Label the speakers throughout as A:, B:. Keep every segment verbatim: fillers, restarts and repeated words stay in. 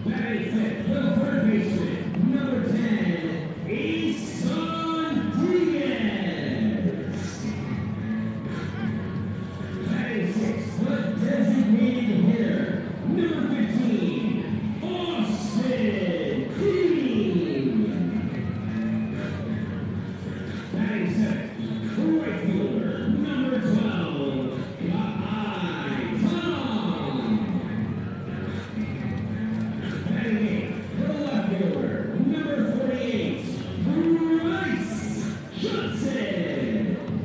A: Batting fifth, the third baseman, number ten, Isan Diaz. Batting sixth, the designated hitter, number fifteen, Austin King. Batting seventh, the right fielder, number twelve, Kai Tom. Batting eighth, the left fielder, number forty-eight, Bryce Johnson.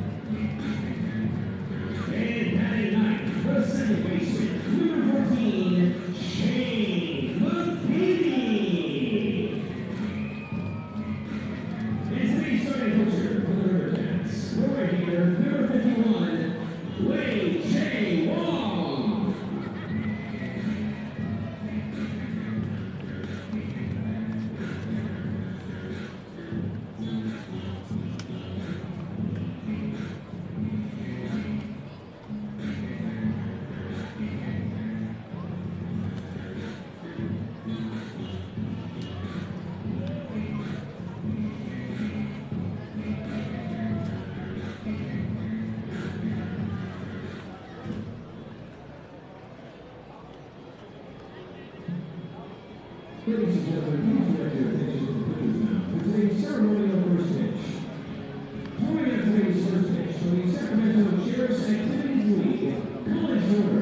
A: And batting ninth, the second baseman, number fourteen, Shane Matheny. And today's starting pitcher for the River Cats, the right hander, number fifty-one, Wei Chae Wong. Ladies and gentlemen, please direct your attention to the pitchers now for today's ceremonial first pitch. Throwing out today's first pitch for the Sacramento Sheriff's Activities League, College River.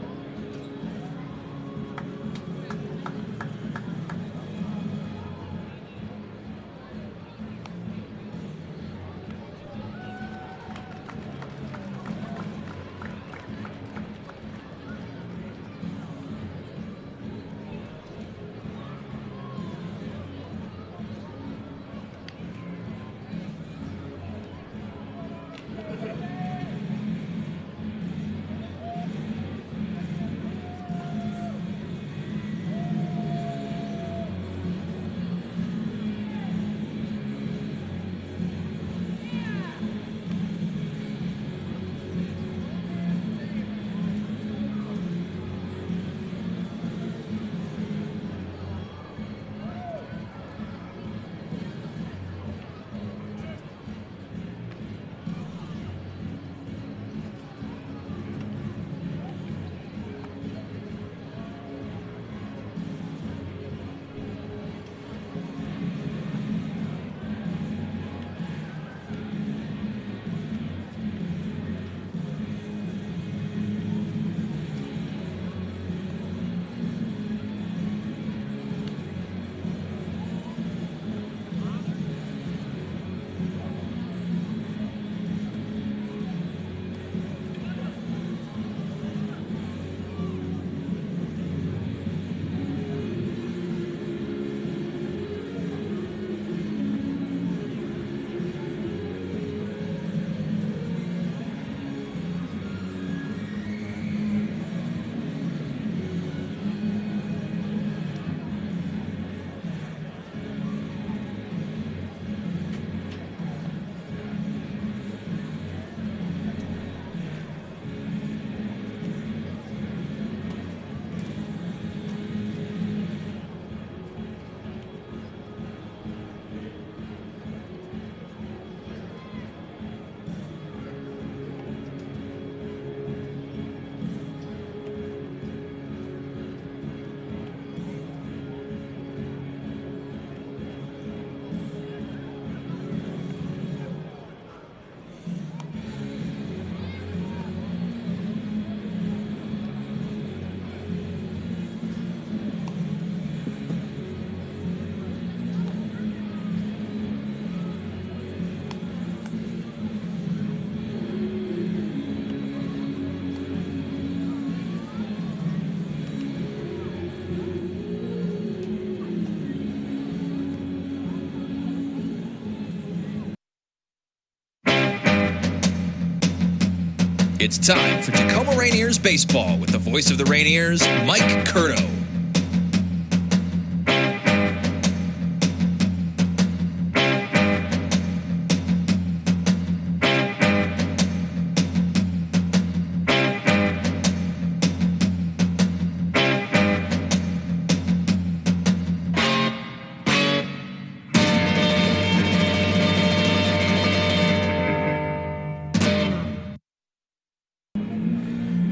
B: It's time for Tacoma Rainiers baseball with the voice of the Rainiers, Mike Curto.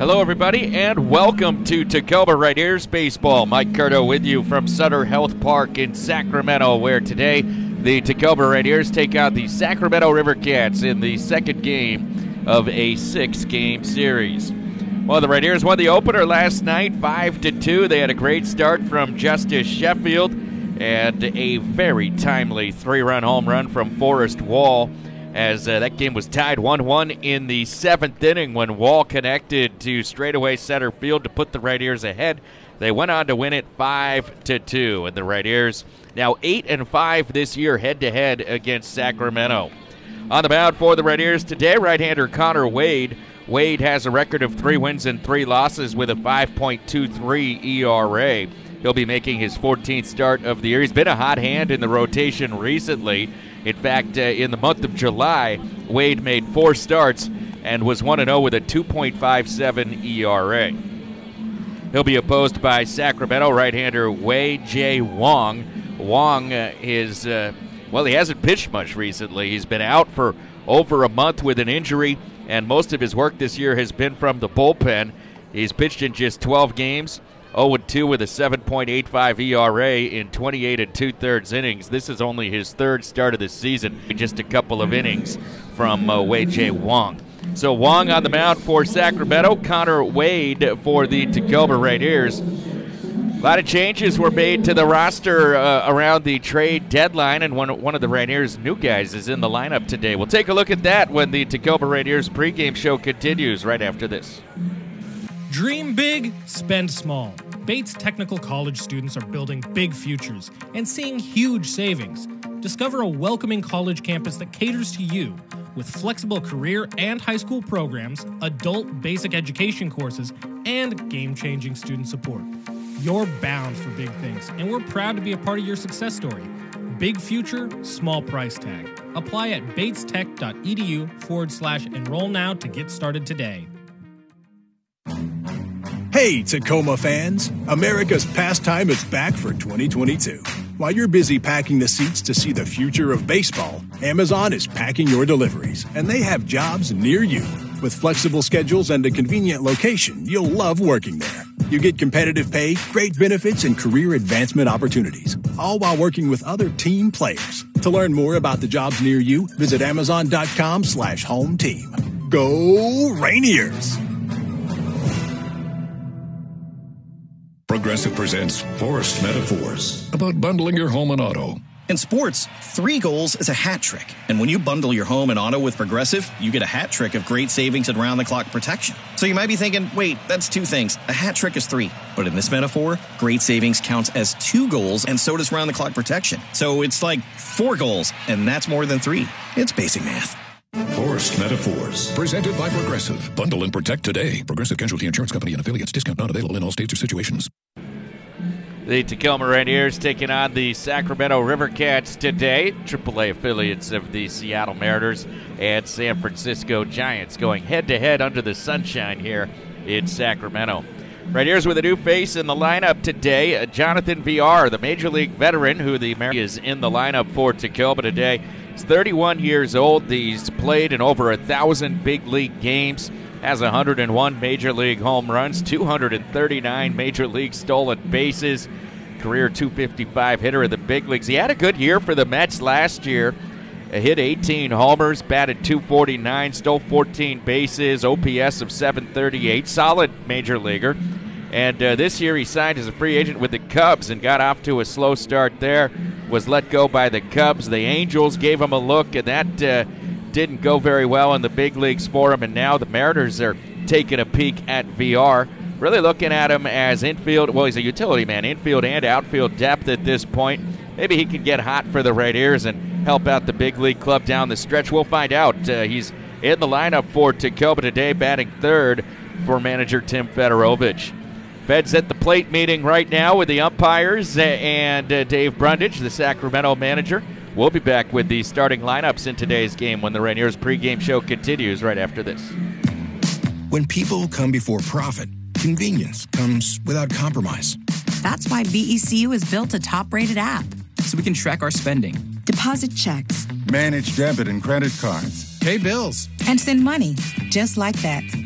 C: Hello, everybody, and welcome to Tacoma Rainiers Baseball. Mike Curto with you from Sutter Health Park in Sacramento, where today the Tacoma Rainiers take out the Sacramento River Cats in the second game of a six-game series. Well, the Rainiers won the opener last night, five to two. They had a great start from Justice Sheffield and a very timely three-run home run from Forrest Wall, as uh, that game was tied one one in the seventh inning when Wall connected to straightaway center field to put the Rainiers ahead. They went on to win it five to two, and the Rainiers now eight and five this year head-to-head against Sacramento. On the mound for the Rainiers today, right-hander Connor Wade. Wade has a record of three wins and three losses with a five point two three E R A. He'll be making his fourteenth start of the year. He's been a hot hand in the rotation recently. In fact, uh, in the month of July, Wade made four starts and was one and oh with a two point five seven E R A. He'll be opposed by Sacramento right-hander Wei J. Wong. Wong uh, is, uh, well, he hasn't pitched much recently. He's been out for over a month with an injury, and most of his work this year has been from the bullpen. He's pitched in just twelve games. oh and two with a seven point eight five E R A in twenty-eight and two-thirds innings. This is only his third start of the season, just a couple of innings from uh, Wei J. Wong. So Wong on the mound for Sacramento, Connor Wade for the Tacoma Rainiers. A lot of changes were made to the roster uh, around the trade deadline, and one, one of the Rainiers' new guys is in the lineup today. We'll take a look at that when the Tacoma Rainiers pregame show continues right after this.
D: Dream big, spend small. Bates Technical College students are building big futures and seeing huge savings. Discover a welcoming college campus that caters to you with flexible career and high school programs, adult basic education courses, and game-changing student support. You're bound for big things, and we're proud to be a part of your success story. Big future, small price tag. Apply at batestech.edu forward slash enroll now to get started today.
E: Hey, Tacoma fans! America's Pastime is back for twenty twenty-two. While you're busy packing the seats to see the future of baseball, Amazon is packing your deliveries, and they have jobs near you. With flexible schedules and a convenient location, you'll love working there. You get competitive pay, great benefits, and career advancement opportunities, all while working with other team players. To learn more about the jobs near you, visit amazon.com slash home team. Go Rainiers!
F: Progressive presents Forced Metaphors about bundling your home and auto.
G: In sports, three goals is a hat trick. And when you bundle your home and auto with Progressive, you get a hat trick of great savings and round-the-clock protection. So you might be thinking, wait, that's two things. A hat trick is three. But in this metaphor, great savings counts as two goals, and so does round-the-clock protection. So it's like four goals, and that's more than three. It's basic math.
F: Forced Metaphors. Presented by Progressive. Bundle and protect today. Progressive Casualty Insurance Company and affiliates. Discount not available in all states or situations.
C: The Tacoma Rainiers taking on the Sacramento River Cats today. triple A affiliates of the Seattle Mariners and San Francisco Giants going head-to-head under the sunshine here in Sacramento. Rainiers with a new face in the lineup today. Uh, Jonathan Villar, the Major League veteran who the Mariners is in the lineup for Tacoma today. He's thirty-one years old. He's played in over one thousand big league games. Has one hundred one Major League home runs, two hundred thirty-nine Major League stolen bases. Career two fifty-five hitter in the big leagues. He had a good year for the Mets last year. Hit eighteen homers, batted two forty-nine, stole fourteen bases, O P S of seven thirty-eight. Solid major leaguer. And uh, this year he signed as a free agent with the Cubs and got off to a slow start there. Was let go by the Cubs. The Angels gave him a look, and that uh, didn't go very well in the big leagues for him. And now the Mariners are taking a peek at V R. Really looking at him as infield. Well, he's a utility man, infield and outfield depth at this point. Maybe he could get hot for the Rainiers and help out the big league club down the stretch. We'll find out. Uh, he's in the lineup for Tacoma today, batting third for manager Tim Fedorovich. Fed's at the plate meeting right now with the umpires and uh, Dave Brundage, the Sacramento manager. We'll be back with the starting lineups in today's game when the Rainiers pregame show continues right after this.
H: When people come before profit, convenience comes without compromise.
I: That's why V E C U has built a top-rated app.
J: So we can track our spending,
I: deposit checks,
K: manage debit and credit cards,
H: pay bills,
I: and send money just like that.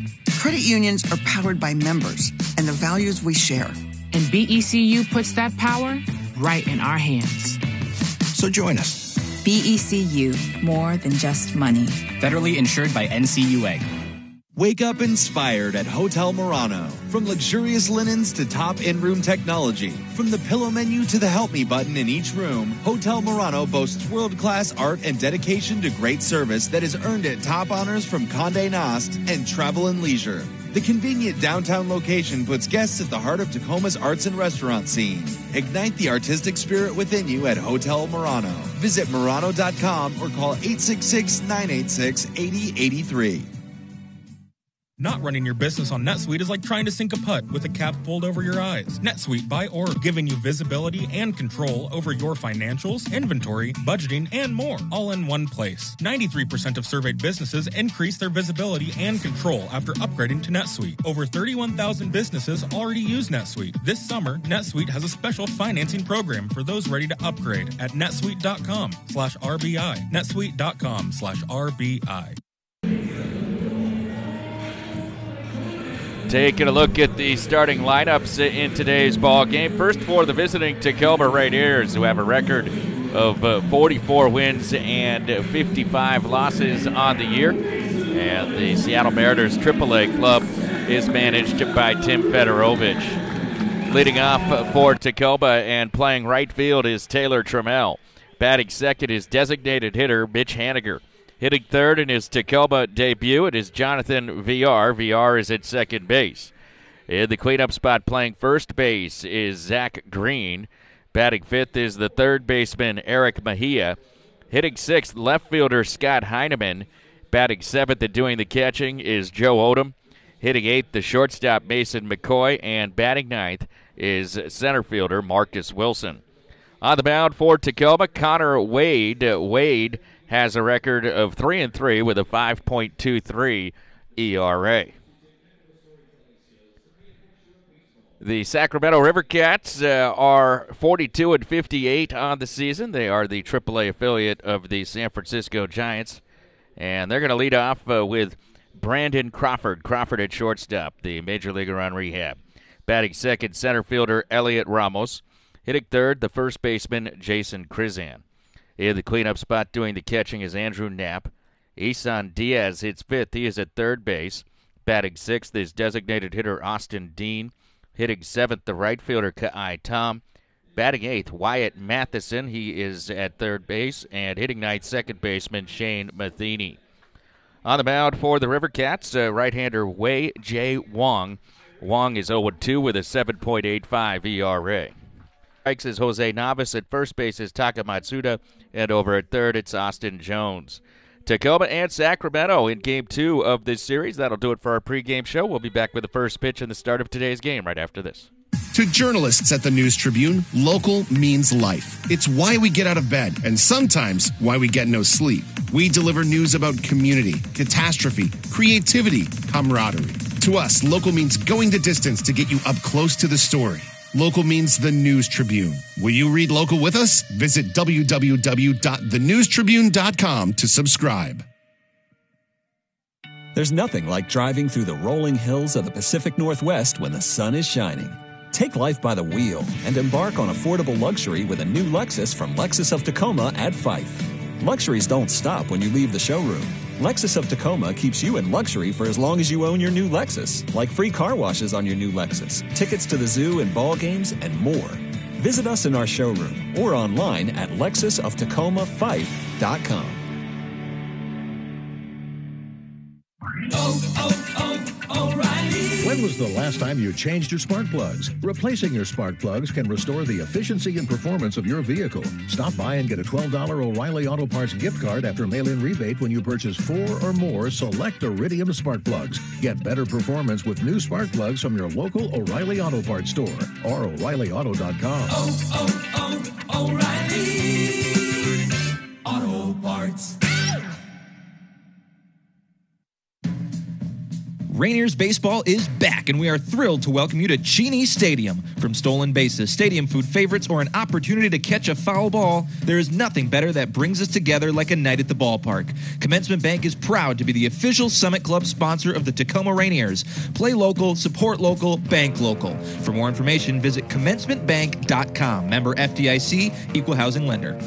K: Credit unions are powered by members and the values we share.
L: And B E C U puts that power right in our hands.
H: So join us.
I: B E C U, more than just money.
J: Federally insured by N C U A.
M: Wake up inspired at Hotel Murano. From luxurious linens to top in-room technology, from the pillow menu to the help me button in each room, Hotel Murano boasts world-class art and dedication to great service that has earned it top honors from Condé Nast and Travel and Leisure. The convenient downtown location puts guests at the heart of Tacoma's arts and restaurant scene. Ignite the artistic spirit within you at Hotel Murano. Visit Murano dot com or call eight six six, nine eight six, eight zero eight three.
D: Not running your business on NetSuite is like trying to sink a putt with a cap pulled over your eyes. NetSuite by Org, giving you visibility and control over your financials, inventory, budgeting, and more, all in one place. ninety-three percent of surveyed businesses increase their visibility and control after upgrading to NetSuite. Over thirty-one thousand businesses already use NetSuite. This summer, NetSuite has a special financing program for those ready to upgrade at netsuite dot com slash R B I. netsuite dot com slash R B I.
C: Taking a look at the starting lineups in today's ball game. First for the visiting Tacoma Rainiers, who have a record of uh, forty-four wins and fifty-five losses on the year. And the Seattle Mariners triple A club is managed by Tim Fedorovich. Leading off for Tacoma and playing right field is Taylor Trammell. Batting second is designated hitter Mitch Haniger. Hitting third in his Tacoma debut, it is Jonathan Villar. Villar is at second base. In the cleanup spot playing first base is Zach Green. Batting fifth is the third baseman Eric Mejia. Hitting sixth, left fielder Scott Heineman. Batting seventh and doing the catching is Joe Odom. Hitting eighth, the shortstop Mason McCoy. And batting ninth is center fielder Marcus Wilson. On the mound for Tacoma, Connor Wade. Wade has a record of three and three with a five point two three E R A. The Sacramento River Cats uh, are forty-two and fifty-eight on the season. They are the triple A affiliate of the San Francisco Giants, and they're going to lead off uh, with Brandon Crawford. Crawford at shortstop, the major leaguer on rehab. Batting second, center fielder Elliot Ramos. Hitting third, the first baseman Jason Krizan. In the cleanup spot doing the catching is Andrew Knapp. Isan Diaz hits fifth. He is at third base. Batting sixth is designated hitter Austin Dean. Hitting seventh, the right fielder Ka'ai Tom. Batting eighth, Wyatt Matheson. He is at third base. And hitting ninth, second baseman Shane Matheny. On the mound for the River Cats, uh, right-hander Wei J. Wong. Wong is oh and two with a seven point eight five E R A. Strikes is Jose Navas. At first base is Taka Matsuda. And over at third, it's Austin Jones. Tacoma and Sacramento in game two of this series. That'll do it for our pregame show. We'll be back with the first pitch and the start of today's game right after this.
H: To journalists at the News Tribune, local means life. It's why we get out of bed, and sometimes why we get no sleep. We deliver news about community, catastrophe, creativity, camaraderie. To us, local means going the distance to get you up close to the story. Local means the News Tribune. Will you read local with us? Visit w w w dot the news tribune dot com to subscribe.
N: There's nothing like driving through the rolling hills of the Pacific Northwest when the sun is shining. Take life by the wheel and embark on affordable luxury with a new Lexus from Lexus of Tacoma at Fife. Luxuries don't stop when you leave the showroom. Lexus of Tacoma keeps you in luxury for as long as you own your new Lexus, like free car washes on your new Lexus, tickets to the zoo and ball games, and more. Visit us in our showroom or online at lexus of tacoma fife dot com.
O: Oh, oh, oh, O'Reilly.
P: When was the last time you changed your spark plugs? Replacing your spark plugs can restore the efficiency and performance of your vehicle. Stop by and get a twelve dollars O'Reilly Auto Parts gift card after mail-in rebate when you purchase four or more select Iridium spark plugs. Get better performance with new spark plugs from your local O'Reilly Auto Parts store or O'Reilly Auto dot com.
O: Oh, oh, oh, O'Reilly Auto Parts.
M: Rainiers baseball is back, and we are thrilled to welcome you to Cheney Stadium. From stolen bases, stadium food favorites, or an opportunity to catch a foul ball, there is nothing better that brings us together like a night at the ballpark. Commencement Bank is proud to be the official Summit Club sponsor of the Tacoma Rainiers. Play local, support local, bank local. For more information, visit commencement bank dot com. Member F D I C, Equal Housing Lender.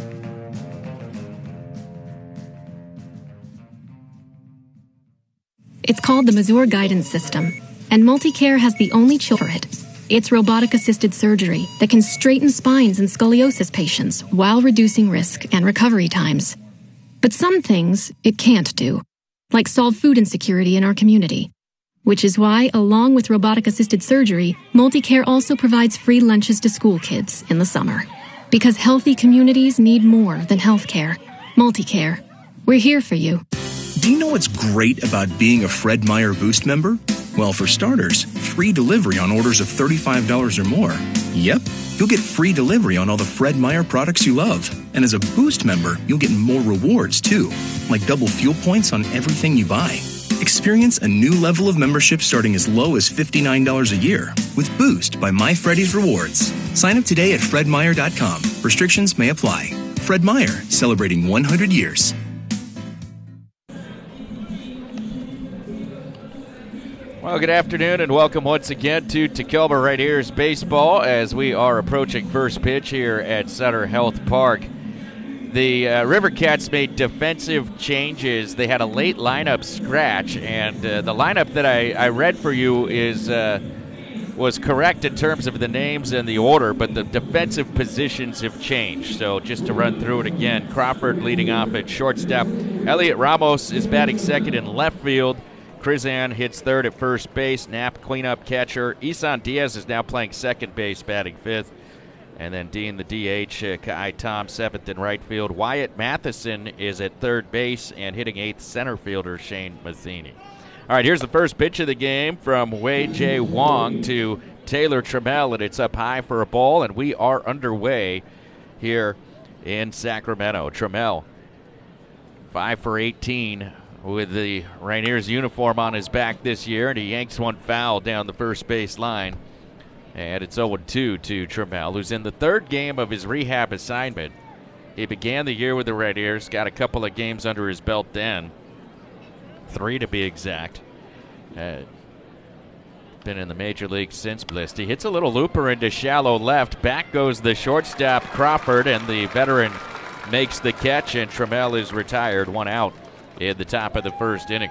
Q: It's called the Mazur Guidance System, and Multicare has the only chill for it. It's robotic-assisted surgery that can straighten spines in scoliosis patients while reducing risk and recovery times. But some things it can't do, like solve food insecurity in our community. Which is why, along with robotic-assisted surgery, Multicare also provides free lunches to school kids in the summer. Because healthy communities need more than healthcare. Multicare. We're here for you.
R: Do you know what's great about being a Fred Meyer Boost member? Well, for starters, free delivery on orders of thirty-five dollars or more. Yep, you'll get free delivery on all the Fred Meyer products you love. And as a Boost member, you'll get more rewards, too, like double fuel points on everything you buy. Experience a new level of membership starting as low as fifty-nine dollars a year with Boost by My Freddy's Rewards. Sign up today at fred meyer dot com. Restrictions may apply. Fred Meyer, celebrating one hundred years.
C: Well, good afternoon and welcome once again to Tacoma Rainiers baseball as we are approaching first pitch here at Sutter Health Park. The uh, River Cats made defensive changes. They had a late lineup scratch, and uh, the lineup that I, I read for you is uh, was correct in terms of the names and the order, but the defensive positions have changed. So just to run through it again, Crawford leading off at shortstop. Elliot Ramos is batting second in left field. Krizan hits third at first base. Knapp, cleanup catcher. Isan Diaz is now playing second base, batting fifth. And then Dean, the D H. Uh, Kai Tom, seventh in right field. Wyatt Matheson is at third base and hitting eighth, center fielder Shane Mazzini. All right, here's the first pitch of the game from Wei J. Wong to Taylor Trammell, and it's up high for a ball, and we are underway here in Sacramento. Trammell, five for eighteen. With the Rainiers uniform on his back this year, and he yanks one foul down the first base line. And it's oh two to Trammell, who's in the third game of his rehab assignment. He began the year with the Rainiers, got a couple of games under his belt then. Three to be exact. Uh, been in the major leagues since Blist. He hits a little looper into shallow left. Back goes the shortstop, Crawford, and the veteran makes the catch, and Trammell is retired, one out in the top of the first inning.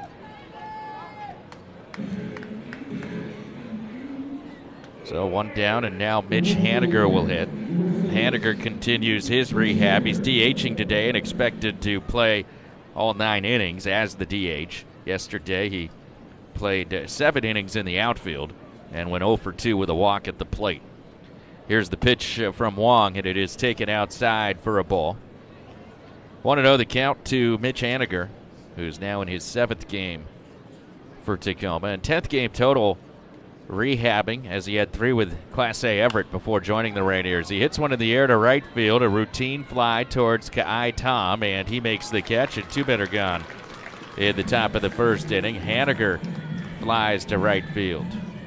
C: So one down, and now Mitch Haniger will hit. Haniger continues his rehab. He's DHing today and expected to play all nine innings as the D H. Yesterday he played uh, seven innings in the outfield and went oh for two with a walk at the plate. Here's the pitch uh, from Wong, and it is taken outside for a ball. Want to know the count to Mitch Haniger, who's now in his seventh game for Tacoma, and tenth game total rehabbing, as he had three with Class A Everett before joining the Rainiers. He hits one in the air to right field, a routine fly towards Kai Tom, and he makes the catch, and two men are gone in the top of the first inning. Haniger flies to right field.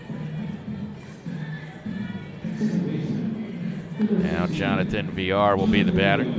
C: Now Jonathan V R will be the batter.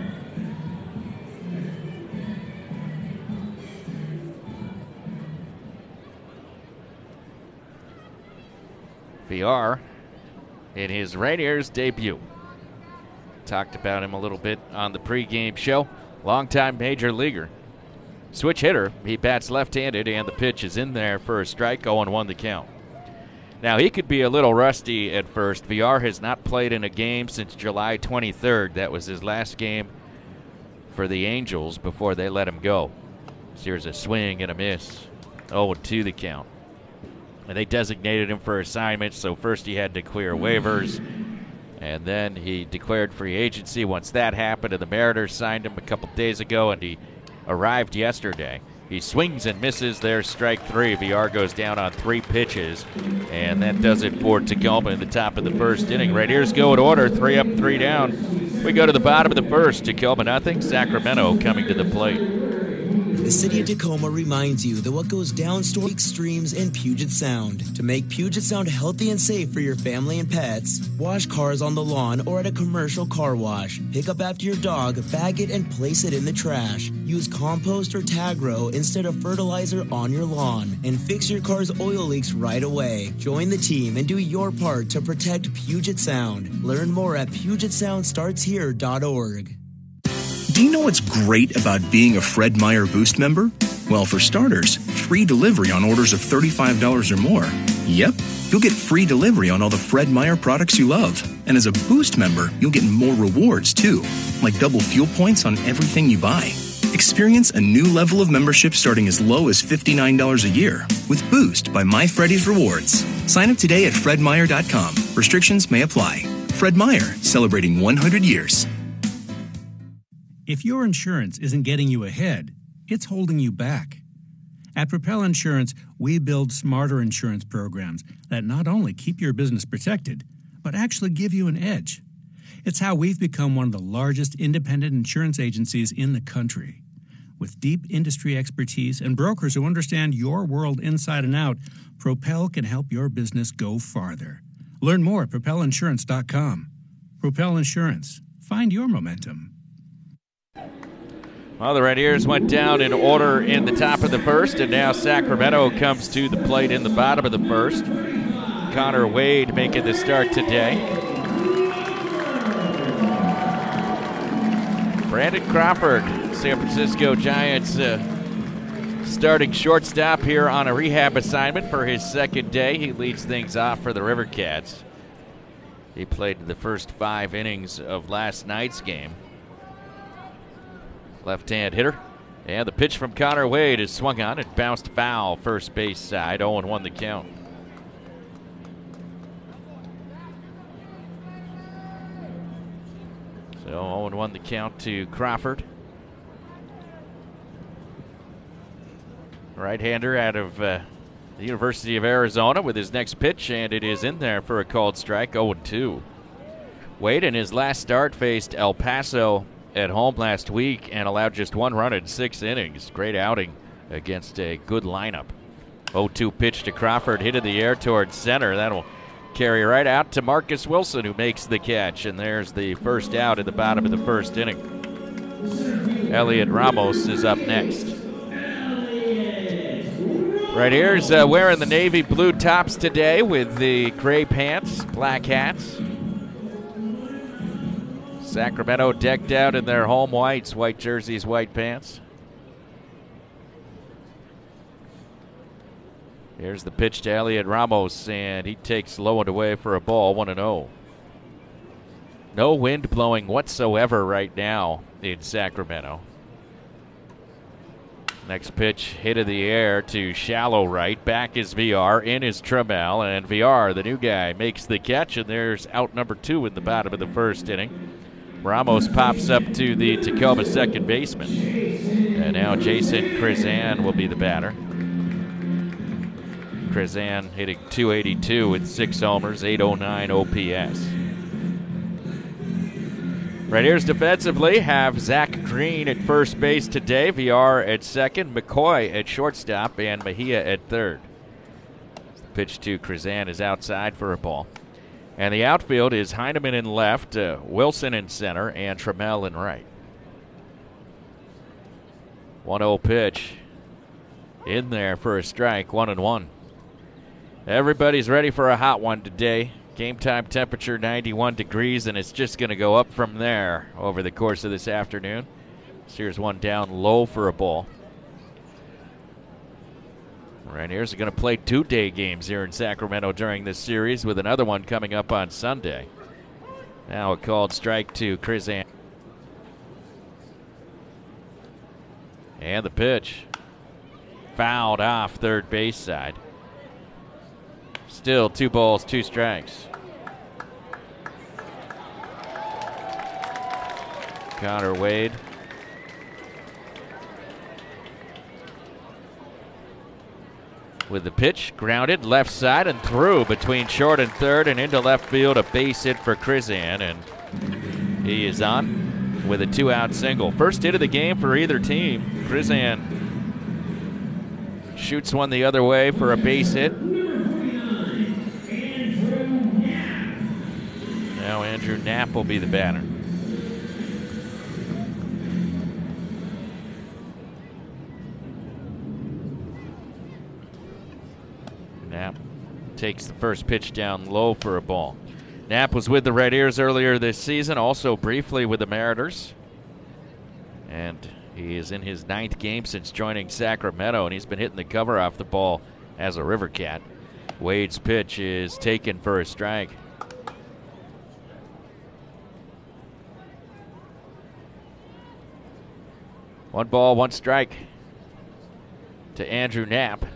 C: V R in his Rainiers debut. Talked about him a little bit on the pregame show. Longtime major leaguer. Switch hitter. He bats left-handed, and the pitch is in there for a strike. oh and one the count. Now, he could be a little rusty at first. V R has not played in a game since July twenty-third. That was his last game for the Angels before they let him go. So here's a swing and a miss. oh and two the count. And they designated him for assignment, so first he had to clear waivers, and then he declared free agency. Once that happened, and the Mariners signed him a couple days ago, and he arrived yesterday. He swings and misses. There's strike three. V R goes down on three pitches, and that does it for Tacoma in the top of the first inning. Rainiers go in order, three up, three down. We go to the bottom of the first. Tacoma nothing. Sacramento coming to the plate.
S: The City of Tacoma reminds you that what goes down storms streams in Puget Sound. To make Puget Sound healthy and safe for your family and pets, wash cars on the lawn or at a commercial car wash. Pick up after your dog, bag it, and place it in the trash. Use compost or Tagro instead of fertilizer on your lawn. And fix your car's oil leaks right away. Join the team and do your part to protect Puget Sound. Learn more at puget sound starts here dot org.
R: Do you know what's great about being a Fred Meyer Boost member? Well, for starters, free delivery on orders of thirty-five dollars or more. Yep, you'll get free delivery on all the Fred Meyer products you love. And as a Boost member, you'll get more rewards too, like double fuel points on everything you buy. Experience a new level of membership starting as low as fifty-nine dollars a year with Boost by My Freddy's Rewards. Sign up today at fred meyer dot com. Restrictions may apply. Fred Meyer, celebrating one hundred years.
T: If your insurance isn't getting you ahead, it's holding you back. At Propel Insurance, we build smarter insurance programs that not only keep your business protected, but actually give you an edge. It's how we've become one of the largest independent insurance agencies in the country. With deep industry expertise and brokers who understand your world inside and out, Propel can help your business go farther. Learn more at propel insurance dot com. Propel Insurance. Find your momentum.
C: Well, the Red Ears went down in order in the top of the first, and now Sacramento comes to the plate in the bottom of the first. Connor Wade making the start today. Brandon Crawford, San Francisco Giants uh, starting shortstop here on a rehab assignment for his second day. He leads things off for the River Cats. He played the first five innings of last night's game. Left-hand hitter. And the pitch from Connor Wade is swung on and bounced foul first base side. oh and one the count. So oh and one the count to Crawford. Right-hander out of uh, the University of Arizona with his next pitch, and it is in there for a called strike. oh and two. Wade in his last start faced El Paso at home last week and allowed just one run in six innings. Great outing against a good lineup. oh two pitch to Crawford, hit in the air towards center. That'll carry right out to Marcus Wilson, who makes the catch, and there's the first out in the bottom of the first inning. Elliot Ramos is up next. Right here's uh, wearing the navy blue tops today with the gray pants, black hats. Sacramento decked out in their home whites, white jerseys, white pants. Here's the pitch to Elliot Ramos, and he takes low and away for a ball, one and oh. No wind blowing whatsoever right now in Sacramento. Next pitch, hit in the air to shallow right. Back is V R, in is Trammell, and V R, the new guy, makes the catch, and there's out number two in the bottom of the first inning. Ramos pops up to the Tacoma second baseman. And now Jason Krizan will be the batter. Krizan hitting two eighty-two with six homers, eight oh nine O P S. Right here's defensively have Zach Green at first base today, V R at second, McCoy at shortstop, and Mejia at third. The pitch to Krizan is outside for a ball. And the outfield is Heineman in left, uh, Wilson in center, and Trammell in right. one oh pitch in there for a strike, one and one. Everybody's ready for a hot one today. Game time temperature ninety-one degrees, and it's just going to go up from there over the course of this afternoon. Here's one down low for a ball. Rainiers are going to play two day games here in Sacramento during this series, with another one coming up on Sunday. Now a called strike to Krizan. And the pitch. Fouled off third base side. Still two balls, two strikes. Connor Wade. With the pitch, grounded left side and through between short and third and into left field. A base hit for Krizan, and he is on with a two-out single. First hit of the game for either team. Krizan shoots one the other way for a base hit. Now Andrew Knapp will be the batter. Knapp takes the first pitch down low for a ball. Knapp was with the Red Ears earlier this season, also briefly with the Mariners. And he is in his ninth game since joining Sacramento, and he's been hitting the cover off the ball as a River Cat. Wade's pitch is taken for a strike. One ball, one strike to Andrew Knapp.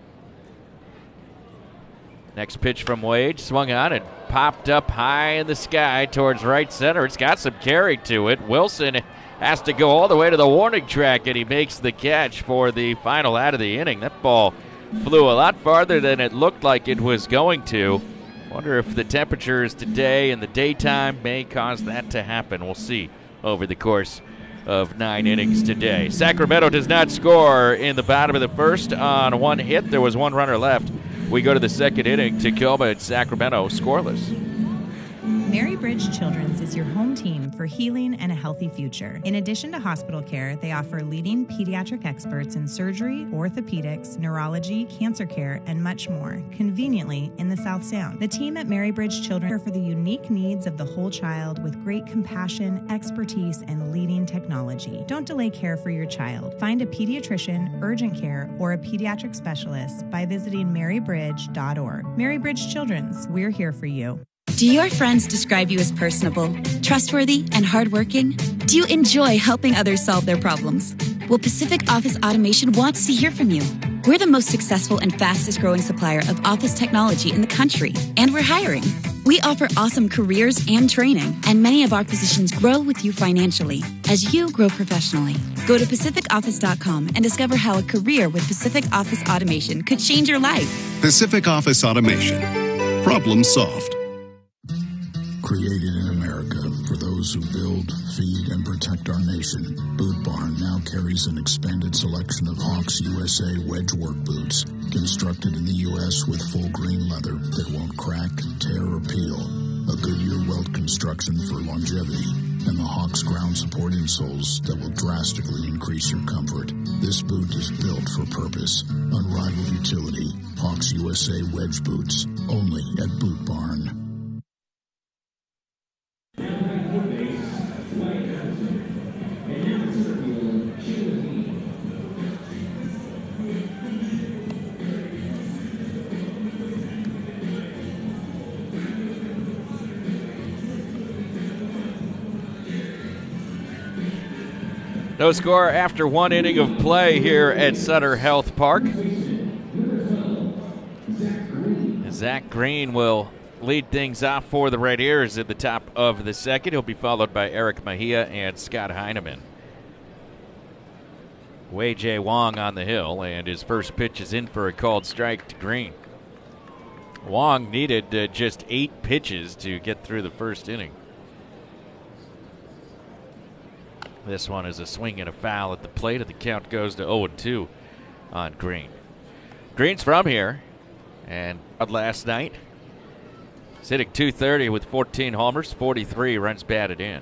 C: Next pitch from Wade, swung on and popped up high in the sky towards right center. It's got some carry to it. Wilson has to go all the way to the warning track, and he makes the catch for the final out of the inning. That ball flew a lot farther than it looked like it was going to. Wonder if the temperatures today in the daytime may cause that to happen. We'll see over the course of nine innings today. Sacramento does not score in the bottom of the first on one hit. There was one runner left. We go to the second inning. Tacoma and Sacramento scoreless.
U: Mary Bridge Children's is your home team for healing and a healthy future. In addition to hospital care, they offer leading pediatric experts in surgery, orthopedics, neurology, cancer care, and much more, conveniently in the South Sound. The team at Mary Bridge Children care for the unique needs of the whole child with great compassion, expertise, and leading technology. Don't delay care for your child. Find a pediatrician, urgent care, or a pediatric specialist by visiting mary bridge dot org. Mary Bridge Children's, we're here for you.
V: Do your friends describe you as personable, trustworthy, and hardworking? Do you enjoy helping others solve their problems? Well, Pacific Office Automation wants to hear from you. We're the most successful and fastest growing supplier of office technology in the country, and we're hiring. We offer awesome careers and training, and many of our positions grow with you financially as you grow professionally. Go to pacific office dot com and discover how a career with Pacific Office Automation could change your life.
H: Pacific Office Automation. Problem solved.
F: Created in America for those who build, feed, and protect our nation, Boot Barn now carries an expanded selection of Hawks U S A wedge work boots, constructed in the U S with full green leather that won't crack, tear, or peel, a Goodyear welt construction for longevity, and the Hawks ground support insoles that will drastically increase your comfort. This boot is built for purpose. Unrivaled utility. Hawks U S A wedge boots, only at Boot Barn.
C: No score after one inning of play here at Sutter Health Park. Zach Green will lead things off for the Red Ears at the top of the second. He'll be followed by Eric Mejia and Scott Heineman. Wei J. Wong on the hill, and his first pitch is in for a called strike to Green. Wong needed uh, just eight pitches to get through the first inning. This one is a swing and a foul at the plate, and the count goes to oh and two on Green. Green's from here, and last night, he's hitting two thirty with fourteen homers, forty-three runs batted in.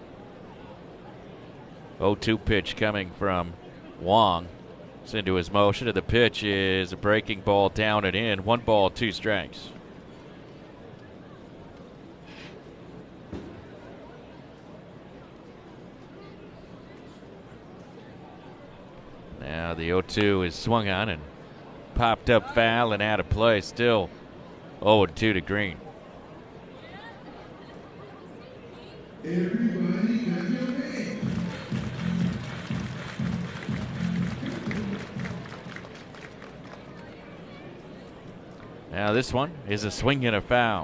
C: oh two pitch coming from Wong. It's into his motion, and the pitch is a breaking ball down and in. One ball, two strikes. Now the oh two is swung on and popped up foul and out of play. Still oh and two to Green.
A: Everybody got your name.
C: Now this one is a swing and a foul.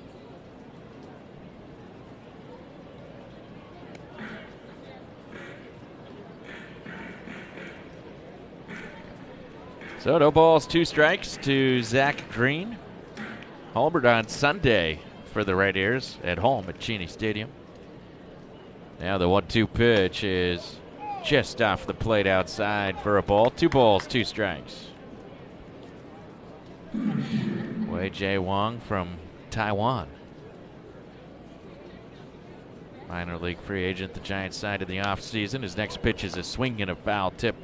C: So no balls, two strikes to Zach Green. Homered on Sunday for the Red Ears at home at Cheney Stadium. Now the one two pitch is just off the plate outside for a ball. Two balls, two strikes. Wei Jae Wong from Taiwan. Minor league free agent, the Giants signed in the offseason. His next pitch is a swing and a foul tip.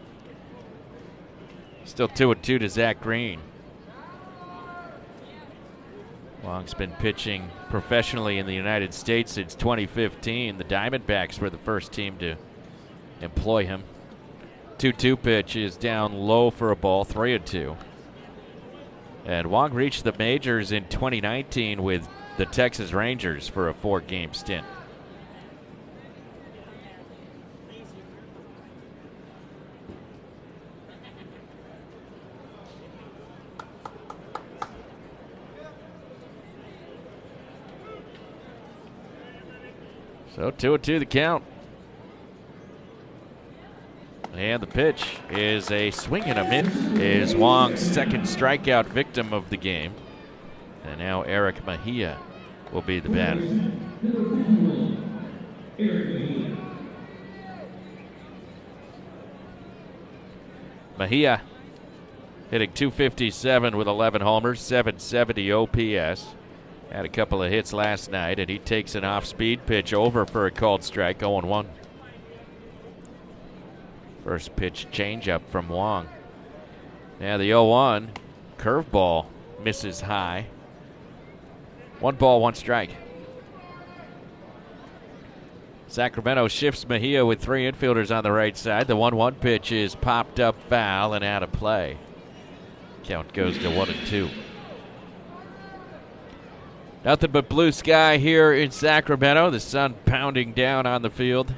C: Still two and two to Zach Green. Wong's been pitching professionally in the United States since twenty fifteen. The Diamondbacks were the first team to employ him. two two pitch is down low for a ball, three and two. And Wong reached the majors in twenty nineteen with the Texas Rangers for a four-game stint. So two and two the count. And the pitch is a swing and a miss. Is Wong's second strikeout victim of the game. And now Eric Mejia will be the batter. Mejia hitting two fifty-seven with eleven homers, seven seventy O P S. Had a couple of hits last night, and he takes an off-speed pitch over for a called strike, oh and one. First pitch changeup from Wong. Now the oh one, curveball misses high. One ball, one strike. Sacramento shifts Mejia with three infielders on the right side. The one one pitch is popped up foul and out of play. Count goes to one and two. Nothing but blue sky here in Sacramento. The sun pounding down on the field.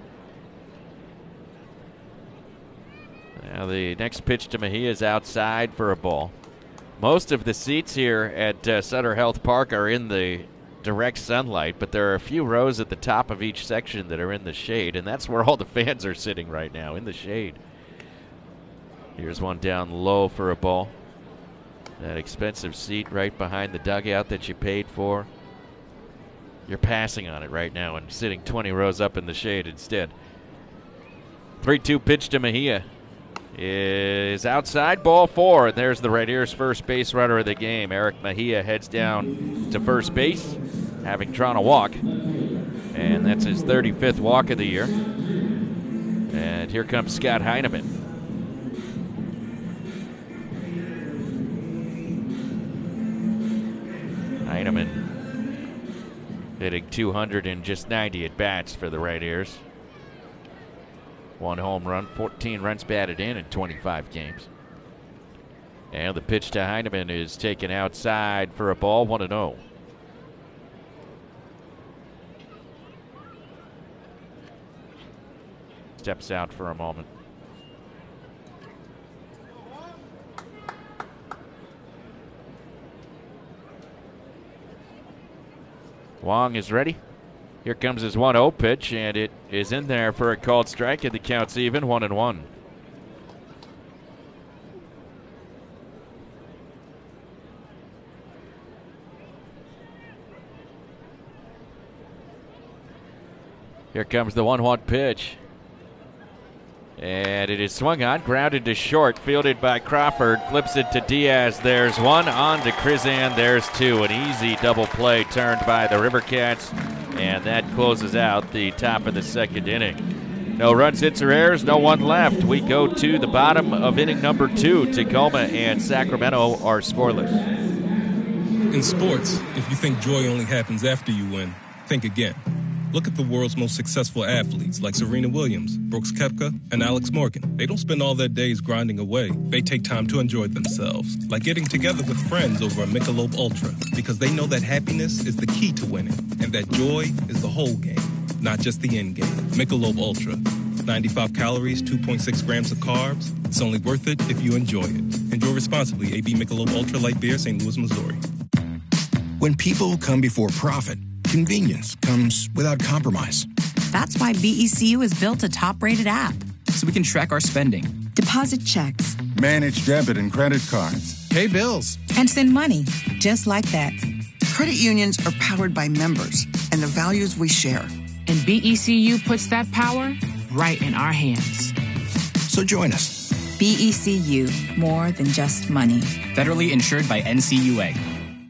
C: Now the next pitch to Mejia is outside for a ball. Most of the seats here at uh, Sutter Health Park are in the direct sunlight, but there are a few rows at the top of each section that are in the shade, and that's where all the fans are sitting right now, in the shade. Here's one down low for a ball. That expensive seat right behind the dugout that you paid for. You're passing on it right now and sitting twenty rows up in the shade instead. three two pitch to Mejia is outside, ball four. And there's the Red Ears' first base runner of the game. Eric Mejia heads down to first base, having drawn a walk. And that's his thirty-fifth walk of the year. And here comes Scott Heineman. Heineman hitting two hundred in just ninety at bats for the Red Ears. One home run, fourteen runs batted in in twenty-five games. And the pitch to Heineman is taken outside for a ball, one and oh. Steps out for a moment. Wong is ready. Here comes his one oh pitch, and it is in there for a called strike, and the count's even, one and one. Here comes the one one pitch. And it is swung on, grounded to short, fielded by Crawford, flips it to Diaz. There's one, on to Krizan, there's two. An easy double play turned by the River Cats, and that closes out the top of the second inning. No runs, hits, or errors, no one left. We go to the bottom of inning number two. Tacoma and Sacramento are scoreless.
B: In sports, if you think joy only happens after you win, think again. Look at the world's most successful athletes like Serena Williams, Brooks Koepka, and Alex Morgan. They don't spend all their days grinding away. They take time to enjoy themselves, like getting together with friends over a Michelob Ultra, because they know that happiness is the key to winning, and that joy is the whole game, not just the end game. Michelob Ultra. ninety-five calories, two point six grams of carbs. It's only worth it if you enjoy it. Enjoy responsibly. A B Michelob Ultra Light Beer, Saint Louis, Missouri.
H: When people come before profit, convenience comes without compromise.
I: That's why B E C U has built a top-rated app.
J: So we can track our spending.
I: Deposit checks.
E: Manage debit and credit cards.
H: Pay bills.
I: And send money, just like that.
K: Credit unions are powered by members and the values we share.
L: And B E C U puts that power right in our hands.
H: So join us.
I: B E C U, more than just money.
J: Federally insured by N C U A.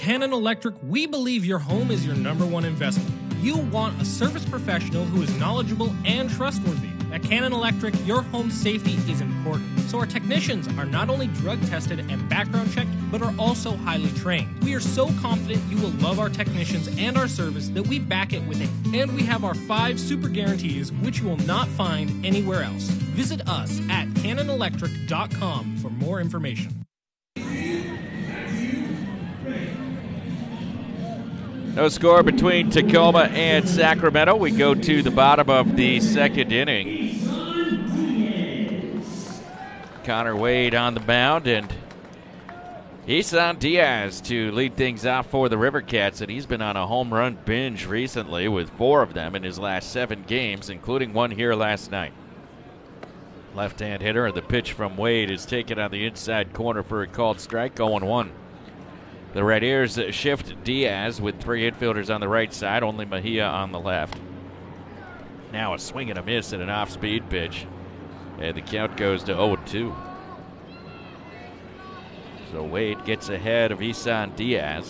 D: Cannon Electric, we believe your home is your number one investment. You want a service professional who is knowledgeable and trustworthy. At Cannon Electric, your home safety is important, so our technicians are not only drug tested and background checked, but are also highly trained. We are so confident you will love our technicians and our service that we back it with it. And we have our five super guarantees, which you will not find anywhere else. Visit us at cannon electric dot com for more information.
C: No score between Tacoma and Sacramento. We go to the bottom of the second inning. Connor Wade on the mound, and Isan Diaz to lead things off for the River Cats, and he's been on a home run binge recently with four of them in his last seven games, including one here last night. Left-hand hitter, the pitch from Wade is taken on the inside corner for a called strike, oh and one. The Red Ears shift Diaz with three infielders on the right side, only Mejia on the left. Now a swing and a miss and an off-speed pitch, and the count goes to oh and two. So Wade gets ahead of Isan Diaz.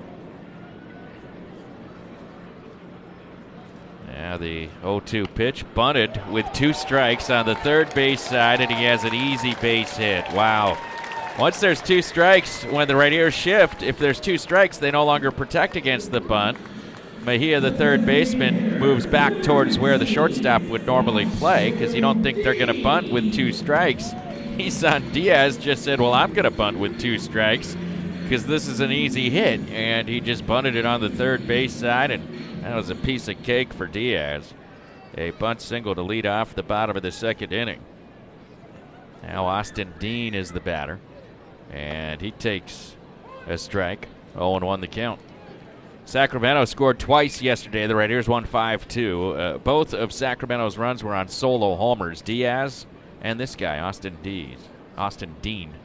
C: Now the oh two pitch, bunted with two strikes on the third base side, and he has an easy base hit. Wow. Once there's two strikes, when the Red Ears shift, if there's two strikes, they no longer protect against the bunt. Mejia, the third baseman, moves back towards where the shortstop would normally play because you don't think they're going to bunt with two strikes. Isan Diaz just said, well, I'm going to bunt with two strikes because this is an easy hit, and he just bunted it on the third base side, and that was a piece of cake for Diaz. A bunt single to lead off the bottom of the second inning. Now Austin Dean is the batter, and he takes a strike. oh and one the count. Sacramento scored twice yesterday. The Red Ears won five two. Uh, both of Sacramento's runs were on solo homers. Diaz and this guy, Austin Dees, Austin Dean.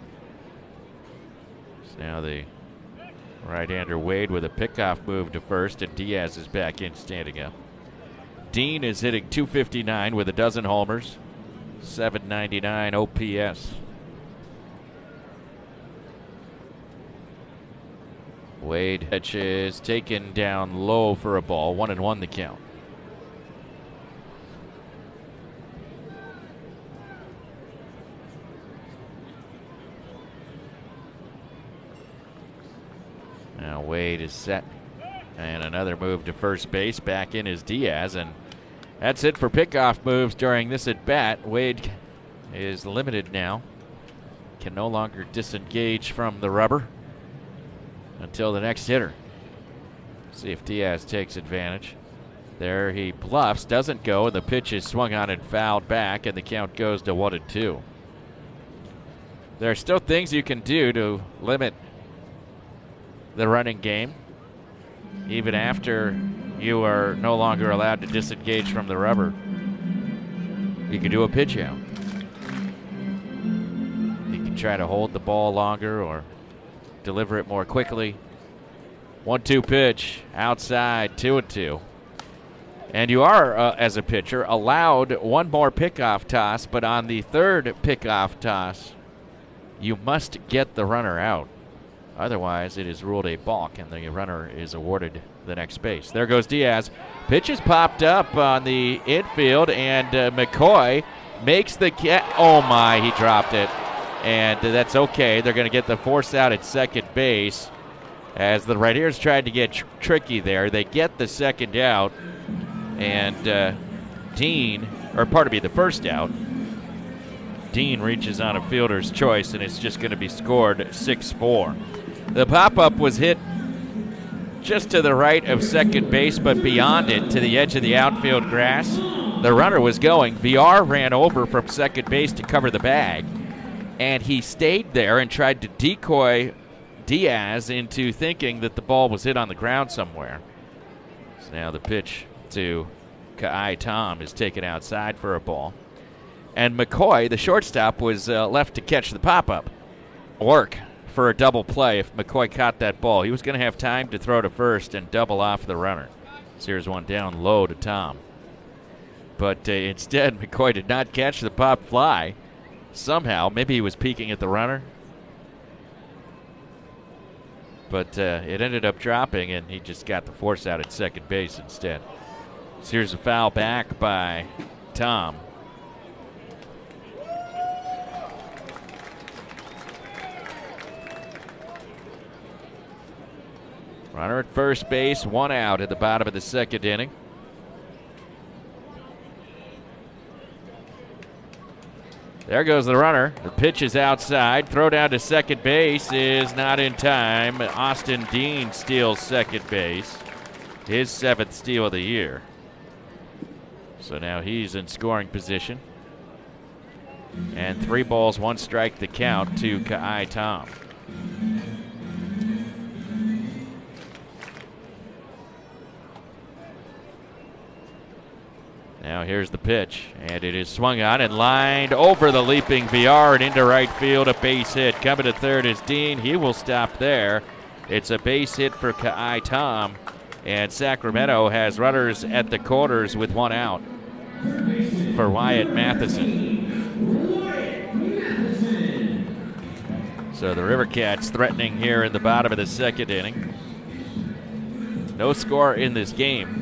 C: So now the right-hander Wade with a pickoff move to first, and Diaz is back in standing up. Dean is hitting two fifty-nine with a dozen homers, seven ninety-nine O P S. Wade pitch is taken down low for a ball, one and one the count. Now Wade is set, and another move to first base. Back in is Diaz, and that's it for pickoff moves during this at bat. Wade is limited now, can no longer disengage from the rubber until the next hitter. See if Diaz takes advantage. There he bluffs, doesn't go, and the pitch is swung on and fouled back, and the count goes to one and two. There are still things you can do to limit the running game, even after you are no longer allowed to disengage from the rubber. You can do a pitch out. You can try to hold the ball longer or deliver it more quickly. one two pitch, outside, two and two. And you are, uh, as a pitcher, allowed one more pickoff toss, but on the third pickoff toss, you must get the runner out. Otherwise, it is ruled a balk, and the runner is awarded the next base. There goes Diaz. Pitch is popped up on the infield, and uh, McCoy makes the catch. Oh, my, he dropped it. And uh, that's okay. They're going to get the force out at second base. As the Red Ears tried to get tr- tricky there, they get the second out. And uh, Dean, or pardon me, the first out. Dean reaches on a fielder's choice, and it's just going to be scored six four. The pop-up was hit just to the right of second base, but beyond it to the edge of the outfield grass. The runner was going. V R ran over from second base to cover the bag, and he stayed there and tried to decoy Diaz into thinking that the ball was hit on the ground somewhere. So now the pitch to Ka'ai Tom is taken outside for a ball. And McCoy, the shortstop, was uh, left to catch the pop-up. Work for a double play if McCoy caught that ball. He was going to have time to throw to first and double off the runner. So here's one down low to Tom. But uh, instead, McCoy did not catch the pop fly. Somehow, maybe he was peeking at the runner. but uh, it ended up dropping, and he just got the force out at second base instead. So here's a foul back by Tom. Runner at first base, one out at the bottom of the second inning. There goes the runner. The pitch is outside. Throw down to second base is not in time. Austin Dean steals second base. His seventh steal of the year. So now he's in scoring position. And three balls, one strike the count to Ka'ai Tom. Now here's the pitch, and it is swung on and lined over the leaping V R and into right field, a base hit. Coming to third is Dean. He will stop there. It's a base hit for Ka'ai Tom, and Sacramento has runners at the corners with one out for Wyatt Matheson. So the River Cats threatening here in the bottom of the second inning. No score in this game.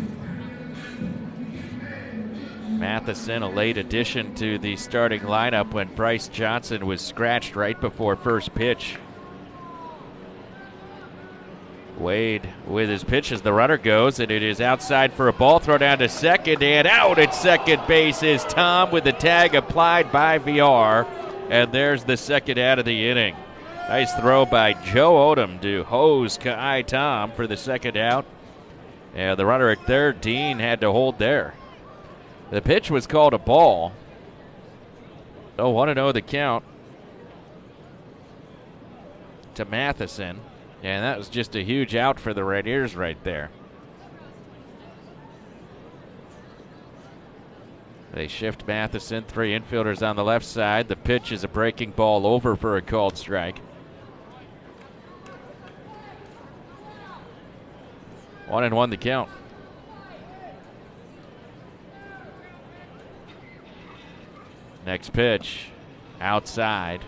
C: Matheson, a late addition to the starting lineup when Bryce Johnson was scratched right before first pitch. Wade with his pitch as the runner goes, and it is outside for a ball. Throw down to second, and out at second base is Tom with the tag applied by V R. And there's the second out of the inning. Nice throw by Joe Odom to hose Ka'ai Tom for the second out. And the runner at third, Dean, had to hold there. The pitch was called a ball. So one and oh the count to Matheson. And that was just a huge out for the Red Ears right there. They shift Matheson, three infielders on the left side. The pitch is a breaking ball over for a called strike. One and one the count. Next pitch, outside.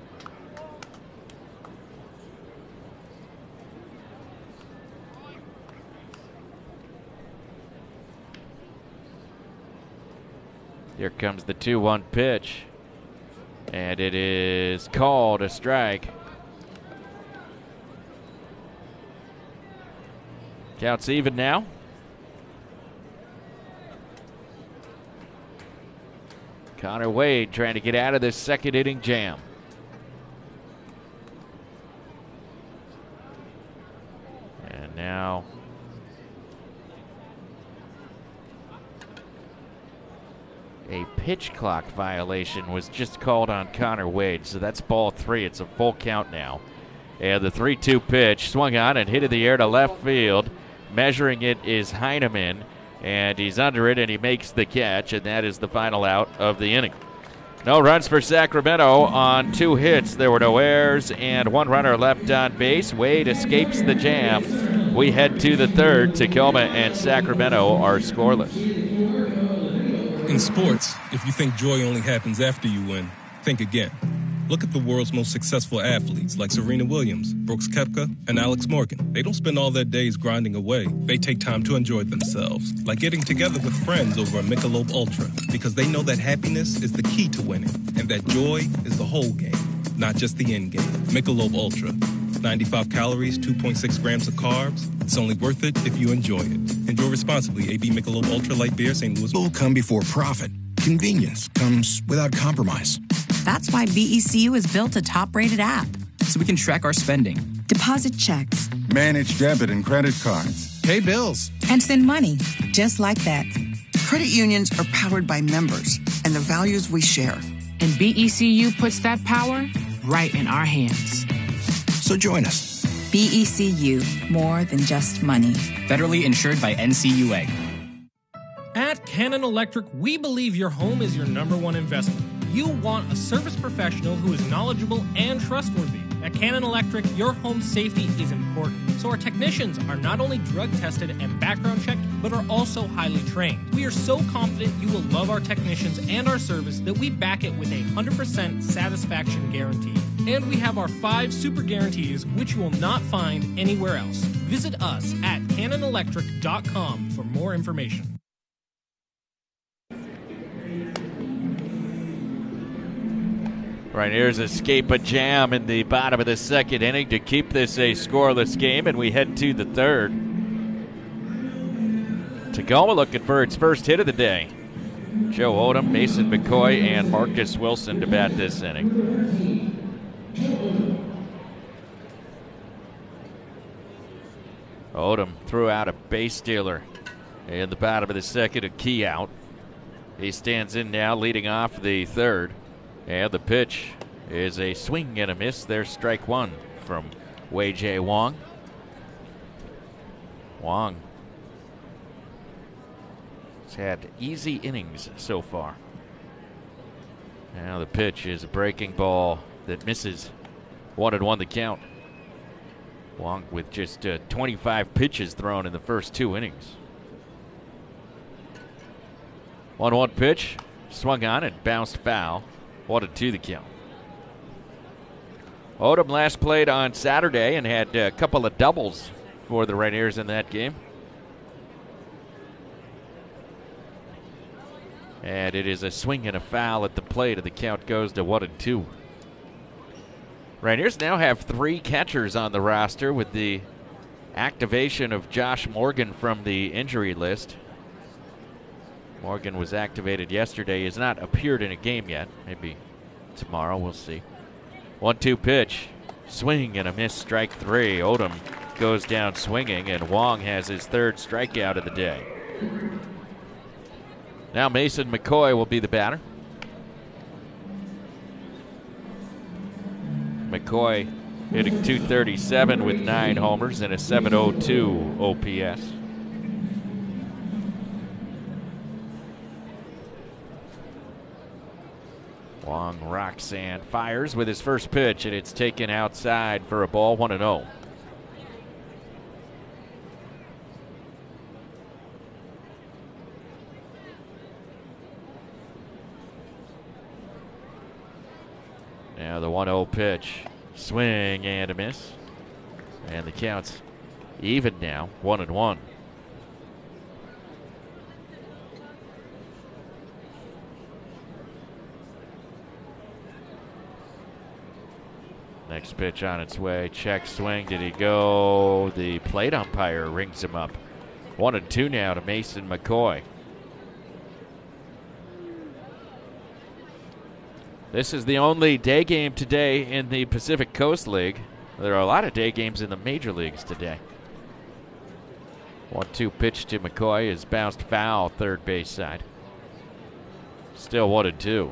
C: Here comes the two one pitch, and it is called a strike. Counts even now. Connor Wade trying to get out of this second inning jam. And now a pitch clock violation was just called on Connor Wade, so that's ball three. It's a full count now. And the three two pitch swung on and hit in the air to left field. Measuring it is Heineman. And he's under it, and he makes the catch, and that is the final out of the inning. No runs for Sacramento on two hits. There were no errors, and one runner left on base. Wade escapes the jam. We head to the third. Tacoma and Sacramento are scoreless.
B: In sports, if you think joy only happens after you win, think again. Look at the world's most successful athletes like Serena Williams, Brooks Koepka, and Alex Morgan. They don't spend all their days grinding away. They take time to enjoy themselves, like getting together with friends over a Michelob Ultra, because they know that happiness is the key to winning, and that joy is the whole game, not just the end game. Michelob Ultra. ninety-five calories, two point six grams of carbs. It's only worth it if you enjoy it. Enjoy responsibly. A B Michelob Ultra Light Beer, Saint Louis.
H: Will come before profit. Convenience comes without compromise.
I: That's why B E C U has built a top-rated app.
J: So we can track our spending.
I: Deposit checks.
E: Manage debit and credit cards.
H: Pay bills.
I: And send money, just like that.
K: Credit unions are powered by members and the values we share.
L: And B E C U puts that power right in our hands.
H: So join us.
I: B E C U, more than just money.
J: Federally insured by N C U A.
D: At Cannon Electric, we believe your home is your number one investment. You want a service professional who is knowledgeable and trustworthy At Cannon Electric, your home safety is important. So our technicians are not only drug tested and background checked, but are also highly trained. We are so confident you will love our technicians and our service that we back it with a one hundred percent satisfaction guarantee. And we have our five super guarantees, which you will not find anywhere else. Visit us at cannon electric dot com for more information.
C: Right, here's Escape a Jam in the bottom of the second inning to keep this a scoreless game, and we head to the third. Tacoma looking for its first hit of the day. Joe Odom, Mason McCoy, and Marcus Wilson to bat this inning. Odom threw out a base stealer in the bottom of the second, a key out. He stands in now, leading off the third. And the pitch is a swing and a miss. There's strike one from Wei-Jae Wong. Wong has had easy innings so far. Now the pitch is a breaking ball that misses. One and one the count. Wong with just uh, twenty-five pitches thrown in the first two innings. one one pitch, swung on and bounced foul. One and two the count. Odom last played on Saturday and had a couple of doubles for the Rainiers in that game. And it is a swing and a foul at the plate, and the count goes to one and two. Rainiers now have three catchers on the roster with the activation of Josh Morgan from the injury list. Morgan was activated yesterday. He has not appeared in a game yet. Maybe tomorrow, we'll see. one two pitch. Swing and a miss, strike three. Odom goes down swinging, and Wong has his third strikeout of the day. Now Mason McCoy will be the batter. McCoy hitting two thirty-seven with nine homers and a seven oh two O P S. Wong rocks and fires with his first pitch, and it's taken outside for a ball, one and oh. Now the one oh pitch, swing and a miss, and the count's even now, one and one. Next pitch on its way. Check swing. Did he go? The plate umpire rings him up. One and two now to Mason McCoy. This is the only day game today in the Pacific Coast League. There are a lot of day games in the major leagues today. one two pitch to McCoy is bounced foul, third base side. Still one and two.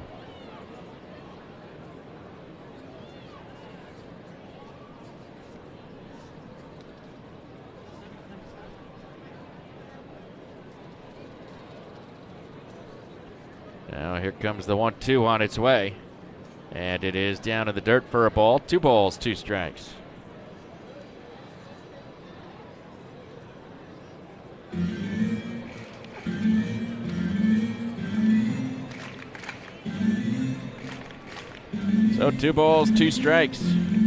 C: Now here comes the one two on its way. And it is down in the dirt for a ball. Two balls, two strikes. So two balls, two strikes.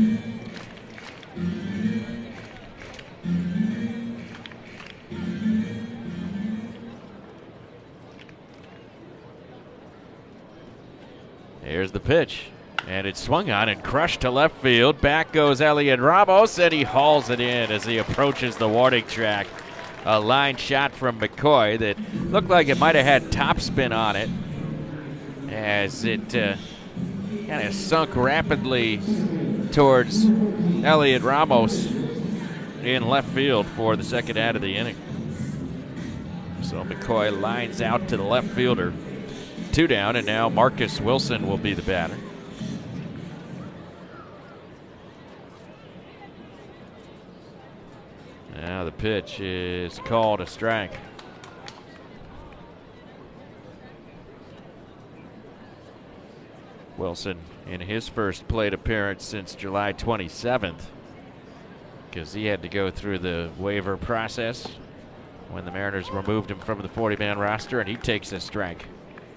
C: Here's the pitch, and it's swung on and crushed to left field. Back goes Elliot Ramos, and he hauls it in as he approaches the warning track. A line shot from McCoy that looked like it might have had topspin on it as it uh, kind of sunk rapidly towards Elliot Ramos in left field for the second out of the inning. So McCoy lines out to the left fielder. Two down, and now Marcus Wilson will be the batter. Now the pitch is called a strike. Wilson in his first plate appearance since July twenty-seventh, because he had to go through the waiver process when the Mariners removed him from the forty-man roster, and he takes a strike.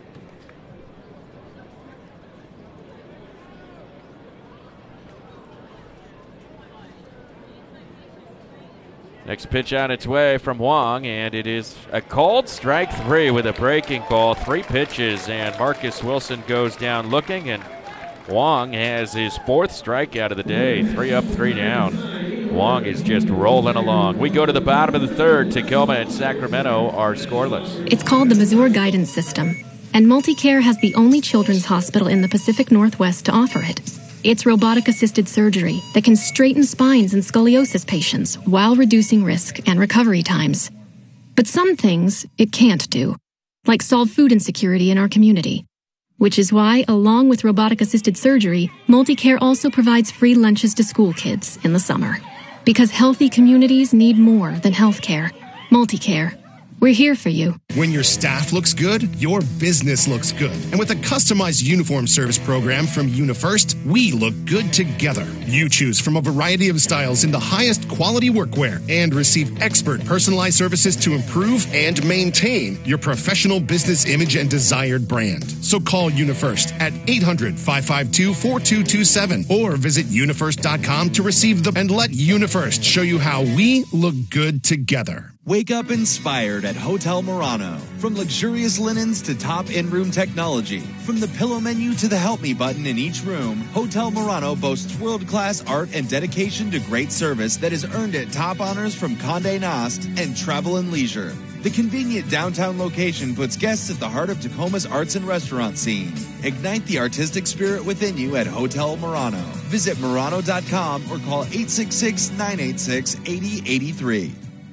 C: Next pitch on its way from Wong, and it is a called strike three with a breaking ball. Three pitches, and Marcus Wilson goes down looking, and Wong has his fourth strikeout of the day. Three up, three down. Wong is just rolling along. We go to the bottom of the third. Tacoma and Sacramento are scoreless.
Q: It's called the Mazur Guidance System, and MultiCare has the only children's hospital in the Pacific Northwest to offer it. It's robotic-assisted surgery that can straighten spines in scoliosis patients while reducing risk and recovery times. But some things it can't do, like solve food insecurity in our community. Which is why, along with robotic-assisted surgery, MultiCare also provides free lunches to school kids in the summer. Because healthy communities need more than healthcare. MultiCare. We're here for you.
H: When your staff looks good, your business looks good. And with a customized uniform service program from UniFirst, we look good together. You choose from a variety of styles in the highest quality workwear and receive expert personalized services to improve and maintain your professional business image and desired brand. So call UniFirst at eight hundred, five five two, four two two seven or visit unifirst dot com to receive them and let UniFirst show you how we look good together.
M: Wake up inspired at Hotel Murano. From luxurious linens to top in-room technology, from the pillow menu to the help me button in each room, Hotel Murano boasts world-class art and dedication to great service that has earned it top honors from Condé Nast and Travel and Leisure. The convenient downtown location puts guests at the heart of Tacoma's arts and restaurant scene. Ignite the artistic spirit within you at Hotel Murano. Visit Murano dot com or call eight six six, nine eight six, eight zero eight three.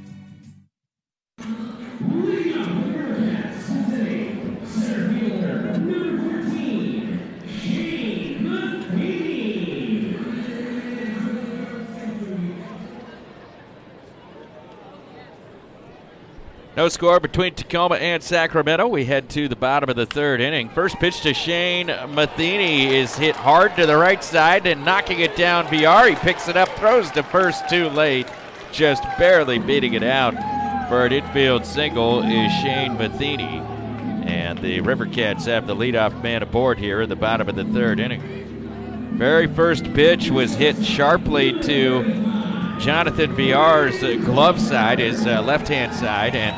C: No score between Tacoma and Sacramento. We head to the bottom of the third inning. First pitch to Shane Matheny is hit hard to the right side and knocking it down. Villar, he picks it up, throws to first too late, just barely beating it out. For an infield single is Shane Matheny. And the River Cats have the leadoff man aboard here in the bottom of the third inning. Very first pitch was hit sharply to Jonathan Villar's uh, glove side, his uh, left-hand side, and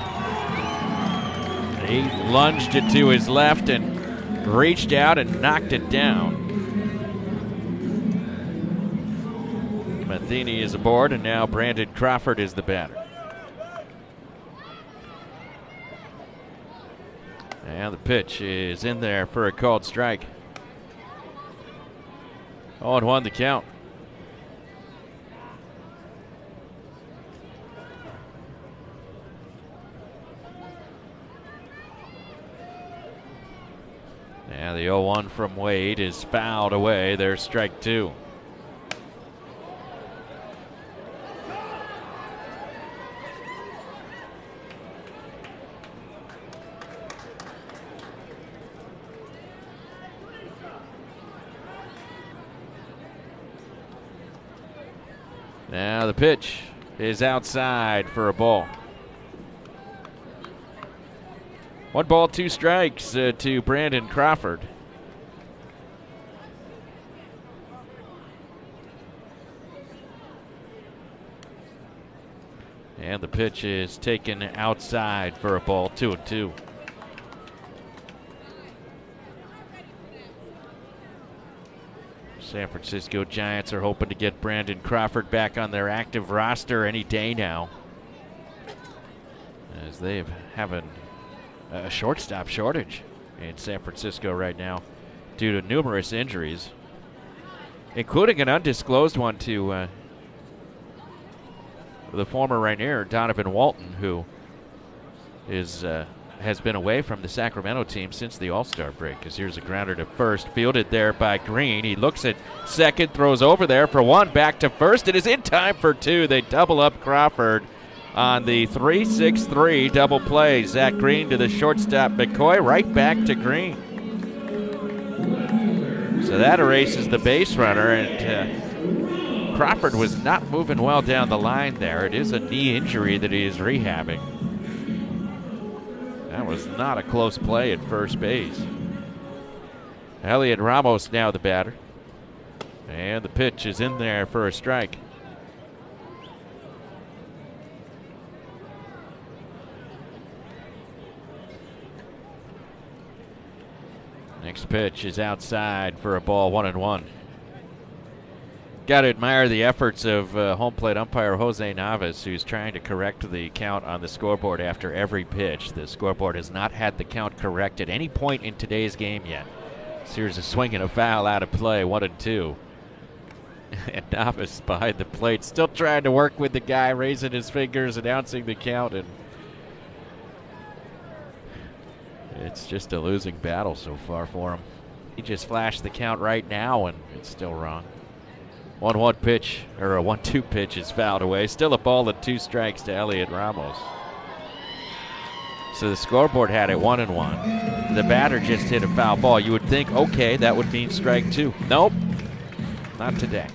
C: he lunged it to his left and reached out and knocked it down. Matheny is aboard, and now Brandon Crawford is the batter. And the pitch is in there for a called strike. oh and one the count. Yeah, the oh one from Wade is fouled away. There's strike two. Now the pitch is outside for a ball. One ball, two strikes uh, to Brandon Crawford. And the pitch is taken outside for a ball, two and two. San Francisco Giants are hoping to get Brandon Crawford back on their active roster any day now, as they have a a shortstop shortage in San Francisco right now due to numerous injuries, including an undisclosed one to uh, the former Rainier, Donovan Walton, who is uh, has been away from the Sacramento team since the All-Star break. Because here's a grounder to first, fielded there by Green. He looks at second, throws over there for one, back to first. It is in time for two. They double up Crawford on the three six three double play. Zach Green to the shortstop, McCoy right back to Green. So that erases the base runner, and uh, Crawford was not moving well down the line there. It is a knee injury that he is rehabbing. That was not a close play at first base. Elliot Ramos now the batter. And the pitch is in there for a strike. Next pitch is outside for a ball, one and one. Got to admire the efforts of uh, home plate umpire Jose Navas, who's trying to correct the count on the scoreboard after every pitch. The scoreboard has not had the count correct at any point in today's game yet. So here's a swing and a foul out of play, one and two. And Navas behind the plate, still trying to work with the guy, raising his fingers, announcing the count, and it's just a losing battle so far for him. He just flashed the count right now, and it's still wrong. one one pitch, or a one two pitch is fouled away. Still a ball and two strikes to Elliot Ramos. So the scoreboard had it one and one. The batter just hit a foul ball. You would think, okay, that would mean strike two. Nope, not today.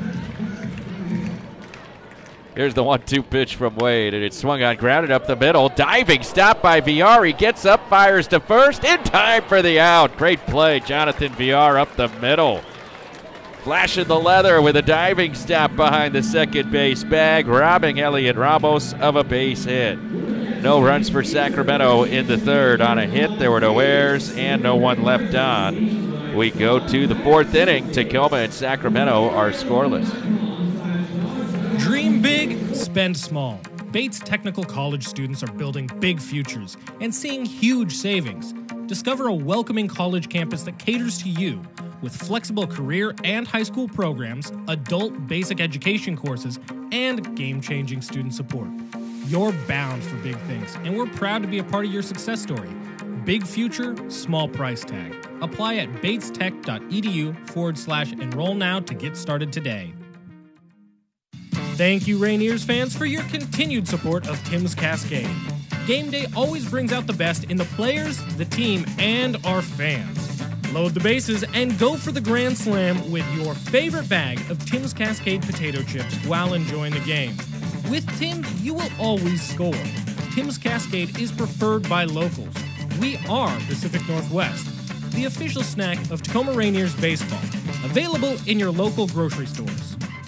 C: Here's the one two pitch from Wade, and it's swung on, grounded up the middle. Diving stop by Villar. He gets up, fires to first, in time for the out. Great play, Jonathan Villar up the middle. Flashing the leather with a diving stop behind the second base bag, robbing Elliot Ramos of a base hit. No runs for Sacramento in the third. On a hit, there were no errors and no one left on. We go to the fourth inning. Tacoma and Sacramento are scoreless.
D: Dream big, spend small. Bates Technical College students are building big futures and seeing huge savings. Discover a welcoming college campus that caters to you with flexible career and high school programs, adult basic education courses, and game-changing student support. You're bound for big things, and we're proud to be a part of your success story. Big future, small price tag. Apply at batestech.edu forward slash enroll now to get started today. Thank you, Rainiers fans, for your continued support of Tim's Cascade. Game day always brings out the best in the players, the team, and our fans. Load the bases and go for the Grand Slam with your favorite bag of Tim's Cascade potato chips while enjoying the game. With Tim's, you will always score. Tim's Cascade is preferred by locals. We are Pacific Northwest, the official snack of Tacoma Rainiers baseball. Available in your local grocery stores.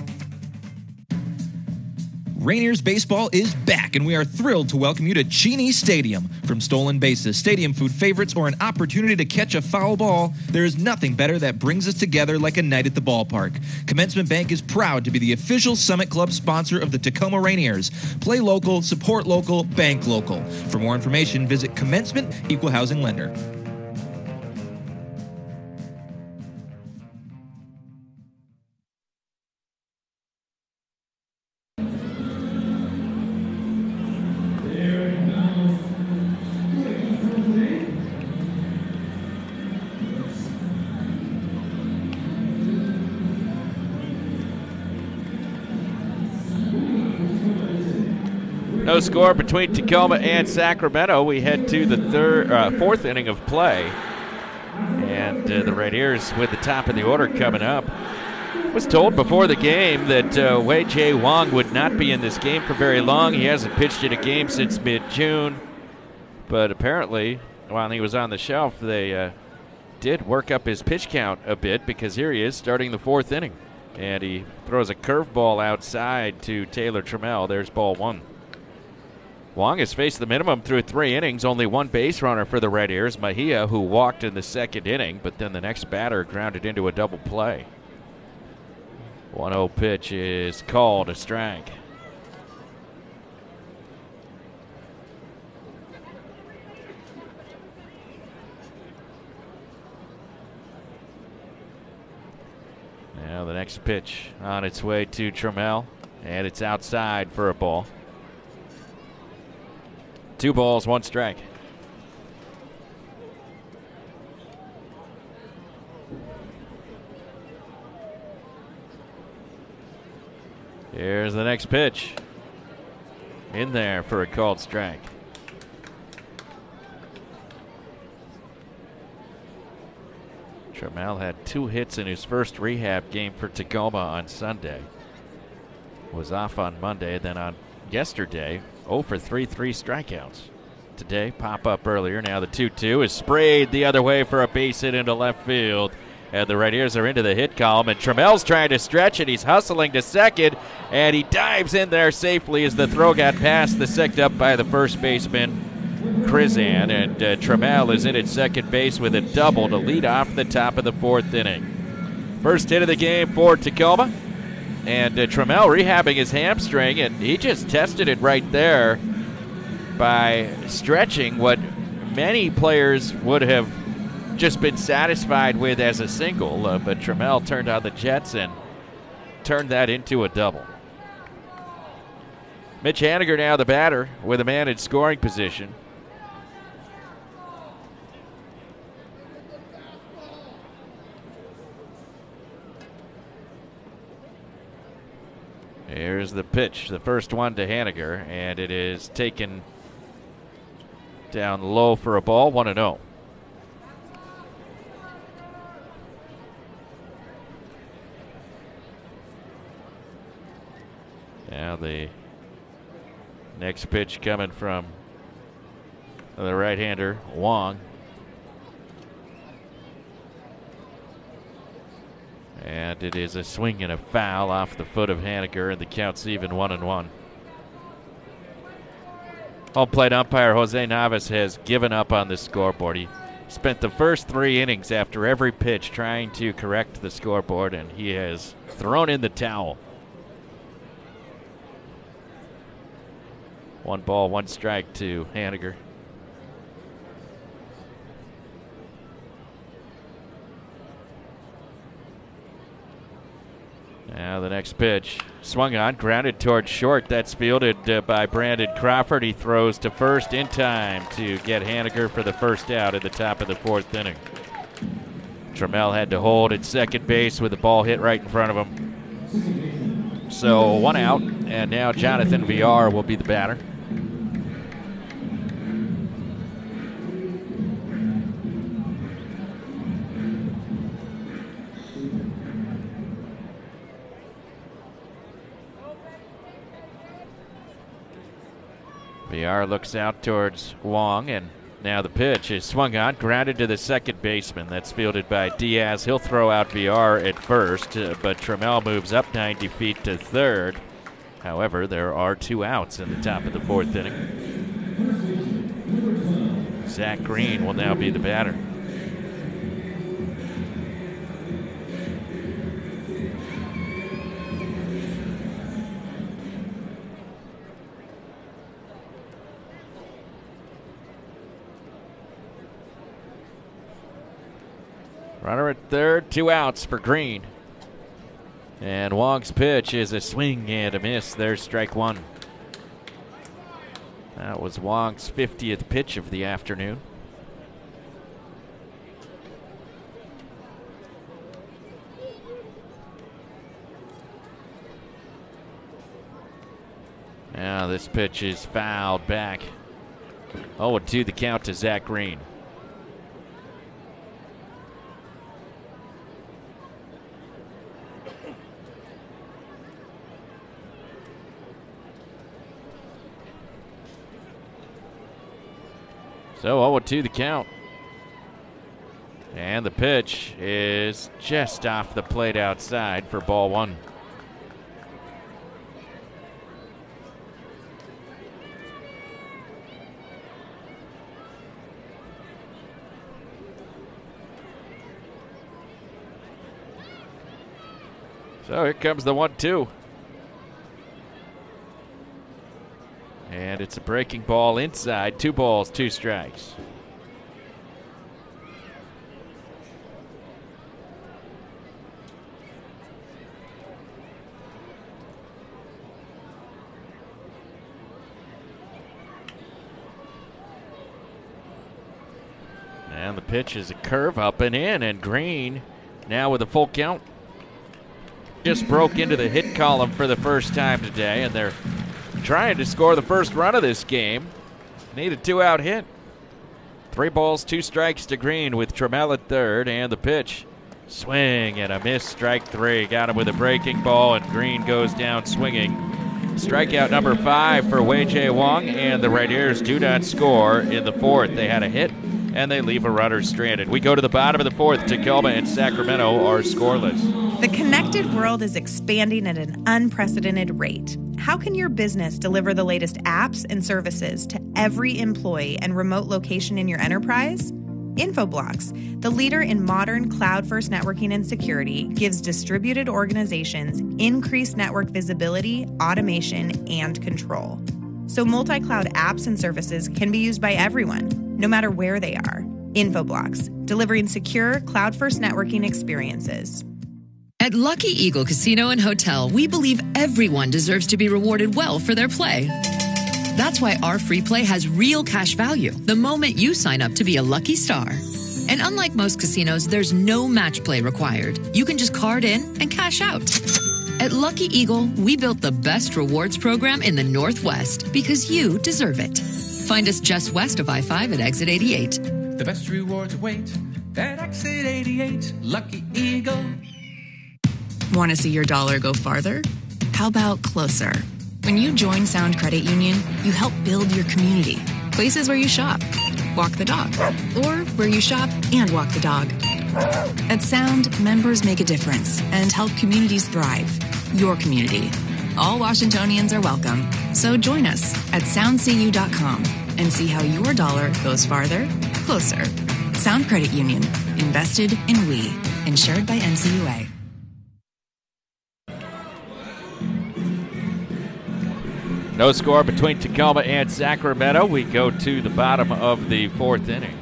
G: Rainiers baseball is back, and we are thrilled to welcome you to Cheney Stadium. From stolen bases, stadium food favorites, or an opportunity to catch a foul ball, there is nothing better that brings us together like a night at the ballpark. Commencement Bank is proud to be the official Summit Club sponsor of the Tacoma Rainiers. Play local, support local, bank local. For more information, visit Commencement Equal Housing Lender.
C: No score between Tacoma and Sacramento. We head to the third, uh, fourth inning of play. And uh, the Rainiers with the top of the order coming up. Was told before the game that uh, Wei-Jae Wong would not be in this game for very long. He hasn't pitched in a game since mid-June. But apparently, while he was on the shelf, they uh, did work up his pitch count a bit, because here he is starting the fourth inning. And he throws a curveball outside to Taylor Trammell. There's ball one. Wong has faced the minimum through three innings. Only one base runner for the Red Ears, Mejia, who walked in the second inning, but then the next batter grounded into a double play. one oh pitch is called a strike. Now the next pitch on its way to Trammell, and it's outside for a ball. Two balls, one strike. Here's the next pitch. In there for a called strike. Trammell had two hits in his first rehab game for Tacoma on Sunday. Was off on Monday, then on yesterday, oh for three, three strikeouts. Today, pop up earlier. Now the two two is sprayed the other way for a base hit into left field. And the Right-Ears are into the hit column, and Trammell's trying to stretch it. He's hustling to second, and he dives in there safely as the throw got past the sicked up by the first baseman, Krizan. And uh, Trammell is in at second base with a double to lead off the top of the fourth inning. First hit of the game for Tacoma, and uh, Trammell rehabbing his hamstring, and he just tested it right there by stretching what many players would have just been satisfied with as a single, uh, but Trammell turned on the jets and turned that into a double. Mitch Haniger now the batter with a man in scoring position. Here's the pitch, the first one to Haniger, and it is taken down low for a ball, one and oh. Now the next pitch coming from the right-hander, Wong. And it is a swing and a foul off the foot of Haniger, and the count's even one and one. Home plate umpire Jose Navas has given up on the scoreboard. He spent the first three innings after every pitch trying to correct the scoreboard, and he has thrown in the towel. One ball, one strike to Haniger. Now the next pitch, swung on, grounded towards short. That's fielded uh, by Brandon Crawford. He throws to first in time to get Haniger for the first out at the top of the fourth inning. Trammell had to hold at second base with the ball hit right in front of him. So one out, and now Jonathan Villar will be the batter. Villar looks out towards Wong, and now the pitch is swung on, grounded to the second baseman. That's fielded by Diaz. He'll throw out Villar at first, uh, but Trammell moves up ninety feet to third. However, there are two outs in the top of the fourth inning. Zach Green will now be the batter. Runner at third, two outs for Green. And Wong's pitch is a swing and a miss. There's strike one. That was Wong's fiftieth pitch of the afternoon. Now this pitch is fouled back. oh and two the count to Zach Green. So oh and two the count. And the pitch is just off the plate outside for ball one. So here comes the one two. And it's a breaking ball inside. Two balls, two strikes. And the pitch is a curve up and in, and Green now with a full count. Just broke into the hit column for the first time today, and they're trying to score the first run of this game. Need a two-out hit. Three balls, two strikes to Green with Trammell at third, and the pitch. Swing and a miss, strike three. Got him with a breaking ball, and Green goes down swinging. Strikeout number five for Wei-Jae Wong, and the Rainiers do not score in the fourth. They had a hit, and they leave a runner stranded. We go to the bottom of the fourth. Tacoma and Sacramento are scoreless.
U: The connected world is expanding at an unprecedented rate. How can your business deliver the latest apps and services to every employee and remote location in your enterprise? Infoblox, the leader in modern cloud-first networking and security, gives distributed organizations increased network visibility, automation, and control. So multi-cloud apps and services can be used by everyone, no matter where they are. Infoblox, delivering secure, cloud-first networking experiences.
N: At Lucky Eagle Casino and Hotel, we believe everyone deserves to be rewarded well for their play. That's why our free play has real cash value the moment you sign up to be a lucky star. And unlike most casinos, there's no match play required. You can just card in and cash out. At Lucky Eagle, we built the best rewards program in the Northwest because you deserve it. Find us just west of I five at exit eighty-eight.
O: The best rewards await at exit eighty-eight. Lucky Eagle.
I: Want to see your dollar go farther? How about closer? When you join Sound Credit Union, you help build your community. Places where you shop, walk the dog, or where you shop and walk the dog. At Sound, members make a difference and help communities thrive. Your community. All Washingtonians are welcome. So join us at sound c u dot com and see how your dollar goes farther, closer. Sound Credit Union. Invested in we. Insured by N C U A.
C: No score between Tacoma and Sacramento. We go to the bottom of the fourth inning.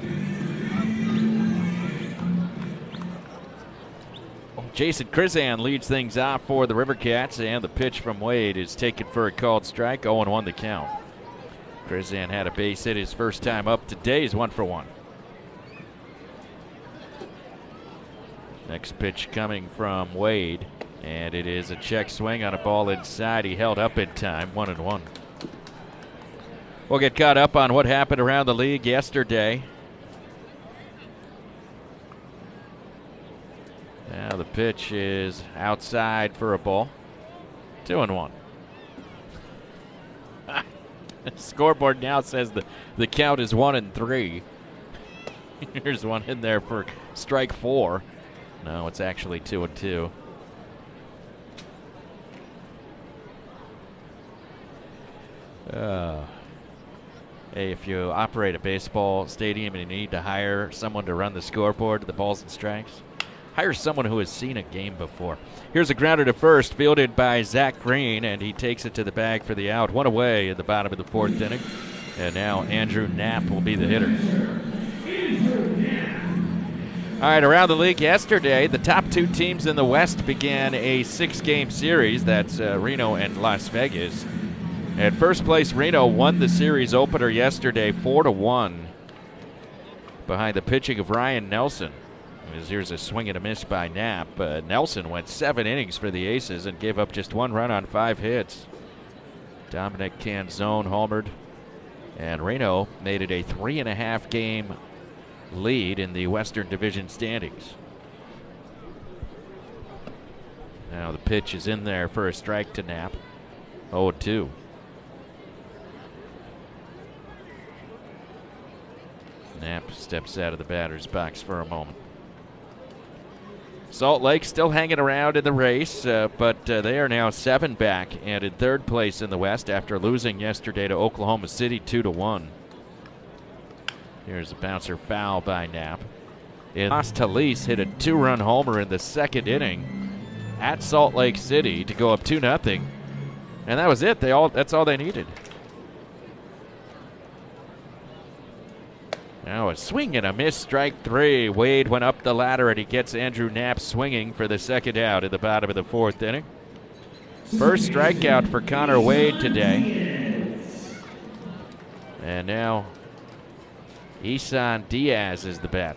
C: Jason Krizan leads things off for the River Cats, and the pitch from Wade is taken for a called strike. oh and one the count. Krizan had a base hit his first time up today. He's one for one. Next pitch coming from Wade. And it is a check swing on a ball inside. He held up in time, one and one. We'll get caught up on what happened around the league yesterday. Now the pitch is outside for a ball. Two and one. Scoreboard now says the, the count is one and three. Here's one in there for strike four. No, it's actually two and two. Uh, hey, if you operate a baseball stadium and you need to hire someone to run the scoreboard, the balls and strikes, hire someone who has seen a game before. Here's a grounder to first, fielded by Zach Green, and he takes it to the bag for the out. One away at the bottom of the fourth inning. And now Andrew Knapp will be the hitter. All right, around the league yesterday, the top two teams in the West began a six-game series. That's uh, Reno and Las Vegas. At first place, Reno won the series opener yesterday, four to one, behind the pitching of Ryan Nelson. Here's a swing and a miss by Knapp. Uh, Nelson went seven innings for the Aces and gave up just one run on five hits. Dominic Canzone homered, and Reno made it a three and a half game lead in the Western Division standings. Now the pitch is in there for a strike to Knapp. oh two. Knapp steps out of the batter's box for a moment. Salt Lake still hanging around in the race, uh, but uh, they are now seven back and in third place in the West after losing yesterday to Oklahoma City two to one. Here's a bouncer foul by Knapp. Las Talis hit a two-run homer in the second inning at Salt Lake City to go up two nothing, and that was it. They all that's all they needed. Now a swing and a miss, strike three. Wade went up the ladder and he gets Andrew Knapp swinging for the second out at the bottom of the fourth inning. First strikeout for Connor Wade today. And now Isan Diaz is the batter.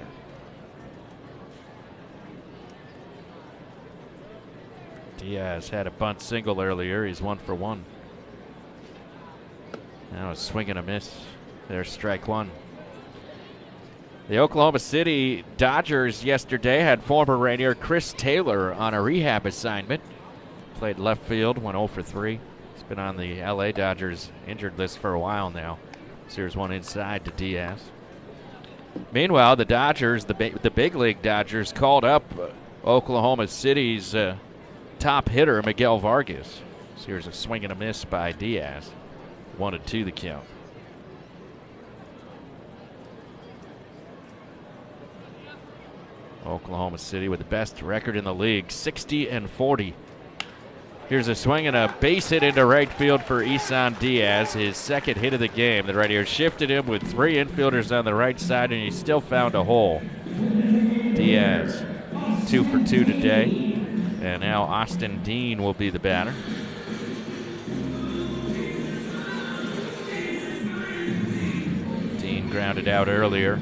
C: Diaz had a bunt single earlier. He's one for one. Now a swing and a miss. There's strike one. The Oklahoma City Dodgers yesterday had former Rainier Chris Taylor on a rehab assignment. Played left field, went oh for three. He's been on the L A Dodgers injured list for a while now. So here's one inside to Diaz. Meanwhile, the Dodgers, the, ba- the big league Dodgers, called up uh, Oklahoma City's uh, top hitter, Miguel Vargas. So here's a swing and a miss by Diaz. One and two the count. Oklahoma City with the best record in the league, sixty and forty. Here's a swing and a base hit into right field for Isan Diaz, his second hit of the game. The right here shifted him with three infielders on the right side, and he still found a hole. Diaz, two for two today. And now Austin Dean will be the batter. Dean grounded out earlier.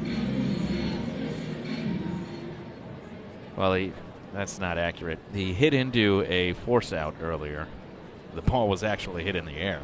C: Well, he, that's not accurate. He hit into a force out earlier. The ball was actually hit in the air.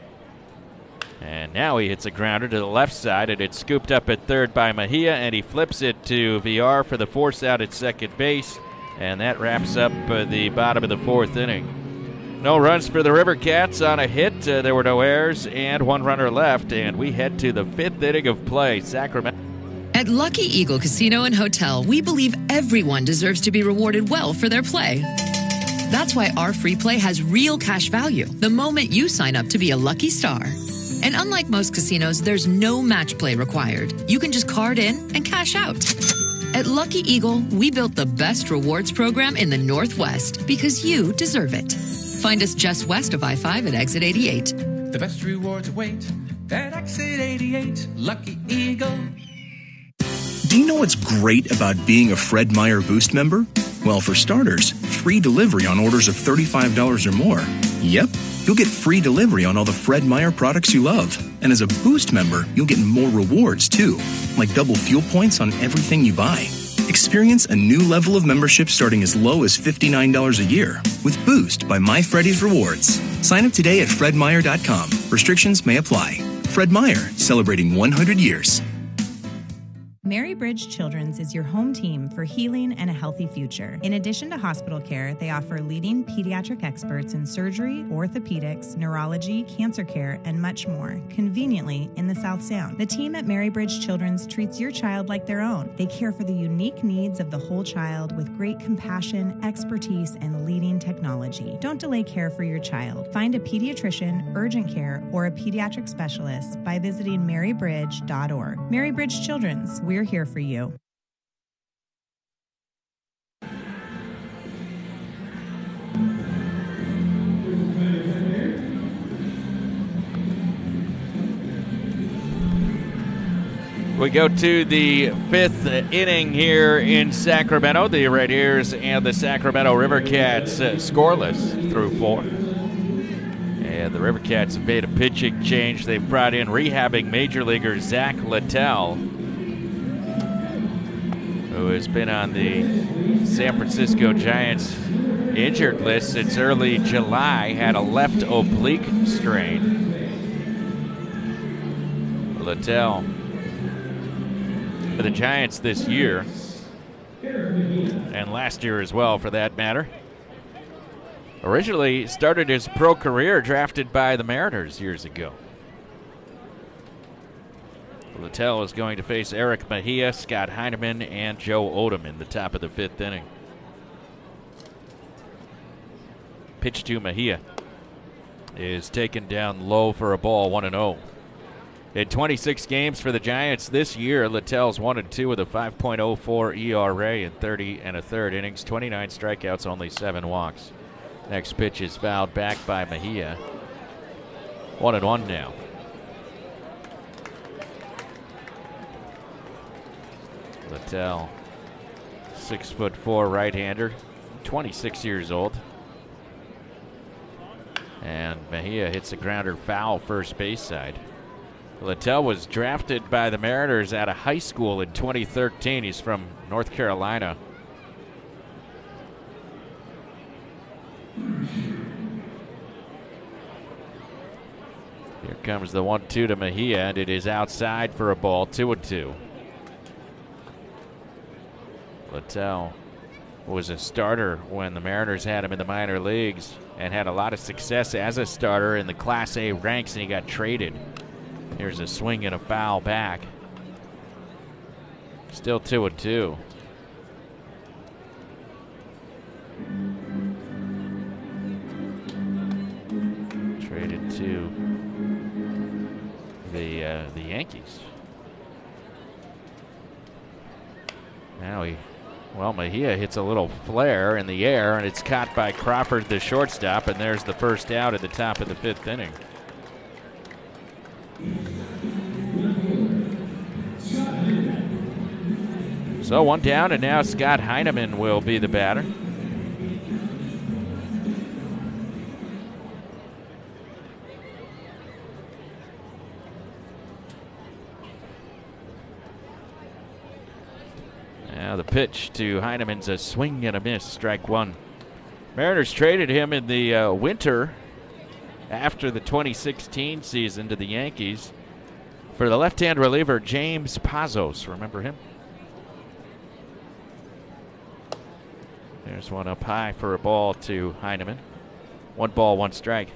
C: And now he hits a grounder to the left side, and it's scooped up at third by Mejia, and he flips it to V R for the force out at second base. And that wraps up uh, the bottom of the fourth inning. No runs for the River Cats on a hit. Uh, there were no errors and one runner left, and we head to the fifth inning of play. Sacramento.
N: At Lucky Eagle Casino and Hotel, we believe everyone deserves to be rewarded well for their play. That's why our free play has real cash value the moment you sign up to be a lucky star. And unlike most casinos, there's no match play required. You can just card in and cash out. At Lucky Eagle, we built the best rewards program in the Northwest because you deserve it. Find us just west of I five at exit eighty-eight.
O: The best rewards await at exit eighty-eight. Lucky Eagle.
R: Do you know what's great about being a Fred Meyer Boost member? Well, for starters, free delivery on orders of thirty-five dollars or more. Yep, you'll get free delivery on all the Fred Meyer products you love. And as a Boost member, you'll get more rewards, too, like double fuel points on everything you buy. Experience a new level of membership starting as low as fifty-nine dollars a year with Boost by My Freddy's Rewards. Sign up today at fred meyer dot com. Restrictions may apply. Fred Meyer, celebrating one hundred years.
U: Mary Bridge Children's is your home team for healing and a healthy future. In addition to hospital care, they offer leading pediatric experts in surgery, orthopedics, neurology, cancer care, and much more, conveniently in the South Sound. The team at Mary Bridge Children's treats your child like their own. They care for the unique needs of the whole child with great compassion, expertise, and leading technology. Don't delay care for your child. Find a pediatrician, urgent care, or a pediatric specialist by visiting mary bridge dot org. Mary Bridge Children's, we're here for you.
C: We go to the fifth inning here in Sacramento. The Red Ears and the Sacramento River Cats uh, scoreless through four. And the River Cats have made a pitching change. They've brought in rehabbing major leaguer Zach Littell, who has been on the San Francisco Giants injured list since early July, had a left oblique strain. Littell for the Giants this year, and last year as well for that matter. Originally started his pro career drafted by the Mariners years ago. Littell is going to face Eric Mejia, Scott Heineman, and Joe Odom in the top of the fifth inning. Pitch to Mejia is taken down low for a ball, one and oh. In twenty-six games for the Giants this year, Littell's one and two with a five point oh four E R A in thirty and a third innings, twenty-nine strikeouts, only seven walks. Next pitch is fouled back by Mejia. One and one now. Littell, six foot four right-hander, twenty-six years old. And Mejia hits a grounder foul first base side. Littell was drafted by the Mariners out of high school in twenty thirteen. He's from North Carolina. Here comes the one two to Mejia, and it is outside for a ball, two and two. Littell was a starter when the Mariners had him in the minor leagues and had a lot of success as a starter in the Class A ranks, and he got traded. Here's a swing and a foul back. Still two and two. Traded to the uh, the Yankees. Now he, well, Mejia hits a little flare in the air, and it's caught by Crawford, the shortstop, and there's the first out at the top of the fifth inning. So one down, and now Scott Heineman will be the batter. Now the pitch to Heineman's a swing and a miss, strike one. Mariners traded him in the uh, winter after the twenty sixteen season to the Yankees for the left-hand reliever James Pazos. Remember him? There's one up high for a ball to Heineman. One ball, one strike.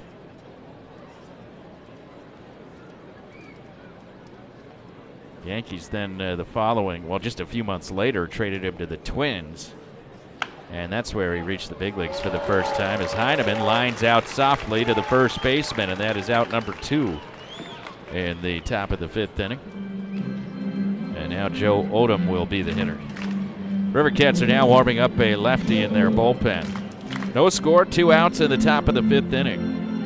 C: Yankees then uh, the following, well, just a few months later, traded him to the Twins. And that's where he reached the big leagues for the first time as Heineman lines out softly to the first baseman, and that is out number two in the top of the fifth inning. And now Joe Odom will be the hitter. River Cats are now warming up a lefty in their bullpen. No score, two outs in the top of the fifth inning.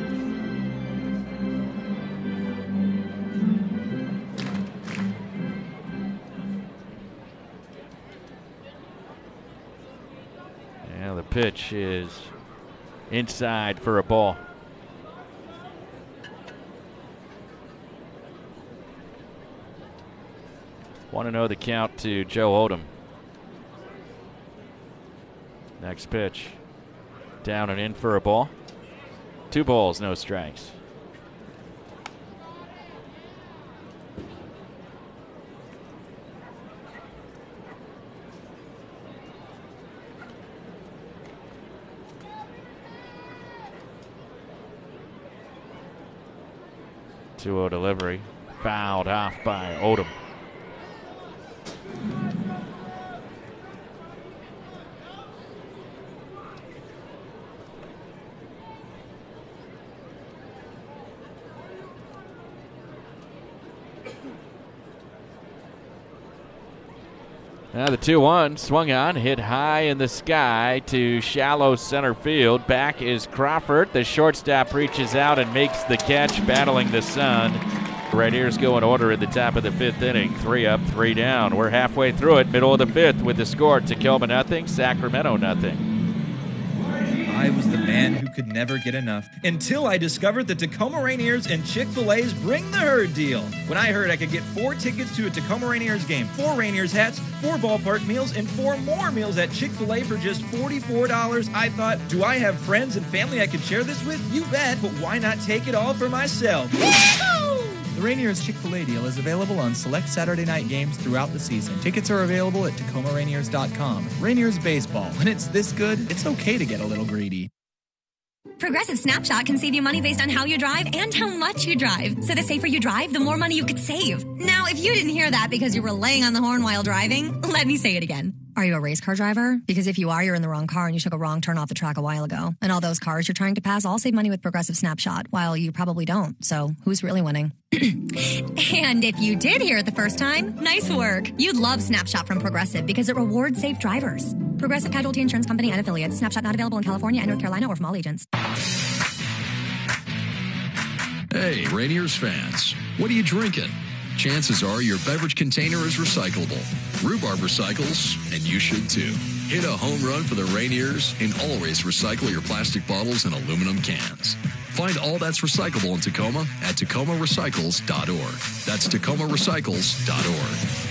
C: Now the pitch is inside for a ball. Want to know the count to Joe Odom. Next pitch. Down and in for a ball. Two balls, no strikes. two oh delivery. Fouled off by Odom. Now the two one swung on, hit high in the sky to shallow center field. Back is Crawford. The shortstop reaches out and makes the catch, battling the sun. Rainiers go in order at the top of the fifth inning. Three up, three down. We're halfway through it, middle of the fifth with the score. Tacoma nothing, Sacramento nothing.
G: I was the man who could never get enough until I discovered the Tacoma Rainiers and Chick-fil-A's Bring the Herd deal. When I heard I could get four tickets to a Tacoma Rainiers game, four Rainiers hats, four ballpark meals, and four more meals at Chick-fil-A for just forty-four dollars, I thought, do I have friends and family I could share this with? You bet, but why not take it all for myself?
J: The Rainiers Chick-fil-A deal is available on select Saturday night games throughout the season. Tickets are available at Tacoma Rainiers dot com. Rainiers Baseball. When it's this good, it's okay to get a little greedy.
P: Progressive Snapshot can save you money based on how you drive and how much you drive. So the safer you drive, the more money you could save. Now, if you didn't hear that because you were laying on the horn while driving, let me say it again. Are you a race car driver? Because if you are, you're in the wrong car and you took a wrong turn off the track a while ago. And all those cars you're trying to pass all save money with Progressive Snapshot, while you probably don't. So who's really winning? And if you did hear it the first time, nice work. You'd love Snapshot from Progressive because it rewards safe drivers. Progressive Casualty Insurance Company and affiliates. Snapshot not available in California and North Carolina or from all agents.
F: Hey, Rainiers fans, what are you drinking? Chances are your beverage container is recyclable. Rhubarb recycles, and you should too. Hit a home run for the Rainiers and always recycle your plastic bottles and aluminum cans. Find all that's recyclable in Tacoma at Tacoma Recycles dot org. That's Tacoma Recycles dot org.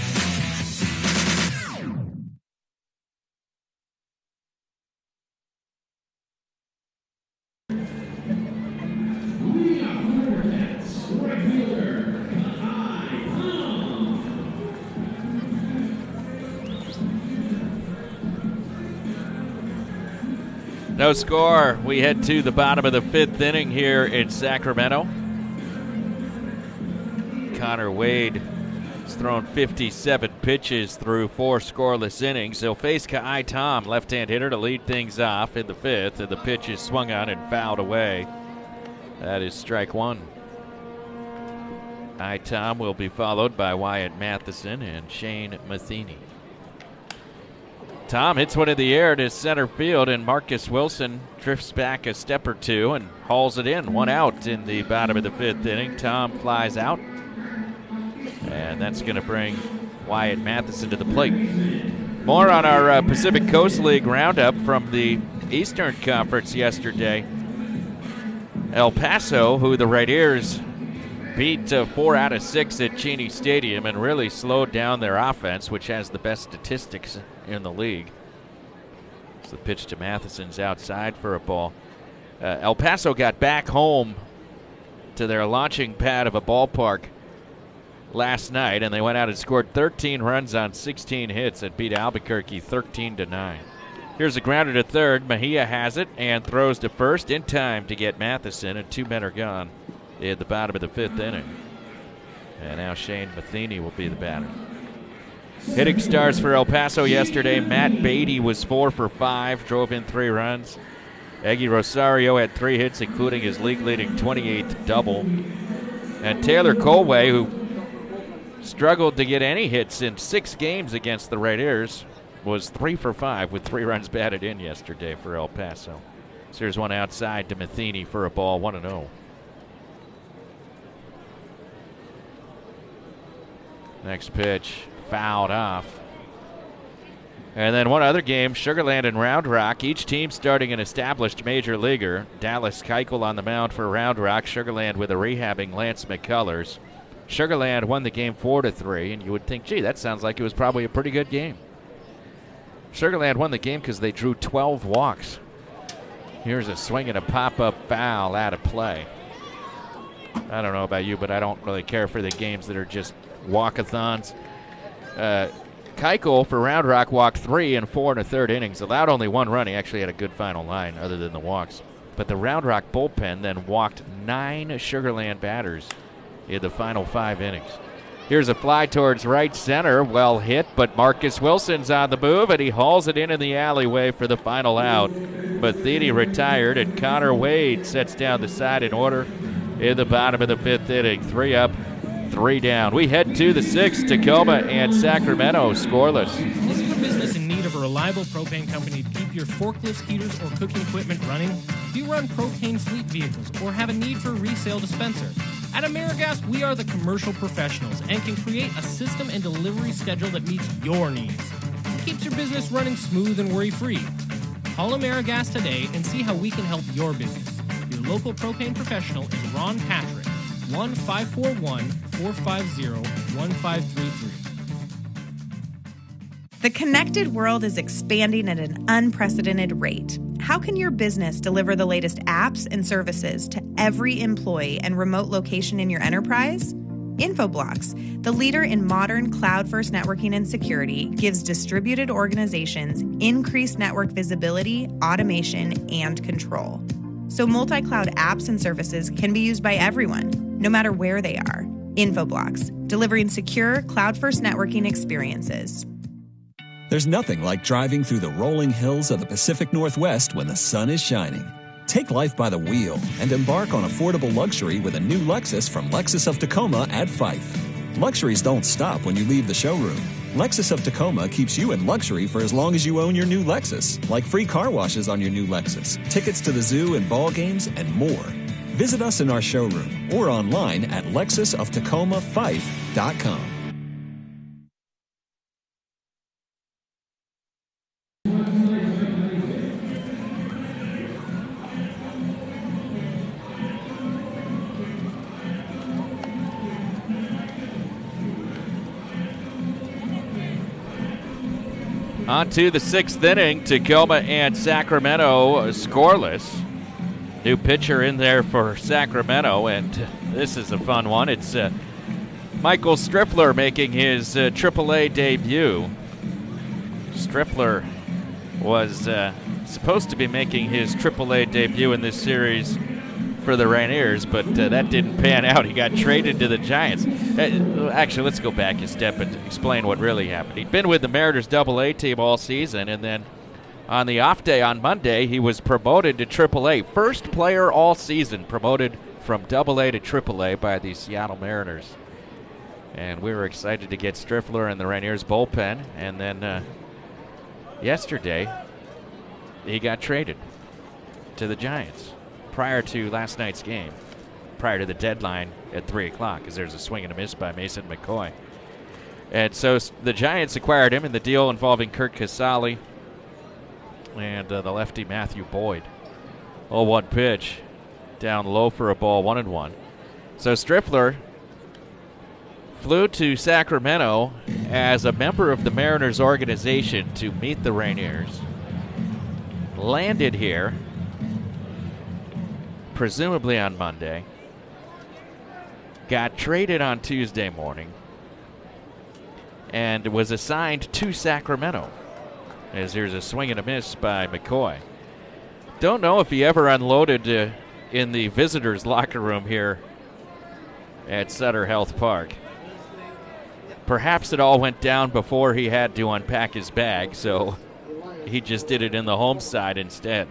C: No score. We head to the bottom of the fifth inning here in Sacramento. Connor Wade has thrown fifty-seven pitches through four scoreless innings. He'll face Ka'ai Tom, left-hand hitter, to lead things off in the fifth, and the pitch is swung on and fouled away. That is strike one. Ka'ai Tom will be followed by Wyatt Matheson and Shane Matheny. Tom hits one in the air to center field, and Marcus Wilson drifts back a step or two and hauls it in. One out in the bottom of the fifth inning. Tom flies out, and that's going to bring Wyatt Matheson to the plate. More on our uh, Pacific Coast League roundup from the Eastern Conference yesterday. El Paso, who the Raiders beat uh, four out of six at Cheney Stadium and really slowed down their offense, which has the best statistics in the league. So the pitch to Matheson's outside for a ball. Uh, El Paso got back home to their launching pad of a ballpark last night, and they went out and scored thirteen runs on sixteen hits and beat Albuquerque thirteen to nine. Here's a grounder to third. Mejia has it and throws to first in time to get Matheson, and two men are gone at the bottom of the fifth inning. And now Shane Matheny will be the batter. Hitting stars for El Paso yesterday. Matt Beatty was four for five, drove in three runs. Eggy Rosario had three hits, including his league-leading twenty-eighth double. And Taylor Colway, who struggled to get any hits in six games against the Raiders, was three for five with three runs batted in yesterday for El Paso. So here's one outside to Matheny for a ball, one and oh. Next pitch, fouled off. And then one other game, Sugar Land and Round Rock, each team starting an established major leaguer. Dallas Keuchel on the mound for Round Rock, Sugar Land with a rehabbing Lance McCullers. Sugar Land won the game four to three, and you would think, gee, that sounds like it was probably a pretty good game. Sugar Land won the game because they drew twelve walks. Here's a swing and a pop-up foul out of play. I don't know about you, but I don't really care for the games that are just walkathons. Uh, Keuchel for Round Rock walked three and four in the third innings, allowed only one run. He actually had a good final line other than the walks. But the Round Rock bullpen then walked nine Sugar Land batters in the final five innings. Here's a fly towards right center, well hit, but Marcus Wilson's on the move, and he hauls it in in the alleyway for the final out. Matheny retired, and Connor Wade sets down the side in order in the bottom of the fifth inning. Three up, three down. We head to the sixth. Tacoma and Sacramento scoreless.
D: Is your business in need of a reliable propane company to keep your forklifts, heaters, or cooking equipment running? Do you run propane fleet vehicles or have a need for a resale dispenser? At AmeriGas, we are the commercial professionals and can create a system and delivery schedule that meets your needs. It keeps your business running smooth and worry-free. Call AmeriGas today and see how we can help your business. Your local propane professional is Ron Patrick, one five four one, four five zero, one five three three.
U: The connected world is expanding at an unprecedented rate. How can your business deliver the latest apps and services to every employee and remote location in your enterprise? Infoblox, the leader in modern cloud-first networking and security, gives distributed organizations increased network visibility, automation, and control. So multi-cloud apps and services can be used by everyone, no matter where they are. Infoblox, delivering secure cloud-first networking experiences.
S: There's nothing like driving through the rolling hills of the Pacific Northwest when the sun is shining. Take life by the wheel and embark on affordable luxury with a new Lexus from Lexus of Tacoma at Fife. Luxuries don't stop when you leave the showroom. Lexus of Tacoma keeps you in luxury for as long as you own your new Lexus, like free car washes on your new Lexus, tickets to the zoo and ball games, and more. Visit us in our showroom or online at lexus of tacoma fife dot com.
C: On to the sixth inning, Tacoma and Sacramento scoreless. New pitcher in there for Sacramento, and this is a fun one. It's uh, Michael Striffler making his uh, triple A debut. Striffler was uh, supposed to be making his triple A debut in this series for the Rainiers, but uh, that didn't pan out. He got traded to the Giants. Uh, actually, let's go back a step and explain what really happened. He'd been with the Mariners double A team all season, and then on the off day on Monday, he was promoted to triple A. First player all season promoted from double A to triple A by the Seattle Mariners. And we were excited to get Striffler in the Rainiers bullpen, and then uh, yesterday he got traded to the Giants prior to last night's game, prior to the deadline at three o'clock, because there's a swing and a miss by Mason McCoy. And so the Giants acquired him in the deal involving Kurt Casale and uh, the lefty Matthew Boyd. oh one pitch, down low for a ball, one and one. So Striffler flew to Sacramento as a member of the Mariners organization to meet the Rainiers, landed here presumably on Monday, got traded on Tuesday morning, and was assigned to Sacramento. As here's a swing and a miss by McCoy. Don't know if he ever unloaded uh, in the visitors' locker room here at Sutter Health Park. Perhaps it all went down before he had to unpack his bag, so he just did it in the home side instead.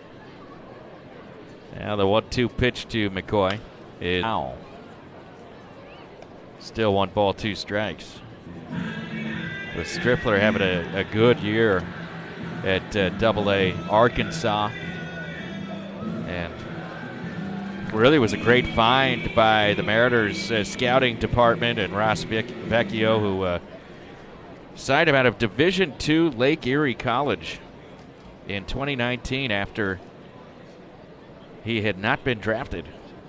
C: Now the one two pitch to McCoy is foul. Still one ball, two strikes. With Striffler having a, a good year at uh, double A Arkansas. And really was a great find by the Mariners uh, scouting department and Ross Vic- Vecchio, who uh, signed him out of Division two Lake Erie College in twenty nineteen after he had not been drafted.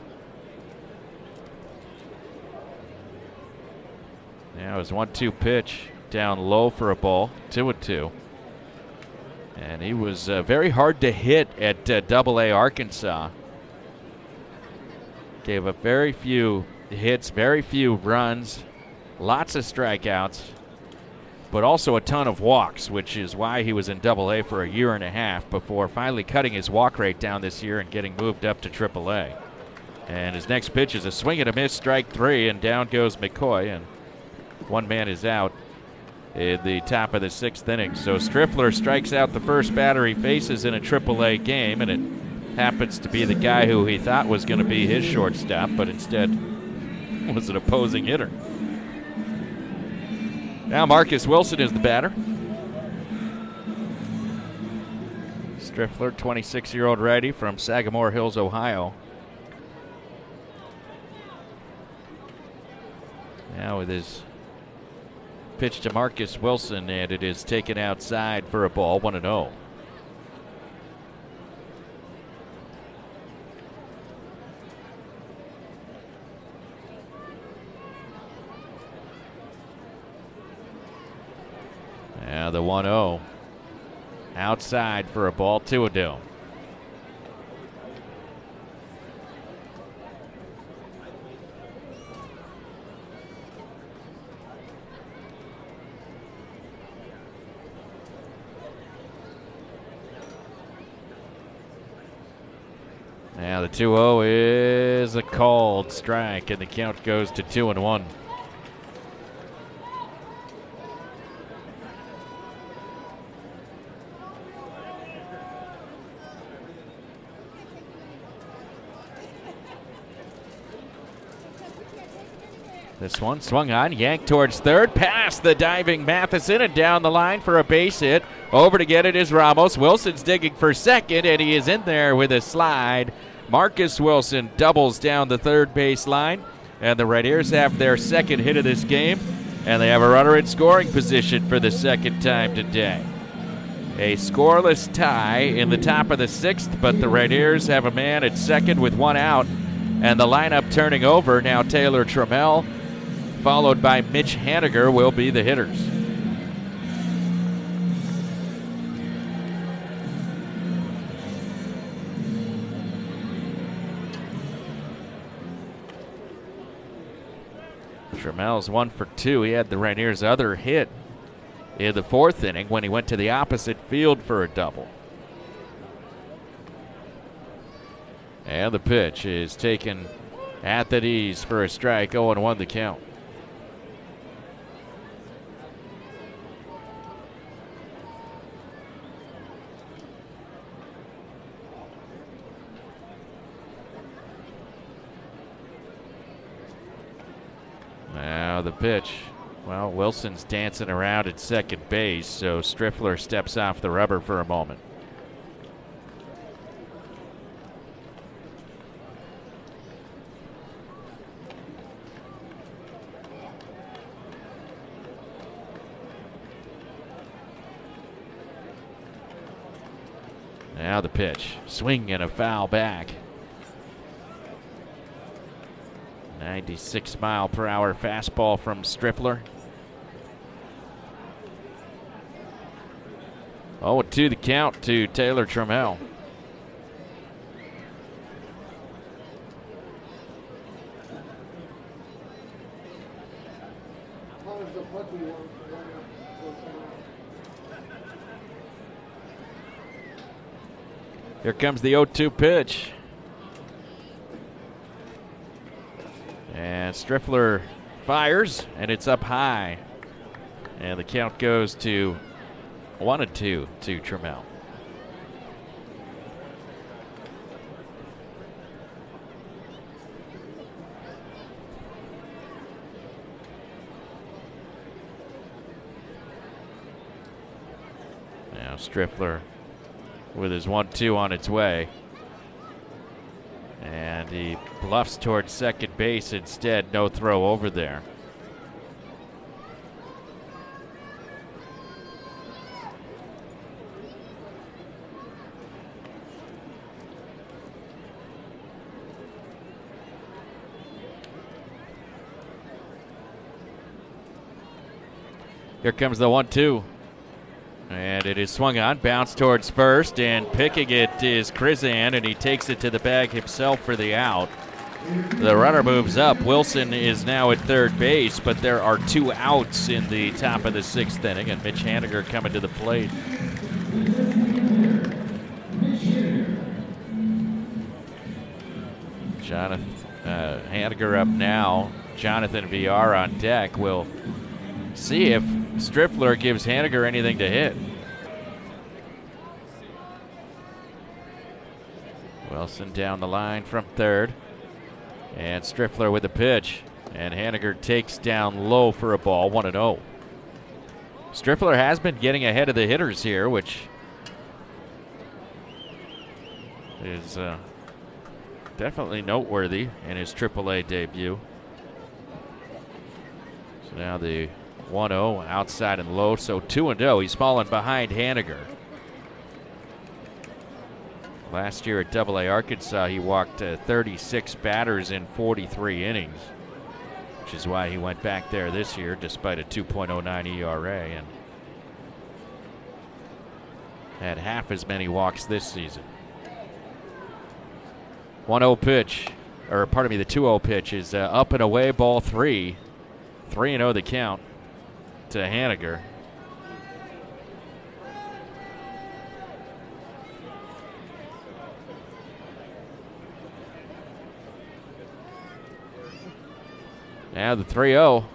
C: Now his one two pitch down low for a ball, two and two. And he was uh, very hard to hit at uh, double A Arkansas. Gave up very few hits, very few runs, lots of strikeouts, but also a ton of walks, which is why he was in double A for a year and a half before finally cutting his walk rate down this year and getting moved up to triple A. And his next pitch is a swing and a miss, strike three, and down goes McCoy, and one man is out in the top of the sixth inning. So Striffler strikes out the first batter he faces in a triple A game, and it happens to be the guy who he thought was going to be his shortstop, but instead was an opposing hitter. Now Marcus Wilson is the batter. Striffler, twenty-six-year-old righty from Sagamore Hills, Ohio. Now with his pitch to Marcus Wilson, and it is taken outside for a ball, one and oh. Now the one oh. Outside for a ball, two and oh. Now the two oh is a called strike, and the count goes to two and one. This one swung on, yanked towards third, past the diving Matheson and down the line for a base hit. Over to get it is Ramos. Wilson's digging for second, and he is in there with a slide. Marcus Wilson doubles down the third base line, and the Rainiers have their second hit of this game, and they have a runner in scoring position for the second time today. A scoreless tie in the top of the sixth, but the Rainiers have a man at second with one out, and the lineup turning over. Now Taylor Trammell, followed by Mitch Haniger, will be the hitters. Trammell's one for two. He had the Rainiers' other hit in the fourth inning when he went to the opposite field for a double. And the pitch is taken at the knees for a strike. oh and one the count. Now the pitch. Well, Wilson's dancing around at second base, so Striffler steps off the rubber for a moment. Now the pitch. Swing and a foul back. ninety-six mile per hour fastball from Striffler. oh and two the count to Taylor Trammell. Here comes the oh two pitch. And Striffler fires, and it's up high. And the count goes to one and two to Trammell. Now Striffler with his one two on its way. And he bluffs towards second base instead. No throw over there. Here comes the one two. And it is swung on, bounced towards first, and picking it is Krizan, and he takes it to the bag himself for the out. The runner moves up. Wilson is now at third base, but there are two outs in the top of the sixth inning, and Mitch Haniger coming to the plate. Jonathan uh, Haniger up now. Jonathan Villar on deck. We'll see if Striffler gives Haniger anything to hit. Wilson down the line from third. And Striffler with the pitch. And Haniger takes down low for a ball, one and oh. Striffler has been getting ahead of the hitters here, which is uh, definitely noteworthy in his triple A debut. So now the one oh outside and low, so two and oh. He's fallen behind Haniger. Last year at double A Arkansas, he walked uh, thirty-six batters in forty-three innings, which is why he went back there this year despite a two point oh nine E R A and had half as many walks this season. one oh pitch, or pardon me, the two oh pitch is uh, up and away, ball three. three and oh the count to Haniger. Now the three oh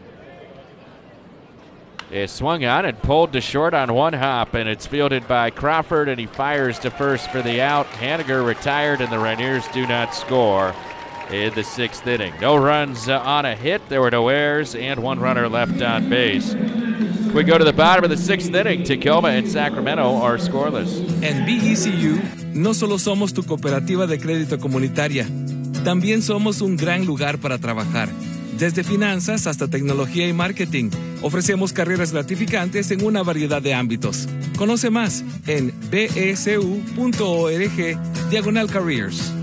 C: is swung on and pulled to short on one hop, and it's fielded by Crawford, and he fires to first for the out. Haniger retired, and the Rainiers do not score in the sixth inning. No runs uh, on a hit. There were no errors, and one runner left on base. We go to the bottom of the sixth inning. Tacoma and Sacramento are scoreless.
T: En B E C U, no solo somos tu cooperativa de crédito comunitaria, también somos un gran lugar para trabajar. Desde finanzas hasta tecnología y marketing, ofrecemos carreras gratificantes en una variedad de ámbitos. Conoce más en bsu.org diagonal careers.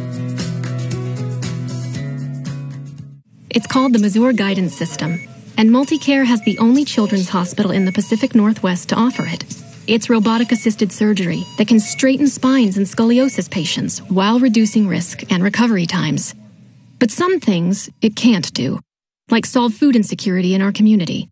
Q: It's called the Mazur Guidance System, and MultiCare has the only children's hospital in the Pacific Northwest to offer it. It's robotic-assisted surgery that can straighten spines in scoliosis patients while reducing risk and recovery times. But some things it can't do, like solve food insecurity in our community.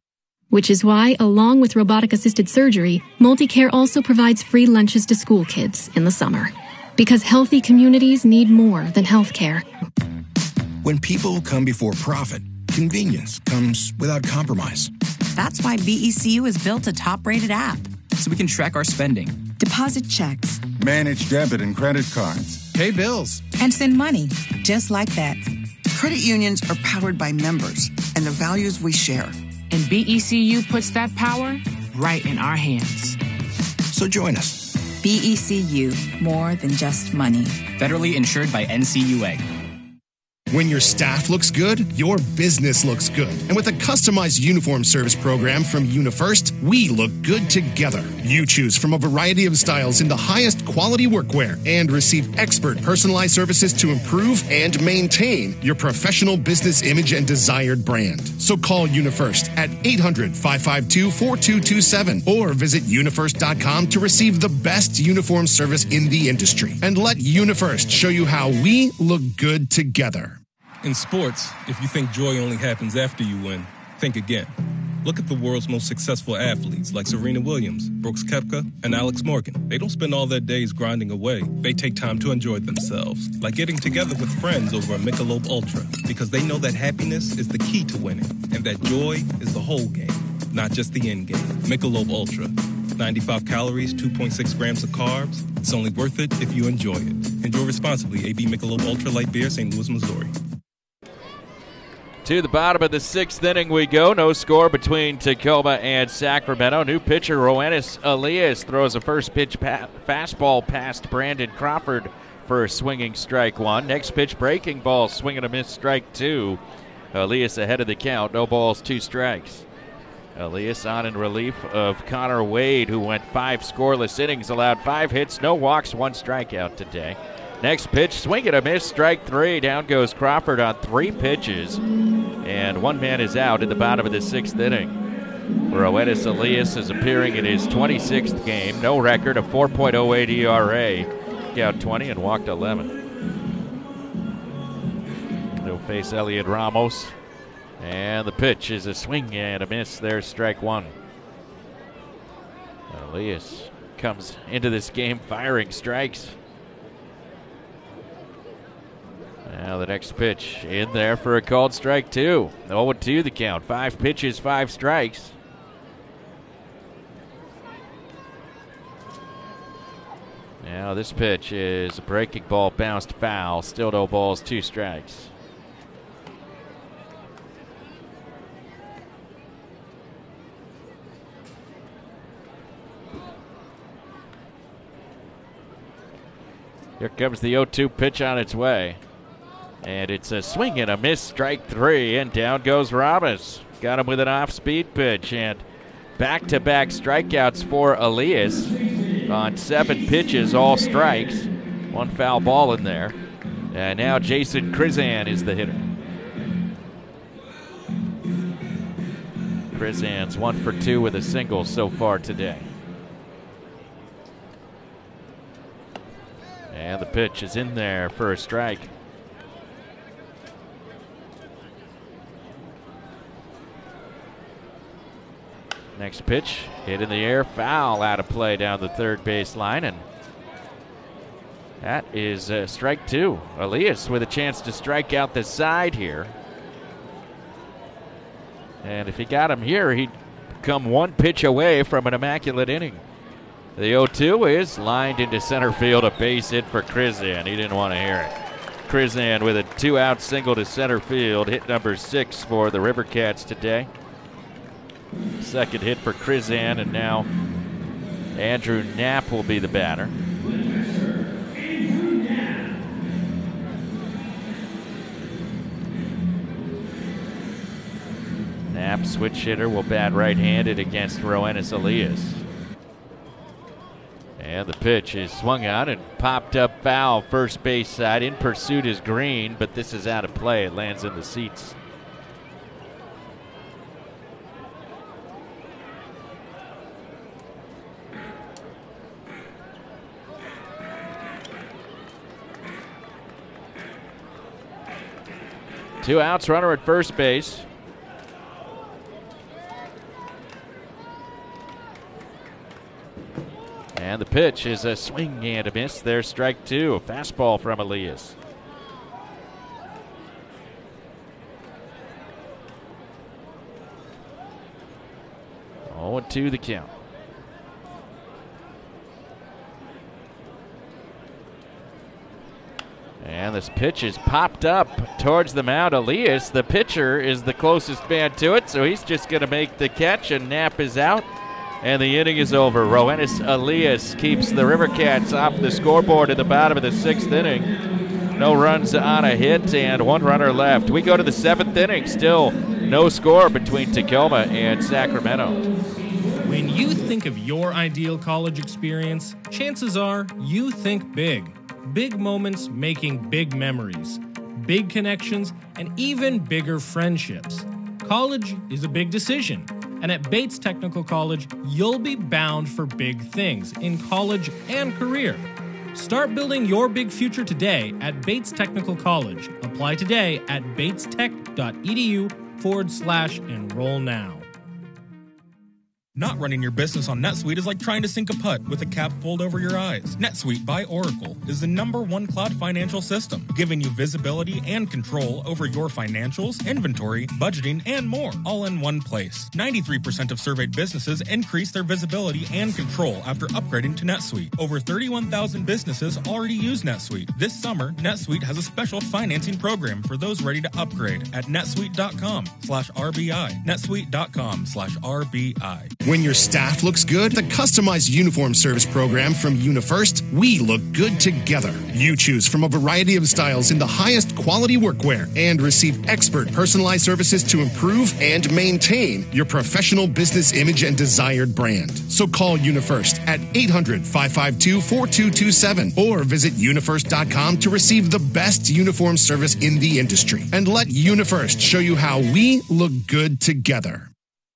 Q: Which is why, along with robotic-assisted surgery, MultiCare also provides free lunches to school kids in the summer. Because healthy communities need more than healthcare.
F: When people come before profit, convenience comes without compromise.
A: That's why B E C U has built a top-rated app.
J: So we can track our spending,
A: deposit checks,
E: manage debit and credit cards,
H: pay bills,
A: and send money just like that.
K: Credit unions are powered by members and the values we share.
L: And B E C U puts that power right in our hands.
F: So join us.
A: B E C U, more than just money.
J: Federally insured by N C U A.
H: When your staff looks good, your business looks good. And with a customized uniform service program from UniFirst, we look good together. You choose from a variety of styles in the highest quality workwear and receive expert personalized services to improve and maintain your professional business image and desired brand. So call UniFirst at eight hundred, five five two, four two two seven or visit unifirst dot com to receive the best uniform service in the industry. And let UniFirst show you how we look good together.
B: In sports, if you think joy only happens after you win, think again. Look at the world's most successful athletes like Serena Williams, Brooks Koepka, and Alex Morgan. They don't spend all their days grinding away. They take time to enjoy themselves, like getting together with friends over a Michelob Ultra, because they know that happiness is the key to winning, and that joy is the whole game, not just the end game. Michelob Ultra. ninety-five calories, two point six grams of carbs. It's only worth it if you enjoy it. Enjoy responsibly. A B Michelob Ultra Light Beer, Saint Louis, Missouri.
C: To the bottom of the sixth inning we go. No score between Tacoma and Sacramento. New pitcher Roenis Elias throws a first pitch pa- fastball past Brandon Crawford for a swinging strike one. Next pitch breaking ball, swinging a miss, strike two. Elias ahead of the count. No balls, two strikes. Elias on in relief of Connor Wade, who went five scoreless innings, allowed five hits, no walks, one strikeout today. Next pitch, swing and a miss, strike three. Down goes Crawford on three pitches, and one man is out in the bottom of the sixth inning. Roenis Elias is appearing in his twenty-sixth game. No record, a four point oh eight E R A. Struck out twenty and walked eleven. He'll face Elliot Ramos. And the pitch is a swing and a miss. There's strike one. Elias comes into this game firing strikes. Now the next pitch in there for a called strike two. oh two the count. Five pitches, five strikes. Now this pitch is a breaking ball, bounced foul. Still no balls, two strikes. Here comes the oh two pitch on its way. And it's a swing and a miss, strike three, and down goes Ramos. Got him with an off-speed pitch, and back-to-back strikeouts for Elias on seven pitches, all strikes. One foul ball in there. And now Jason Krizan is the hitter. Krizan's one for two with a single so far today. And the pitch is in there for a strike. Next pitch, hit in the air, foul, out of play down the third base line, and that is uh, strike two. Elias with a chance to strike out the side here. And if he got him here, he'd come one pitch away from an immaculate inning. The oh two is lined into center field, a base hit for Krizan. He didn't want to hear it. Krizan with a two-out single to center field, hit number six for the Rivercats today. Second hit for Krizan, and now Andrew Knapp will be the batter. Knapp, switch hitter, will bat right-handed against Roenis Elias. And the pitch is swung out and popped up foul first base side. In pursuit is Green, but this is out of play. It lands in the seats. Two outs, runner at first base. And the pitch is a swing and a miss. There's strike two. A fastball from Elias. oh and two the count. And this pitch is popped up towards the mound. Elias, the pitcher, is the closest man to it, so he's just going to make the catch, and Knapp is out, and the inning is over. Roenis Elias keeps the River Cats off the scoreboard at the bottom of the sixth inning. No runs on a hit and one runner left. We go to the seventh inning, still no score between Tacoma and Sacramento.
D: When you think of your ideal college experience, chances are you think big. Big moments making big memories, big connections, and even bigger friendships. College is a big decision, and at Bates Technical College, you'll be bound for big things in college and career. Start building your big future today at Bates Technical College. Apply today at bates-tech.edu forward slash enroll now.
B: Not running your business on NetSuite is like trying to sink a putt with a cap pulled over your eyes. NetSuite by Oracle is the number one cloud financial system, giving you visibility and control over your financials, inventory, budgeting, and more, all in one place. ninety-three percent of surveyed businesses increase their visibility and control after upgrading to NetSuite. Over thirty-one thousand businesses already use NetSuite. This summer, NetSuite has a special financing program for those ready to upgrade at netsuite.com slash RBI. netsuite.com slash RBI.
H: When your staff looks good, the customized uniform service program from UniFirst, we look good together. You choose from a variety of styles in the highest quality workwear and receive expert personalized services to improve and maintain your professional business image and desired brand. So call UniFirst at eight hundred, five five two, four two two seven or visit unifirst dot com to receive the best uniform service in the industry. And let UniFirst show you how we look good together.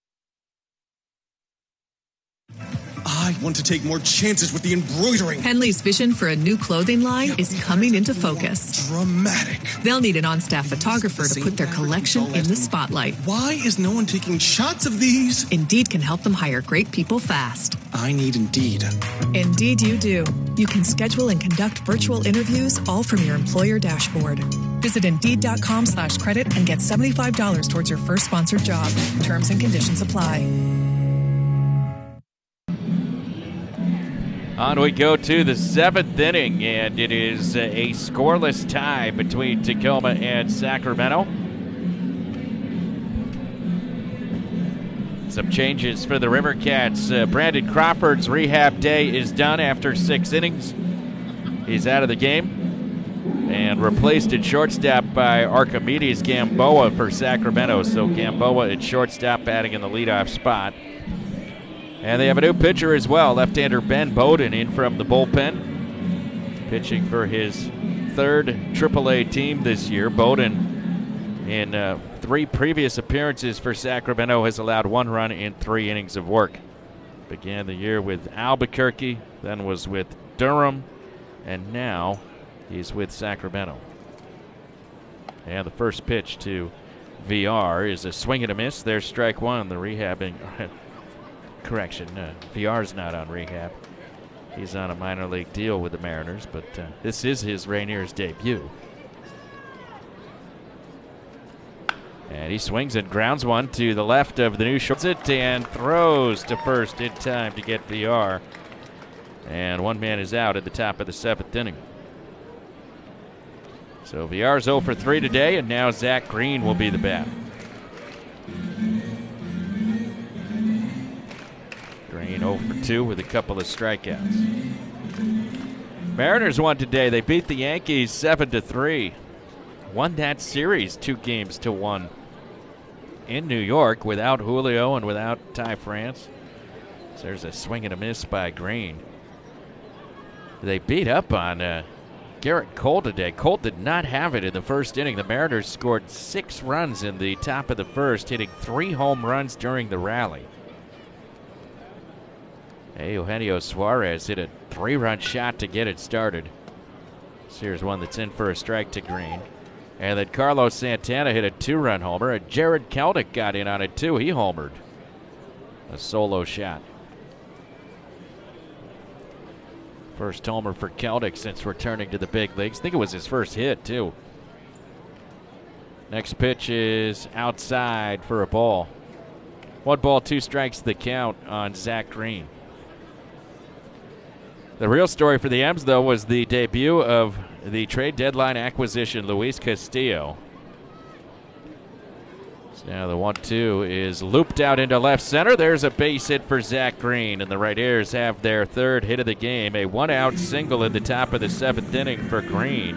M: I want to take more chances with the embroidering.
V: Henley's vision for a new clothing line is coming into focus.
M: Dramatic.
V: They'll need an on-staff photographer to put their collection in the spotlight.
M: Why is no one taking shots of these?
V: Indeed can help them hire great people fast.
M: I need Indeed.
V: Indeed you do. You can schedule and conduct virtual interviews all from your employer dashboard. Visit Indeed.com slash credit and get seventy-five dollars towards your first sponsored job. Terms and conditions apply.
C: On we go to the seventh inning, and it is a scoreless tie between Tacoma and Sacramento. Some changes for the River Cats. Uh, Brandon Crawford's rehab day is done after six innings. He's out of the game and replaced at shortstop by Archimedes Gamboa for Sacramento. So Gamboa at shortstop, batting in the leadoff spot. And they have a new pitcher as well, left-hander Ben Bowden in from the bullpen, pitching for his third triple A team this year. Bowden, in uh, three previous appearances for Sacramento, has allowed one run in three innings of work. Began the year with Albuquerque, then was with Durham, and now he's with Sacramento. And the first pitch to V R is a swing and a miss. There's strike one. The rehabbing... Correction, uh, V R's not on rehab. He's on a minor league deal with the Mariners, but uh, this is his Rainier's debut. And he swings and grounds one to the left of the new short and throws to first in time to get V R. And one man is out at the top of the seventh inning. So V R's oh for three today, and now Zach Green will be the bat. Green oh for two with a couple of strikeouts. Mariners won today. They beat the Yankees seven to three. Won that series two games to one in New York without Julio and without Ty France. So there's a swing and a miss by Green. They beat up on uh, Garrett Cole today. Cole did not have it in the first inning. The Mariners scored six runs in the top of the first, hitting three home runs during the rally. Hey, Eugenio Suarez hit a three-run shot to get it started. So here's one that's in for a strike to Green. And then Carlos Santana hit a two-run homer. And Jared Kelnick got in on it, too. He homered. A solo shot. First homer for Celtic since returning to the big leagues. I think it was his first hit, too. Next pitch is outside for a ball. One ball, two strikes the count on Zach Green. The real story for the M's, though, was the debut of the trade deadline acquisition, Luis Castillo. So now the one two is looped out into left center. There's a base hit for Zach Green, and the Right-Ears have their third hit of the game. A one-out single in the top of the seventh inning for Green.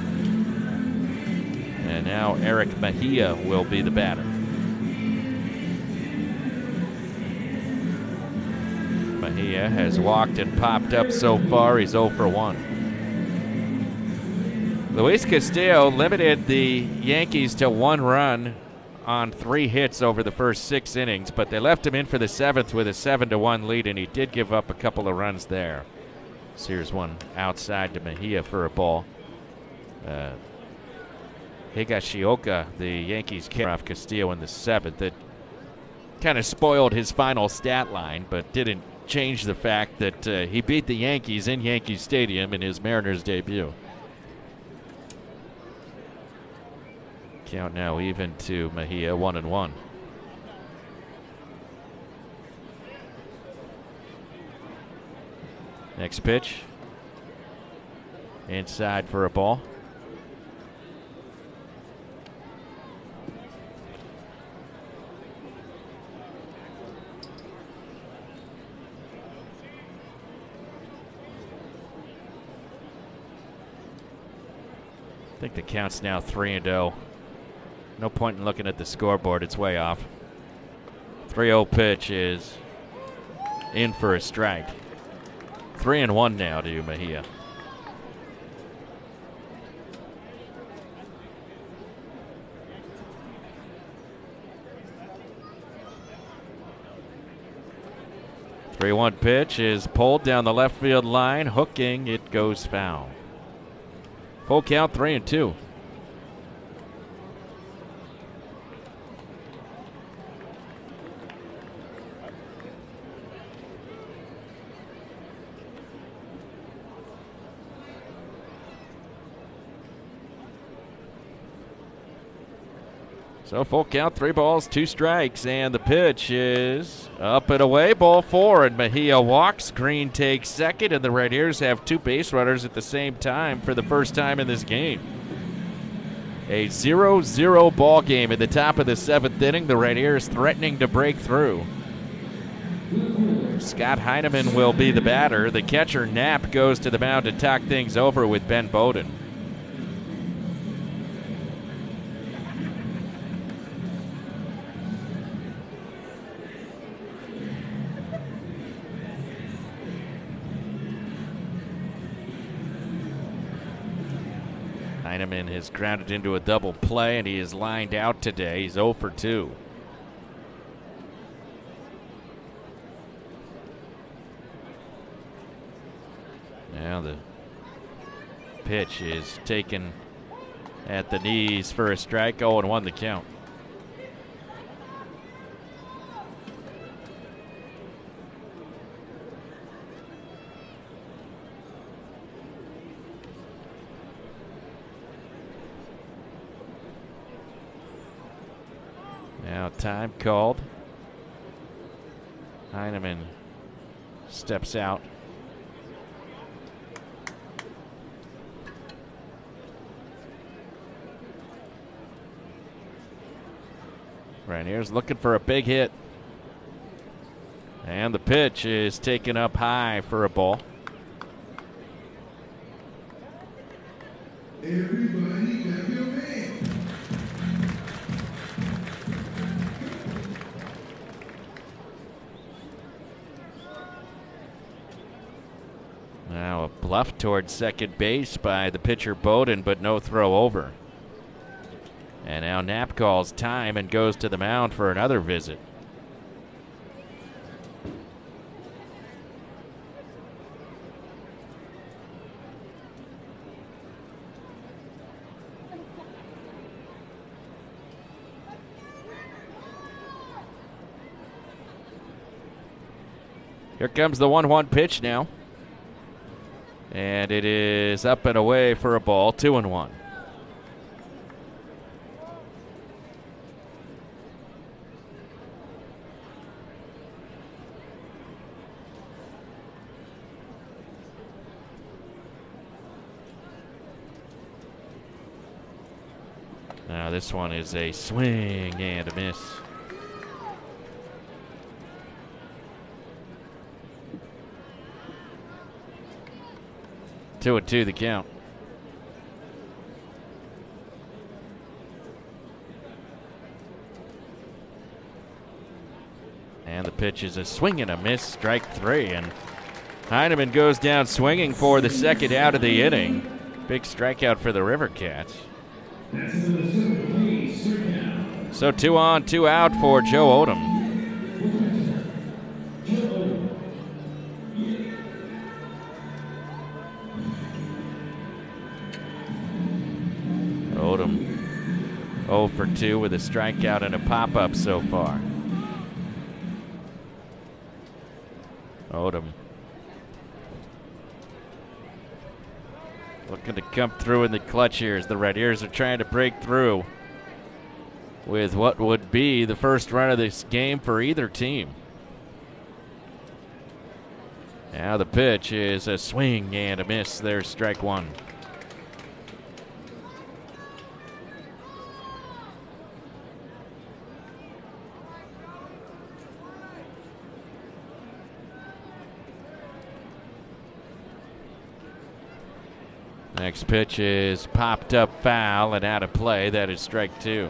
C: And now Eric Mejia will be the batter. Mejia has walked and popped up so far. He's oh for one. Luis Castillo limited the Yankees to one run on three hits over the first six innings, but they left him in for the seventh with a seven to one lead, and he did give up a couple of runs there. So here's one outside to Mejia for a ball. Uh, Higashioka, the Yankees, kicked off Castillo in the seventh. That kind of spoiled his final stat line, but didn't change the fact that uh, he beat the Yankees in Yankee Stadium in his Mariners debut. Count now even to Mejia, one and one. Next pitch. Inside for a ball. I think the count's now three and oh. No point in looking at the scoreboard. It's way off. three oh pitch is in for a strike. three and one now to Mejia. three one pitch is pulled down the left field line. Hooking, it goes foul. Full count, three and two. So full count, three balls, two strikes, and the pitch is up and away, ball four, and Mejia walks. Green takes second, and the Right-Ears have two base runners at the same time for the first time in this game. A zero zero ball game at the top of the seventh inning. The Right-Ears threatening to break through. Scott Heineman will be the batter. The catcher, Knapp, goes to the mound to talk things over with Ben Bowden. Heineman has grounded into a double play, and he is lined out today. He's oh for two. Now the pitch is taken at the knees for a strike. oh and one the count. Now time called. Heineman steps out. Right-Ears looking for a big hit. And the pitch is taken up high for a ball.
I: Everybody clap your hands.
C: Now a bluff towards second base by the pitcher Bowden, but no throw over. And now Knapp calls time and goes to the mound for another visit. Here comes the one one pitch now. And it is up and away for a ball, two and one. Now this one is a swing and a miss. Two and two the count. And the pitch is a swing and a miss, strike three. And Heineman goes down swinging for the second out of the inning. Big strikeout for the River Cats. So two on, two out for Joe Odom. Odom oh for two with a strikeout and a pop-up so far. Odom looking to come through in the clutch here as the Red Ears are trying to break through with what would be the first run of this game for either team. Now the pitch is a swing and a miss. There's strike one. Next pitch is popped up foul and out of play. That is strike two.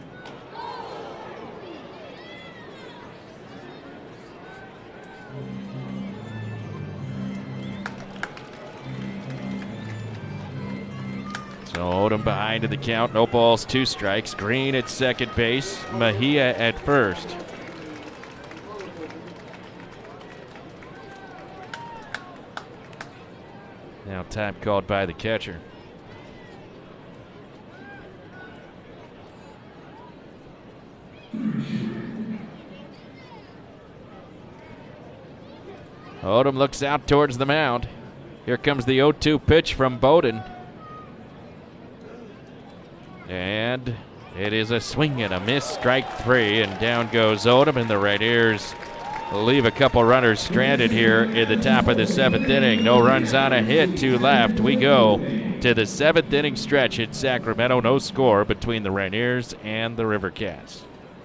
C: So Odom behind in the count. No balls, two strikes. Green at second base. Mejia at first. Now time called by the catcher. Odom looks out towards the mound. Here comes the oh two pitch from Bowden. And it is a swing and a miss, strike three, and down goes Odom, and the Red Ears leave a couple runners stranded here in the top of the seventh inning. No runs on a hit, two left. We go to the seventh inning stretch in Sacramento. No score between the Red Ears and the River Cats.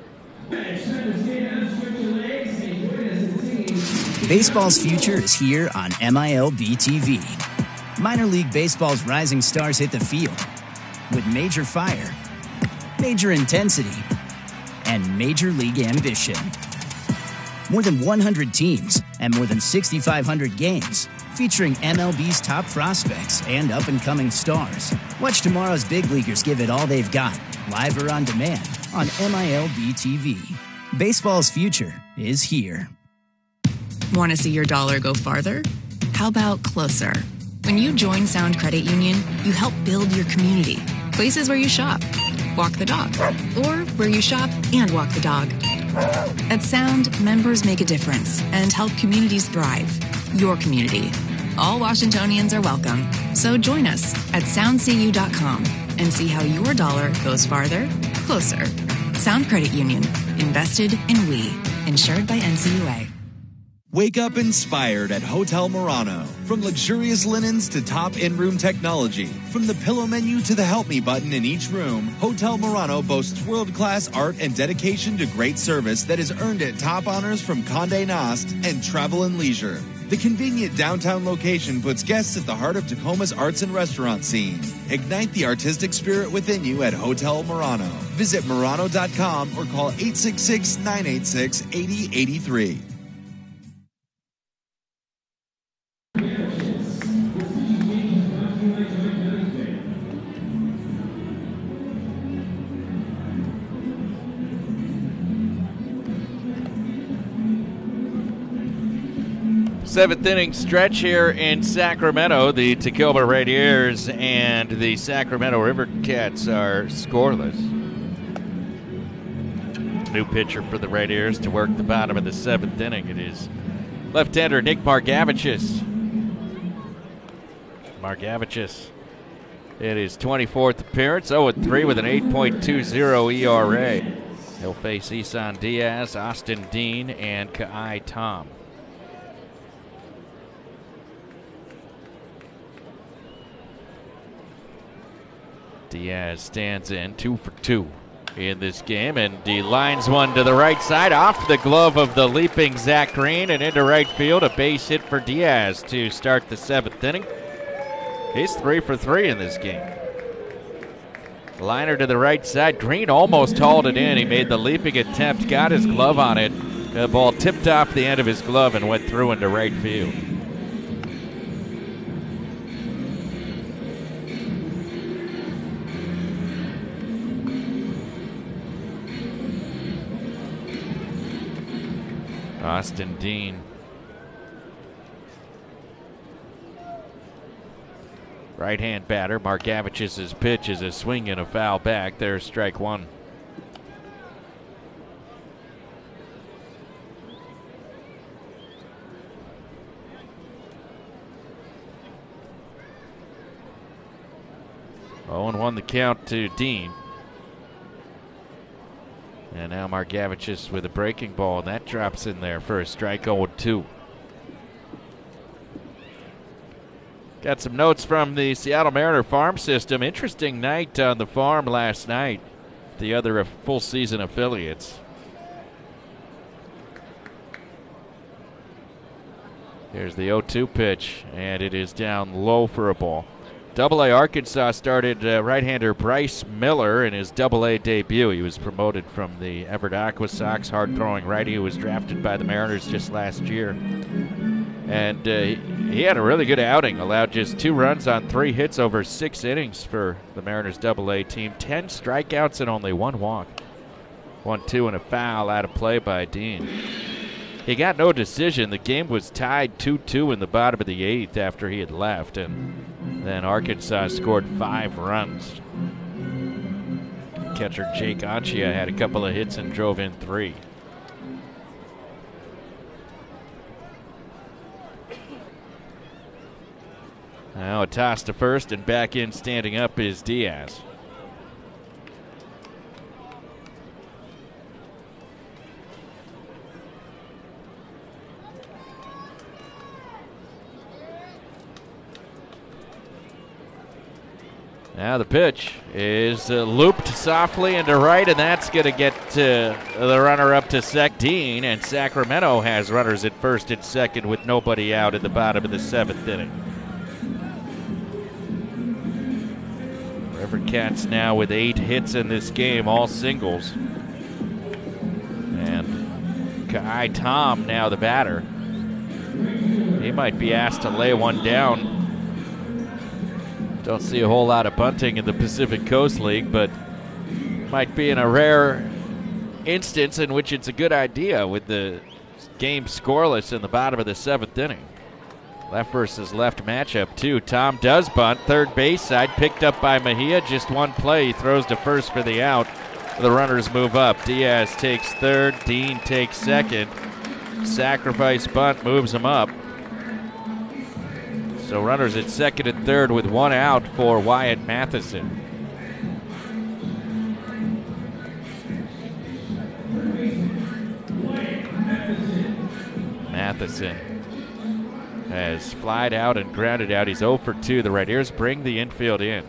N: Baseball's future is here on M I L B T V. Minor League Baseball's rising stars hit the field with major fire, major intensity, and major league ambition. More than one hundred teams and more than six thousand five hundred games featuring M L B's top prospects and up-and-coming stars. Watch tomorrow's big leaguers give it all they've got, live or on demand, on M I L B T V. Baseball's future is here.
A: Want to see your dollar go farther? How about closer? When you join Sound Credit Union, you help build your community. Places where you shop, walk the dog, or where you shop and walk the dog. At Sound, members make a difference and help communities thrive. Your community. All Washingtonians are welcome. So join us at sound c u dot com and see how your dollar goes farther, closer. Sound Credit Union. Invested in we. Insured by N C U A.
O: Wake up inspired at Hotel Murano. From luxurious linens to top in-room technology, from the pillow menu to the help me button in each room, Hotel Murano boasts world-class art and dedication to great service that has earned it top honors from Condé Nast and Travel and Leisure. The convenient downtown location puts guests at the heart of Tacoma's arts and restaurant scene. Ignite the artistic spirit within you at Hotel Murano. Visit Murano dot com or call eight six six, nine eight six, eight zero eight three.
C: Seventh inning stretch here in Sacramento. The Tacoma Red Ears and the Sacramento River Cats are scoreless. New pitcher for the Red Ears to work the bottom of the seventh inning. It is left-hander Nick Margavicius. Margevicius in his twenty-fourth appearance, oh and three with an eight point two oh E R A. He'll face Isan Diaz, Austin Dean, and Ka'ai Tom. Diaz stands in two for two in this game, and he lines one to the right side off the glove of the leaping Zach Green and into right field. A base hit for Diaz to start the seventh inning. He's three for three in this game. Liner to the right side. Green almost hauled it in. He made the leaping attempt, got his glove on it. The ball tipped off the end of his glove and went through into right field. Austin Dean. Right-hand batter. Margevicius' pitch is a swing and a foul back. There's strike one. oh and one the count to Dean. And now Margevicius with a breaking ball, and that drops in there for a strike. oh and two. Got some notes from the Seattle Mariner farm system. Interesting night on the farm last night. The other full season affiliates. Here's the oh two pitch, and it is down low for a ball. Double A Arkansas started uh, right-hander Bryce Miller in his Double A debut. He was promoted from the Everett Aqua Sox, hard-throwing righty who was drafted by the Mariners just last year. And uh, he, he had a really good outing, allowed just two runs on three hits over six innings for the Mariners Double A team. Ten strikeouts and only one walk. One, two, and a foul out of play by Dean. He got no decision. The game was tied two two in the bottom of the eighth after he had left, and then Arkansas scored five runs. Catcher Jake Anchia had a couple of hits and drove in three. Now a toss to first, and back in standing up is Diaz. Now the pitch is uh, looped softly into right, and that's going to get uh, the runner up to Sec Dean, and Sacramento has runners at first and second with nobody out at the bottom of the seventh inning. River Cats now with eight hits in this game, all singles. And Ka'ai Tom now the batter. He might be asked to lay one down. Don't see a whole lot of bunting in the Pacific Coast League, but might be in a rare instance in which it's a good idea with the game scoreless in the bottom of the seventh inning. Left versus left matchup, too. Tom does bunt, third base side, picked up by Mejia. Just one play, he throws to first for the out. The runners move up. Diaz takes third, Dean takes second. Sacrifice bunt moves him up. So runners at second and third with one out for Wyatt Matheson. Matheson has flied out and grounded out. He's oh for two. The Right-Ears bring the infield in.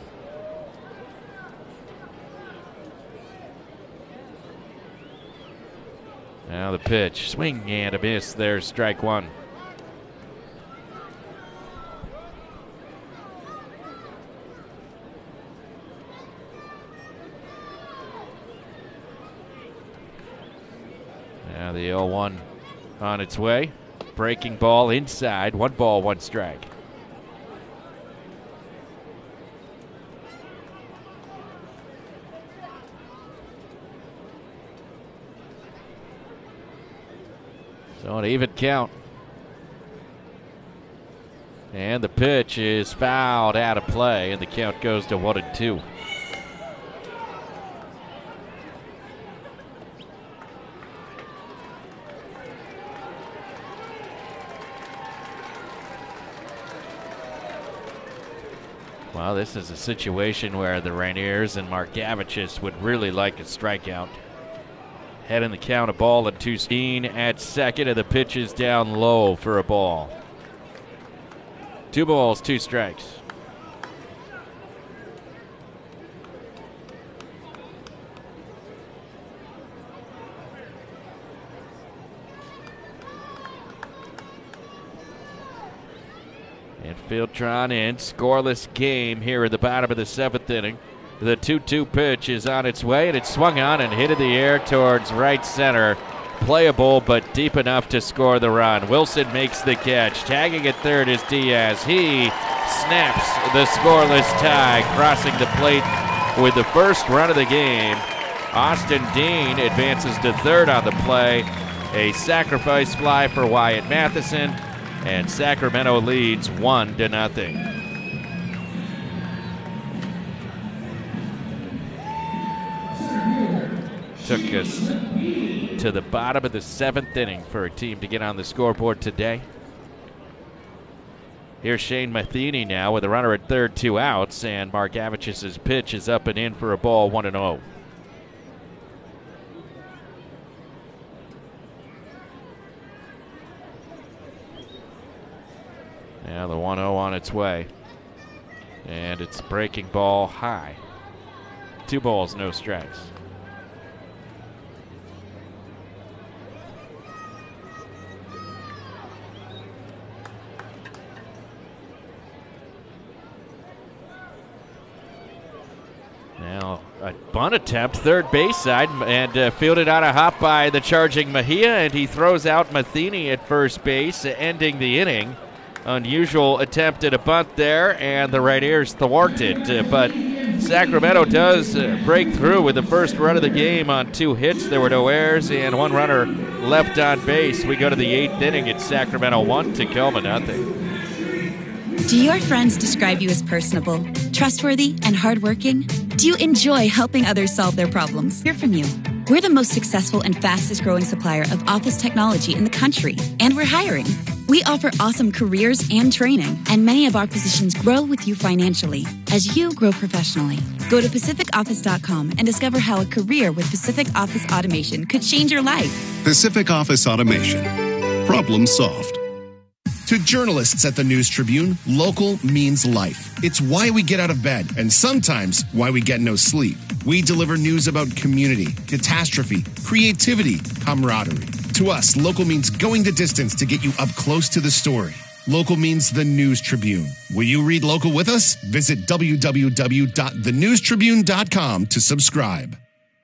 C: Now the pitch. Swing and a miss. There's strike one. Now the oh one on its way. Breaking ball inside. One ball, one strike. So an even count. And the pitch is fouled out of play, and the count goes to one and two. Well, this is a situation where the Rainiers and Margevicius would really like a strikeout. Head in the count, a ball at two. Steen at second, and the pitch is down low for a ball. Two balls, two strikes. And Filtron in, scoreless game here at the bottom of the seventh inning. The two two pitch is on its way, and it's swung on and hit in the air towards right center. Playable, but deep enough to score the run. Wilson makes the catch. Tagging at third is Diaz. He snaps the scoreless tie, crossing the plate with the first run of the game. Austin Dean advances to third on the play. A sacrifice fly for Wyatt Matheson, and Sacramento leads one to nothing. Took us to the bottom of the seventh inning for a team to get on the scoreboard today. Here's Shane Matheny now with a runner at third, two outs, and Margevicius' pitch is up and in for a ball, one and oh. Now the one oh on its way. And it's breaking ball high. Two balls, no strikes. Now a bunt attempt, third base side, and uh, fielded on a hop by the charging Mejia, and he throws out Matheny at first base, ending the inning. Unusual attempt at a bunt there, and the Rainiers thwarted. Uh, but Sacramento does uh, break through with the first run of the game on two hits. There were no errors and one runner left on base. We go to the eighth inning. It's Sacramento one, Tacoma nothing.
G: Do your friends describe you as personable, trustworthy, and hardworking? Do you enjoy helping others solve their problems? Hear from you. We're the most successful and fastest growing supplier of office technology in the country, and we're hiring. We offer awesome careers and training, and many of our positions grow with you financially as you grow professionally. Go to Pacific Office dot com and discover how a career with Pacific Office Automation could change your life.
H: Pacific Office Automation. Problem solved. To journalists at the News Tribune, local means life. It's why we get out of bed, and sometimes why we get no sleep. We deliver news about community, catastrophe, creativity, camaraderie. To us, local means going the distance to get you up close to the story. Local means the News Tribune. Will you read local with us? Visit w w w dot the news tribune dot com to subscribe.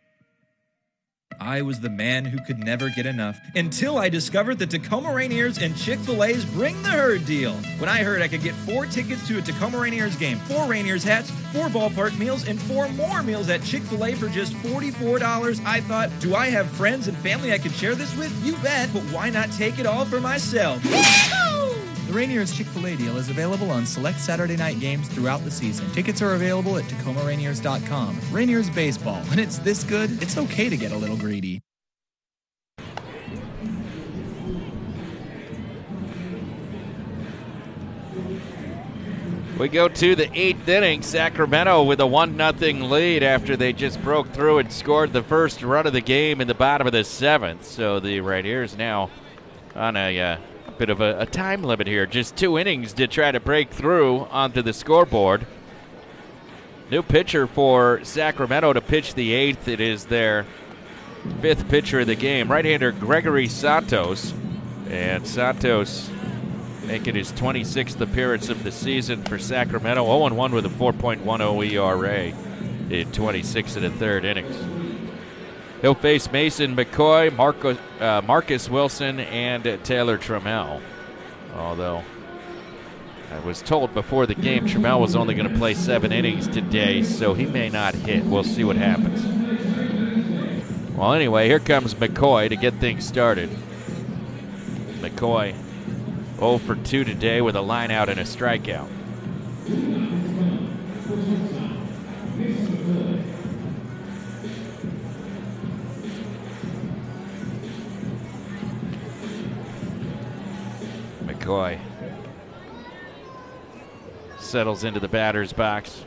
J: I was the man who could never get enough until I discovered the Tacoma Rainiers and Chick-fil-A's Bring the Herd deal. When I heard I could get four tickets to a Tacoma Rainiers game, four Rainiers hats, four ballpark meals, and four more meals at Chick-fil-A for just forty-four dollars, I thought, do I have friends and family I could share this with? You bet, but why not take it all for myself? The Rainiers Chick-fil-A deal is available on select Saturday night games throughout the season. Tickets are available at Tacoma Rainiers dot com. Rainiers baseball. When it's this good, it's okay to get a little greedy.
C: We go to the eighth inning. Sacramento with a one nothing lead after they just broke through and scored the first run of the game in the bottom of the seventh. So the Rainiers now on a uh, bit of a, a time limit here. Just two innings to try to break through onto the scoreboard. New pitcher for Sacramento to pitch the eighth. It is their fifth pitcher of the game. Right-hander Gregory Santos. And Santos making his twenty-sixth appearance of the season for Sacramento. oh and one with a four point one oh E R A in twenty-six and a third innings. He'll face Mason McCoy, Marco, uh, Marcus Wilson, and uh, Taylor Trammell. Although I was told before the game Trammell was only going to play seven innings today, so he may not hit. We'll see what happens. Well, anyway, here comes McCoy to get things started. McCoy oh for two today with a line out and a strikeout. McCoy settles into the batter's box.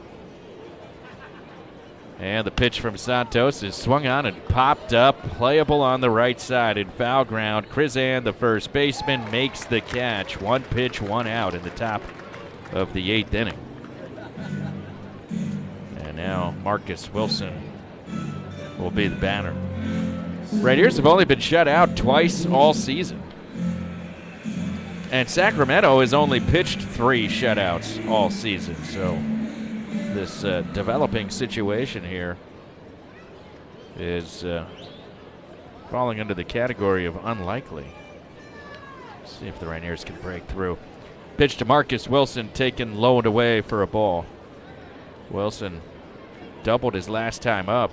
C: And the pitch from Santos is swung on and popped up, playable on the right side in foul ground. Krizan, the first baseman, makes the catch. One pitch, one out in the top of the eighth inning. And now Marcus Wilson will be the batter. Rainiers have only been shut out twice all season. And Sacramento has only pitched three shutouts all season, so this uh, developing situation here is uh, falling under the category of unlikely. Let's see if the Rainiers can break through. Pitch to Marcus Wilson, taken low and away for a ball. Wilson doubled his last time up.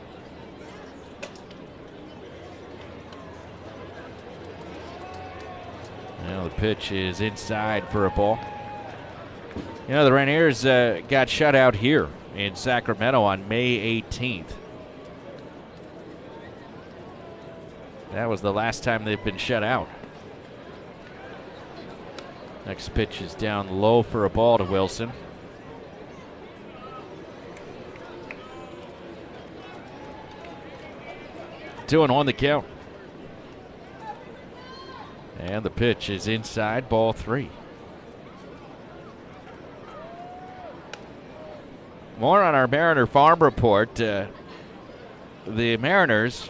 C: Now the pitch is inside for a ball. You know, the Rainiers uh, got shut out here in Sacramento on May eighteenth. That was the last time they've been shut out. Next pitch is down low for a ball to Wilson. Two and one the count. And the pitch is inside, ball three. More on our Mariner Farm Report. Uh, the Mariners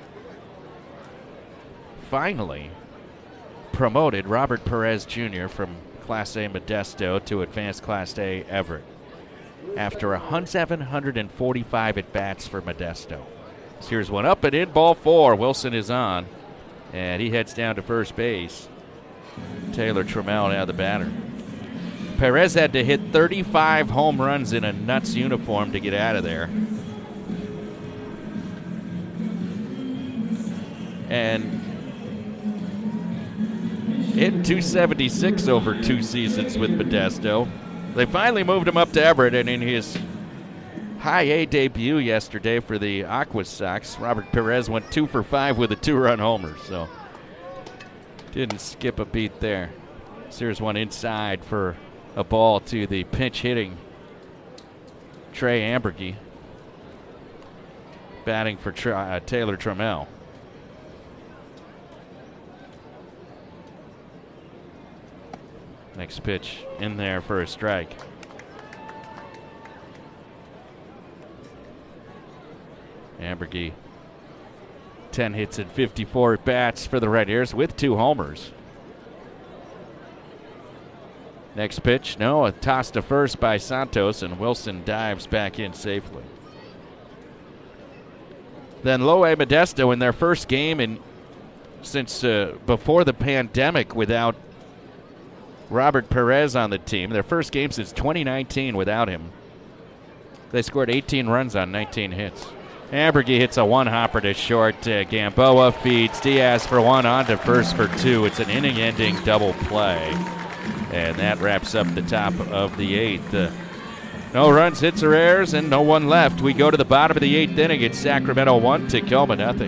C: finally promoted Robert Perez Junior from Class A Modesto to Advanced Class A Everett after seven hundred forty-five at-bats for Modesto. So here's one up and in, ball four. Wilson is on, and he heads down to first base. Taylor Trammell now the batter. Perez had to hit thirty-five home runs in a Nuts uniform to get out of there. And hit two seventy-six over two seasons with Modesto. They finally moved him up to Everett, and in his high A debut yesterday for the Aqua Sox, Robert Perez went two for five with a two-run homer, so didn't skip a beat there. So here's one inside for a ball to the pinch-hitting Trey Ambergy, batting for Tra- uh, Taylor Trammell. Next pitch in there for a strike. Ambergy, ten hits and fifty-four at-bats for the Rainiers with two homers. Next pitch, no, a toss to first by Santos, and Wilson dives back in safely. Then Low A Modesto in their first game in since uh, before the pandemic without Robert Perez on the team. Their first game since twenty nineteen without him. They scored eighteen runs on nineteen hits. Ambergy hits a one-hopper to short. Uh, Gamboa feeds Diaz for one, on to first for two. It's an inning-ending double play. And that wraps up the top of the eighth. Uh, no runs, hits, or errors, and no one left. We go to the bottom of the eighth inning. It's Sacramento one, Tacoma nothing.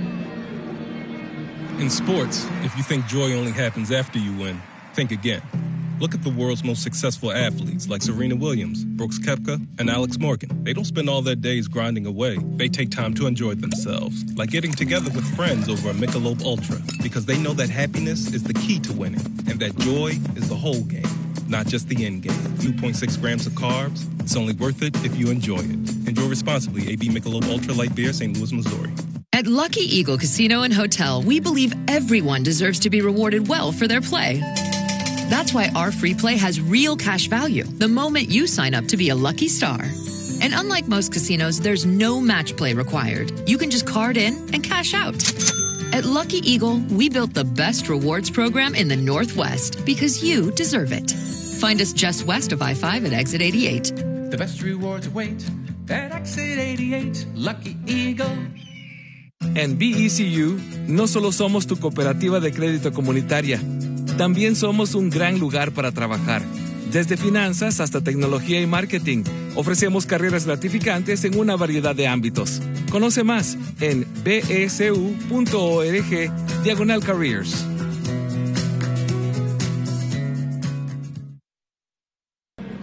B: In sports, if you think joy only happens after you win, think again. Look at the world's most successful athletes like Serena Williams, Brooks Koepka, and Alex Morgan. They don't spend all their days grinding away. They take time to enjoy themselves, like getting together with friends over a Michelob Ultra, because they know that happiness is the key to winning, and that joy is the whole game, not just the end game. two point six grams of carbs, it's only worth it if you enjoy it. Enjoy responsibly. A B Michelob Ultra Light Beer, Saint Louis, Missouri.
P: At Lucky Eagle Casino and Hotel, we believe everyone deserves to be rewarded well for their play. That's why our free play has real cash value the moment you sign up to be a lucky star. And unlike most casinos, there's no match play required. You can just card in and cash out. At Lucky Eagle, we built the best rewards program in the Northwest because you deserve it. Find us just west of I five at exit eighty-eight.
R: The best rewards await at exit eighty-eight. Lucky Eagle.
T: En B E C U, no solo somos tu cooperativa de crédito comunitaria, también somos un gran lugar para trabajar. Desde finanzas hasta tecnología y marketing, ofrecemos carreras gratificantes en una variedad de ámbitos. Conoce más en bsu.org diagonal careers.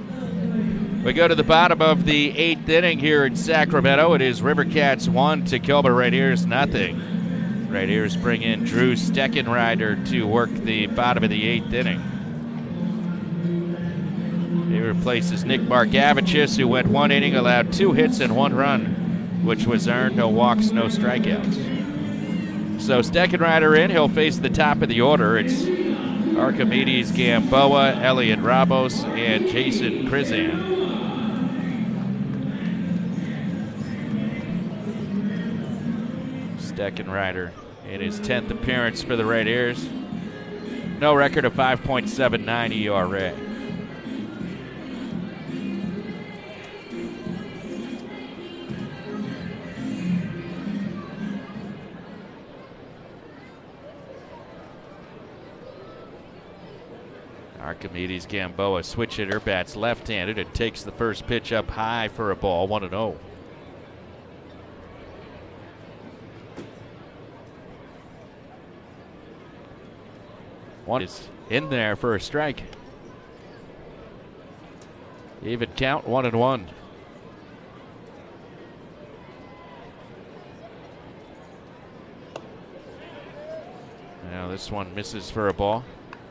C: We go to the bottom of the eighth inning here in Sacramento. It is River Cats one, Tacoma Rainiers nothing. Rainiers bring in Drew Steckenrider to work the bottom of the eighth inning. He replaces Nick Margavicius, who went one inning, allowed two hits and one run, which was earned, no walks, no strikeouts. So Steckenrider in, he'll face the top of the order. It's Archimedes Gamboa, Elliot Ramos, and Jason Krizan. Steckenrider in his tenth appearance for the Rainiers. No record of five point seven nine E R A. Archimedes Gamboa, switch hitter, bats left-handed and takes the first pitch up high for a ball, one and oh. One is in there for a strike. Even count, one and one. Now this one misses for a ball.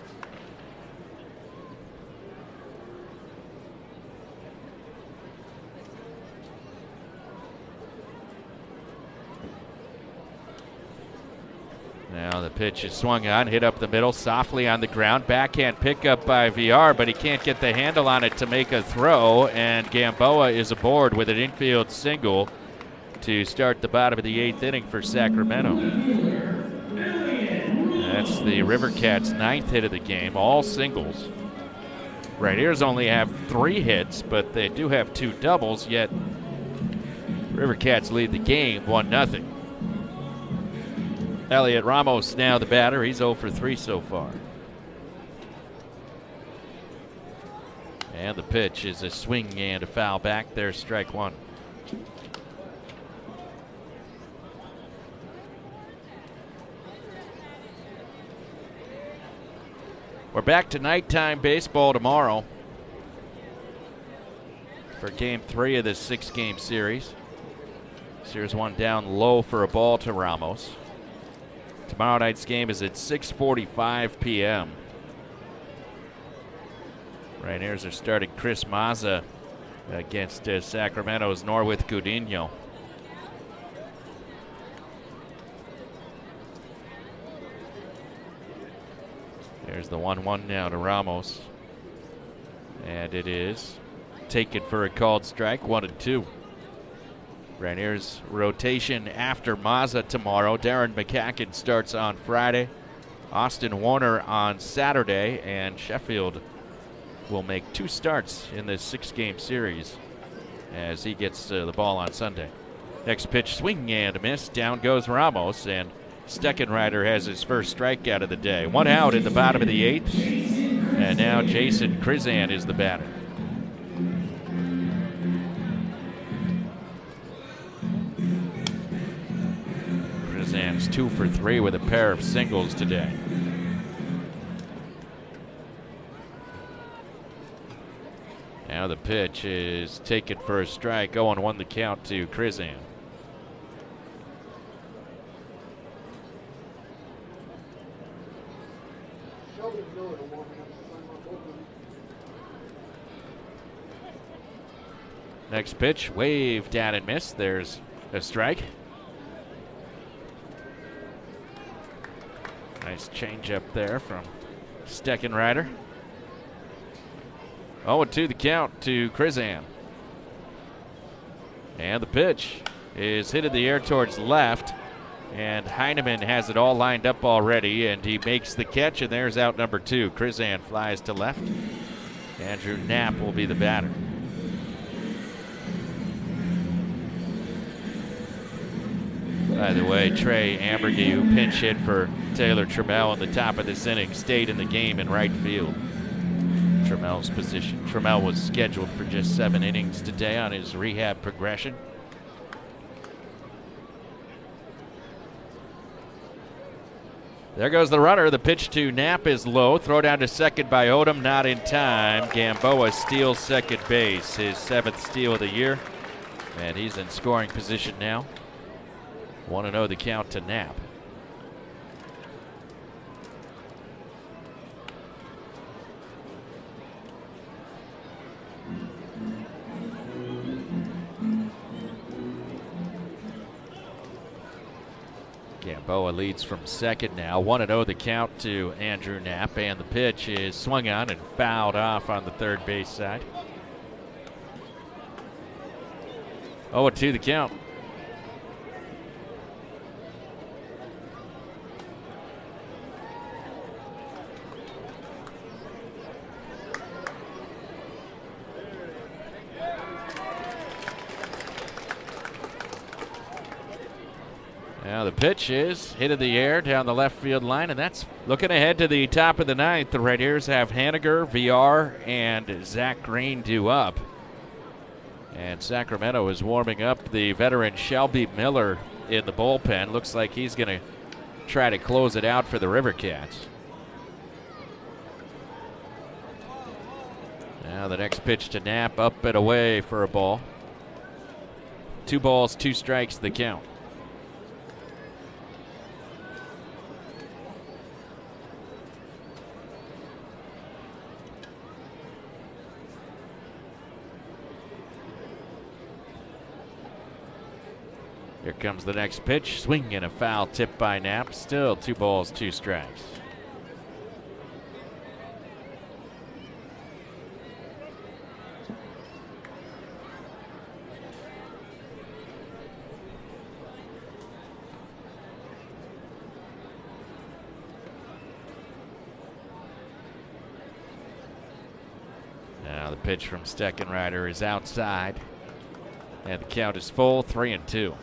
C: Now the pitch is swung on, hit up the middle, softly on the ground. Backhand pickup by V R, but he can't get the handle on it to make a throw, and Gamboa is aboard with an infield single to start the bottom of the eighth inning for Sacramento. That's the River Cats' ninth hit of the game, all singles. Rainiers only have three hits, but they do have two doubles, yet River Cats lead the game one nothing. Elliot Ramos now the batter. He's oh for three so far. And the pitch is a swing and a foul back. There's strike one. We're back to nighttime baseball tomorrow for game three of this six-game series. Here's one down low for a ball to Ramos. Tomorrow night's game is at six forty-five p m Rainiers are starting Chris Mazza against uh, Sacramento's Norwith Gudinho. There's the one one now to Ramos. And it is taken for a called strike, one and two. Rainiers rotation after Mazza tomorrow. Darren McCacken starts on Friday. Austin Warner on Saturday. And Sheffield will make two starts in this six-game series as he gets uh, the ball on Sunday. Next pitch, swing and a miss. Down goes Ramos, and Steckenrider has his first strikeout of the day. One out in the bottom of the eighth. And now Jason Krizan is the batter. Krizan's two for three with a pair of singles today. Now the pitch is taken for a strike. oh and one the count to Krizan. Next pitch, wave down and miss. There's a strike. Nice changeup there from Steckenrider. oh and two the count to Krizan. And the pitch is hit in the air towards left. And Heineman has it all lined up already, and he makes the catch, and there's out number two. Krizan flies to left. Andrew Knapp will be the batter. By the way, Trey Ambergy, who pinch hit for Taylor Trammell in the top of this inning, stayed in the game in right field. Trammell's position. Trammell was scheduled for just seven innings today on his rehab progression. There goes the runner. The pitch to Knapp is low. Throw down to second by Odom, not in time. Gamboa steals second base, his seventh steal of the year. And he's in scoring position now. one and oh the count to Knapp. Gamboa leads from second now. one and oh the count to Andrew Knapp, and the pitch is swung on and fouled off on the third base side. oh and two the count. Now the pitch is hit in the air down the left field line, and that's looking ahead to the top of the ninth. The Red Ears have Haniger, V R, and Zach Green due up. And Sacramento is warming up the veteran Shelby Miller in the bullpen. Looks like he's going to try to close it out for the River Cats. Now the next pitch to Knapp, up and away for a ball. Two balls, two strikes, the count. Here comes the next pitch. Swing and a foul tip by Knapp. Still two balls, two strikes. Now the pitch from Steckenrider is outside. And the count is full, three and two.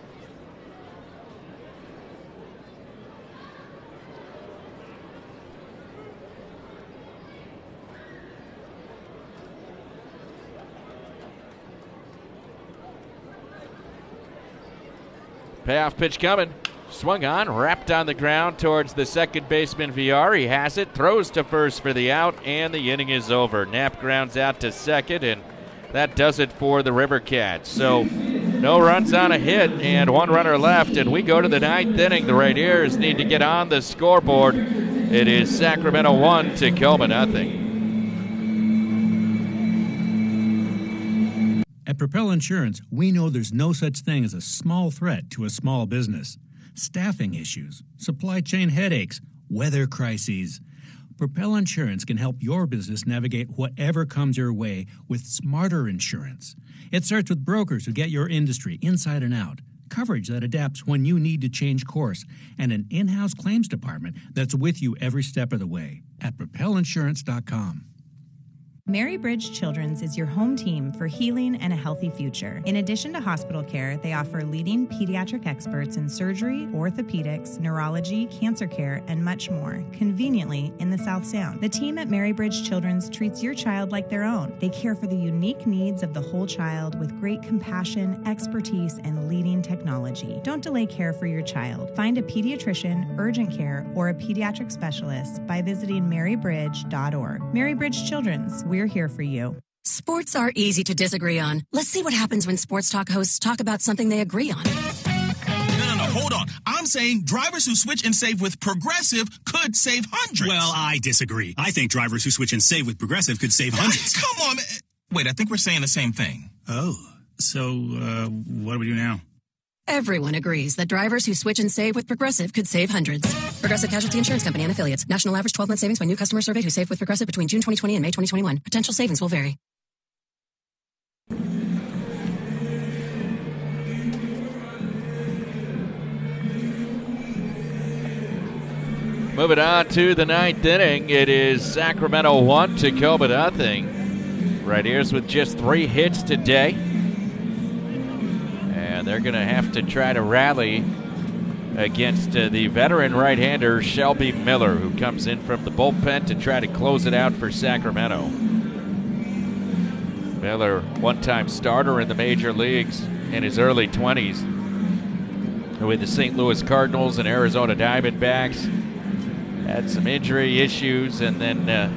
C: Payoff pitch coming. Swung on, wrapped on the ground towards the second baseman V R. He has it, throws to first for the out, and the inning is over. Knapp grounds out to second, and that does it for the River Cats. So no runs on a hit and one runner left, and we go to the ninth inning. The Red Ears need to get on the scoreboard. It is Sacramento one, Tacoma nothing.
S: At Propel Insurance, we know there's no such thing as a small threat to a small business. Staffing issues, supply chain headaches, weather crises. Propel Insurance can help your business navigate whatever comes your way with smarter insurance. It starts with brokers who get your industry inside and out, coverage that adapts when you need to change course, and an in-house claims department that's with you every step of the way at propel insurance dot com.
U: Mary Bridge Children's is your home team for healing and a healthy future. In addition to hospital care, they offer leading pediatric experts in surgery, orthopedics, neurology, cancer care, and much more, conveniently in the South Sound. The team at Mary Bridge Children's treats your child like their own. They care for the unique needs of the whole child with great compassion, expertise, and leading technology. Don't delay care for your child. Find a pediatrician, urgent care, or a pediatric specialist by visiting mary bridge dot org. Mary Bridge Children's, we're here for you.
W: Sports are easy to disagree on. Let's see what happens when sports talk hosts talk about something they agree on.
X: No, no, no, hold on. I'm saying drivers who switch and save with Progressive could save hundreds.
Y: Well, I disagree. I think drivers who switch and save with Progressive could save hundreds.
X: Come on, man. Wait, I think we're saying the same thing.
Y: Oh, so uh, what do we do now?
W: Everyone agrees that drivers who switch and save with Progressive could save hundreds. Progressive Casualty Insurance Company and affiliates. National average twelve-month savings by new customer surveyed who saved with Progressive between June twenty twenty and May twenty twenty-one. Potential savings will vary.
C: Moving on to the ninth inning. It is Sacramento one, Tacoma nothing. Red Ears with just three hits today. And they're going to have to try to rally against uh, the veteran right-hander Shelby Miller, who comes in from the bullpen to try to close it out for Sacramento. Miller, one-time starter in the major leagues in his early twenties with the Saint Louis Cardinals and Arizona Diamondbacks. Had some injury issues and then uh,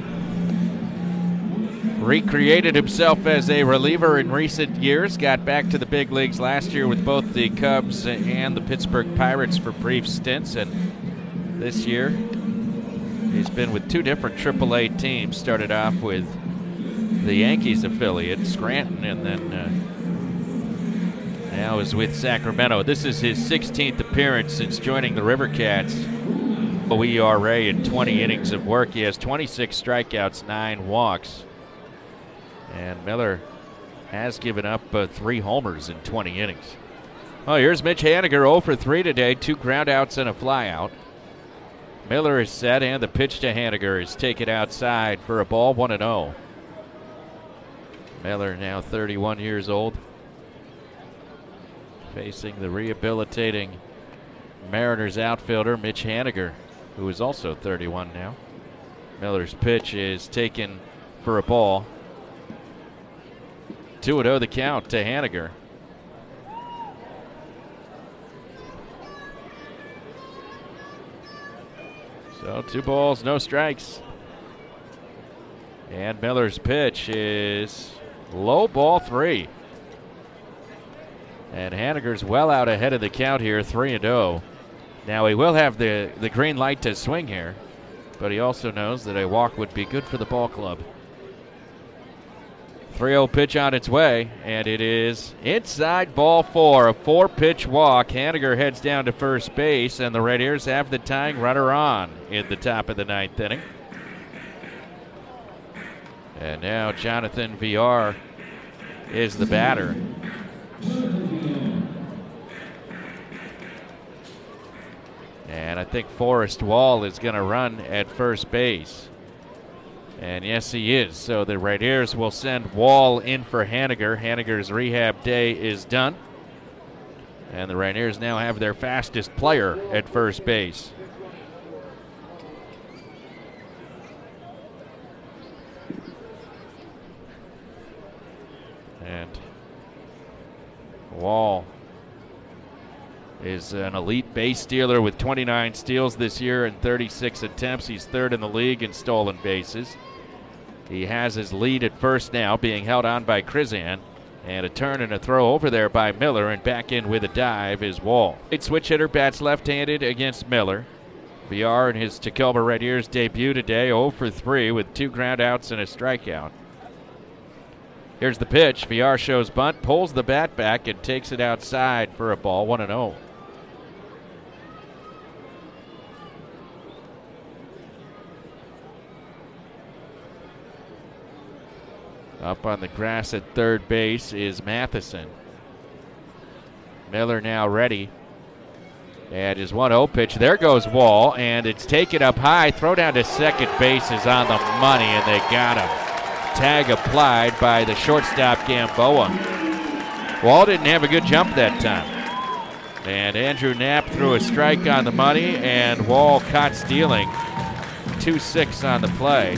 C: recreated himself as a reliever in recent years. Got back to the big leagues last year with both the Cubs and the Pittsburgh Pirates for brief stints. And this year, he's been with two different triple A teams. Started off with the Yankees affiliate, Scranton, and then uh, now is with Sacramento. This is his sixteenth appearance since joining the River Cats. E R A in twenty innings of work. He has twenty-six strikeouts, nine walks. And Miller has given up uh, three homers in twenty innings. Oh, here's Mitch Haniger, oh for three today, two groundouts and a flyout. Miller is set, and the pitch to Haniger is taken outside for a ball, one and oh. Miller now thirty-one years old, facing the rehabilitating Mariners outfielder Mitch Haniger, who is also thirty-one now. Miller's pitch is taken for a ball. two and oh the count to Haniger. So two balls, no strikes. And Miller's pitch is low, ball three. And Haniger's well out ahead of the count here, three and oh. Now he will have the, the green light to swing here, but he also knows that a walk would be good for the ball club. three oh pitch on its way, and it is inside, ball four. A four-pitch walk. Haniger heads down to first base, and the Rainiers have the tying runner on in the top of the ninth inning. And now Jonathan Villar is the batter. And I think Forrest Wall is going to run at first base. And yes, he is. So the Rainiers will send Wall in for Haniger. Haniger's rehab day is done. And the Rainiers now have their fastest player at first base. And Wall is an elite base stealer with twenty-nine steals this year and thirty-six attempts. He's third in the league in stolen bases. He has his lead at first now, being held on by Krizan. And a turn and a throw over there by Miller, and back in with a dive is Wall. Eight switch hitter bats left-handed against Miller. Villar in his Tacoma Rainiers debut today, oh for three with two groundouts and a strikeout. Here's the pitch. Villar shows bunt, pulls the bat back, and takes it outside for a ball, one and oh. Up on the grass at third base is Matheson. Miller now ready. And his one oh pitch. There goes Wall, and it's taken up high. Throw down to second base is on the money, and they got him. Tag applied by the shortstop Gamboa. Wall didn't have a good jump that time. And Andrew Knapp threw a strike on the money, and Wall caught stealing. two six on the play.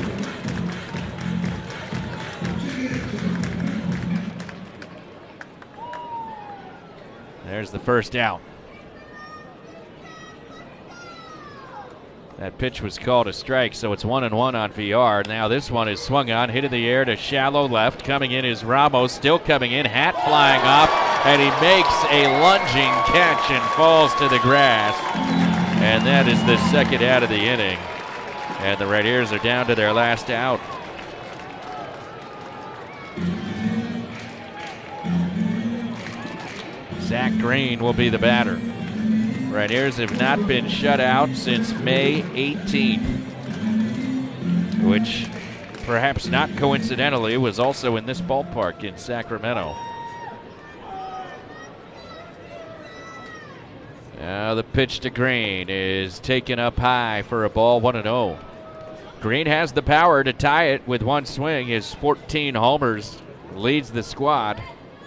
C: There's the first out. That pitch was called a strike, so it's one and one on Villar. Now this one is swung on, hit in the air to shallow left. Coming in is Ramos, still coming in, hat flying off, and he makes a lunging catch and falls to the grass. And that is the second out of the inning. And the Rainiers are down to their last out. Zach Green will be the batter. Rainiers have not been shut out since May eighteenth, which perhaps not coincidentally was also in this ballpark in Sacramento. Now the pitch to Green is taken up high for a ball, one and oh. Green has the power to tie it with one swing. His fourteen homers leads the squad.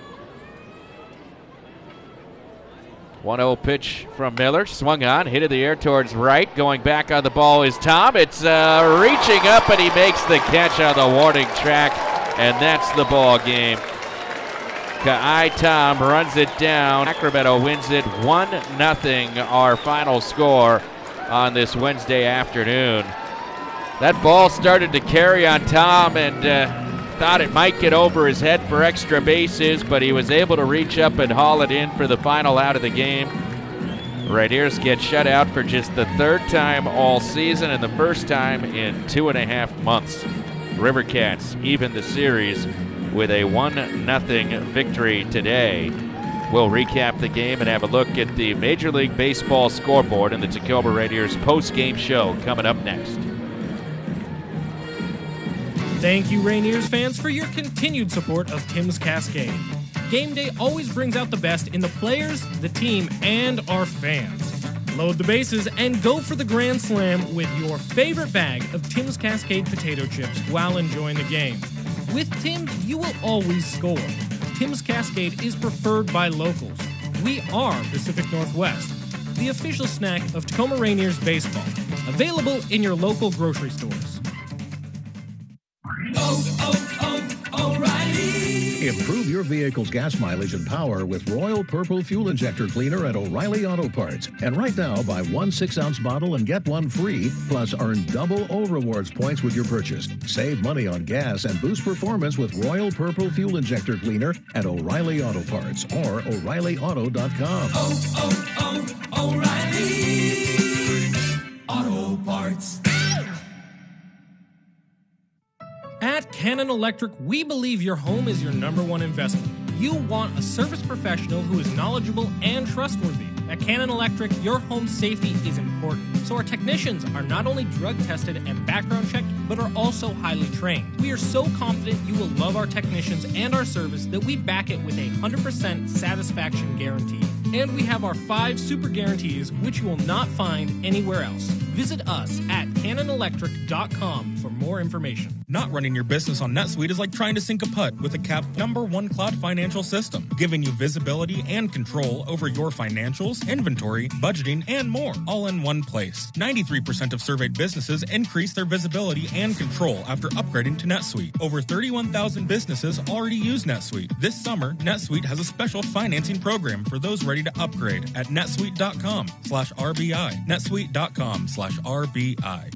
C: one oh pitch from Miller, swung on, hit in the air towards right. Going back on the ball is Tom. It's uh, reaching up, and he makes the catch on the warning track, and that's the ball game. Ka'ai Tom runs it down. Sacramento wins it one nothing, our final score on this Wednesday afternoon. That ball started to carry on Tom, and uh, thought it might get over his head for extra bases, but he was able to reach up and haul it in for the final out of the game. Rainiers get shut out for just the third time all season and the first time in two and a half months. River Cats even the series with a one nothing victory today. We'll recap the game and have a look at the Major League Baseball scoreboard in the Tacoma Rainiers post-game show coming up next.
D: Thank you, Rainiers fans, for your continued support of Tim's Cascade. Game day always brings out the best in the players, the team, and our fans. Load the bases and go for the Grand Slam with your favorite bag of Tim's Cascade potato chips while enjoying the game. With Tim's, you will always score. Tim's Cascade is preferred by locals. We are Pacific Northwest, the official snack of Tacoma Rainiers baseball. Available in your local grocery stores.
E: Oh, oh, oh, O'Reilly! Improve your vehicle's gas mileage and power with Royal Purple Fuel Injector Cleaner at O'Reilly Auto Parts. And right now, buy one six-ounce bottle and get one free, plus earn double O Rewards points with your purchase. Save money on gas and boost performance with Royal Purple Fuel Injector Cleaner at O'Reilly Auto Parts or O'Reilly Auto dot com.
F: Oh, oh, oh, O'Reilly Auto Parts.
D: At Cannon Electric, we believe your home is your number one investment. You want a service professional who is knowledgeable and trustworthy. At Cannon Electric, your home safety is important, so our technicians are not only drug tested and background checked, but are also highly trained. We are so confident you will love our technicians and our service that we back it with a one hundred percent satisfaction guarantee. And we have our five super guarantees, which you will not find anywhere else. Visit us at cannon electric dot com for more information.
B: Not running your business on NetSuite is like trying to sink a putt with a Cap's number one cloud financial system, giving you visibility and control over your financials, inventory, budgeting, and more, all in one place. ninety-three percent of surveyed businesses increase their visibility and control after upgrading to NetSuite. Over thirty-one thousand businesses already use NetSuite. This summer, NetSuite has a special financing program for those ready to upgrade at netsuite dot com slash R B I. netsuite dot com slash R B I.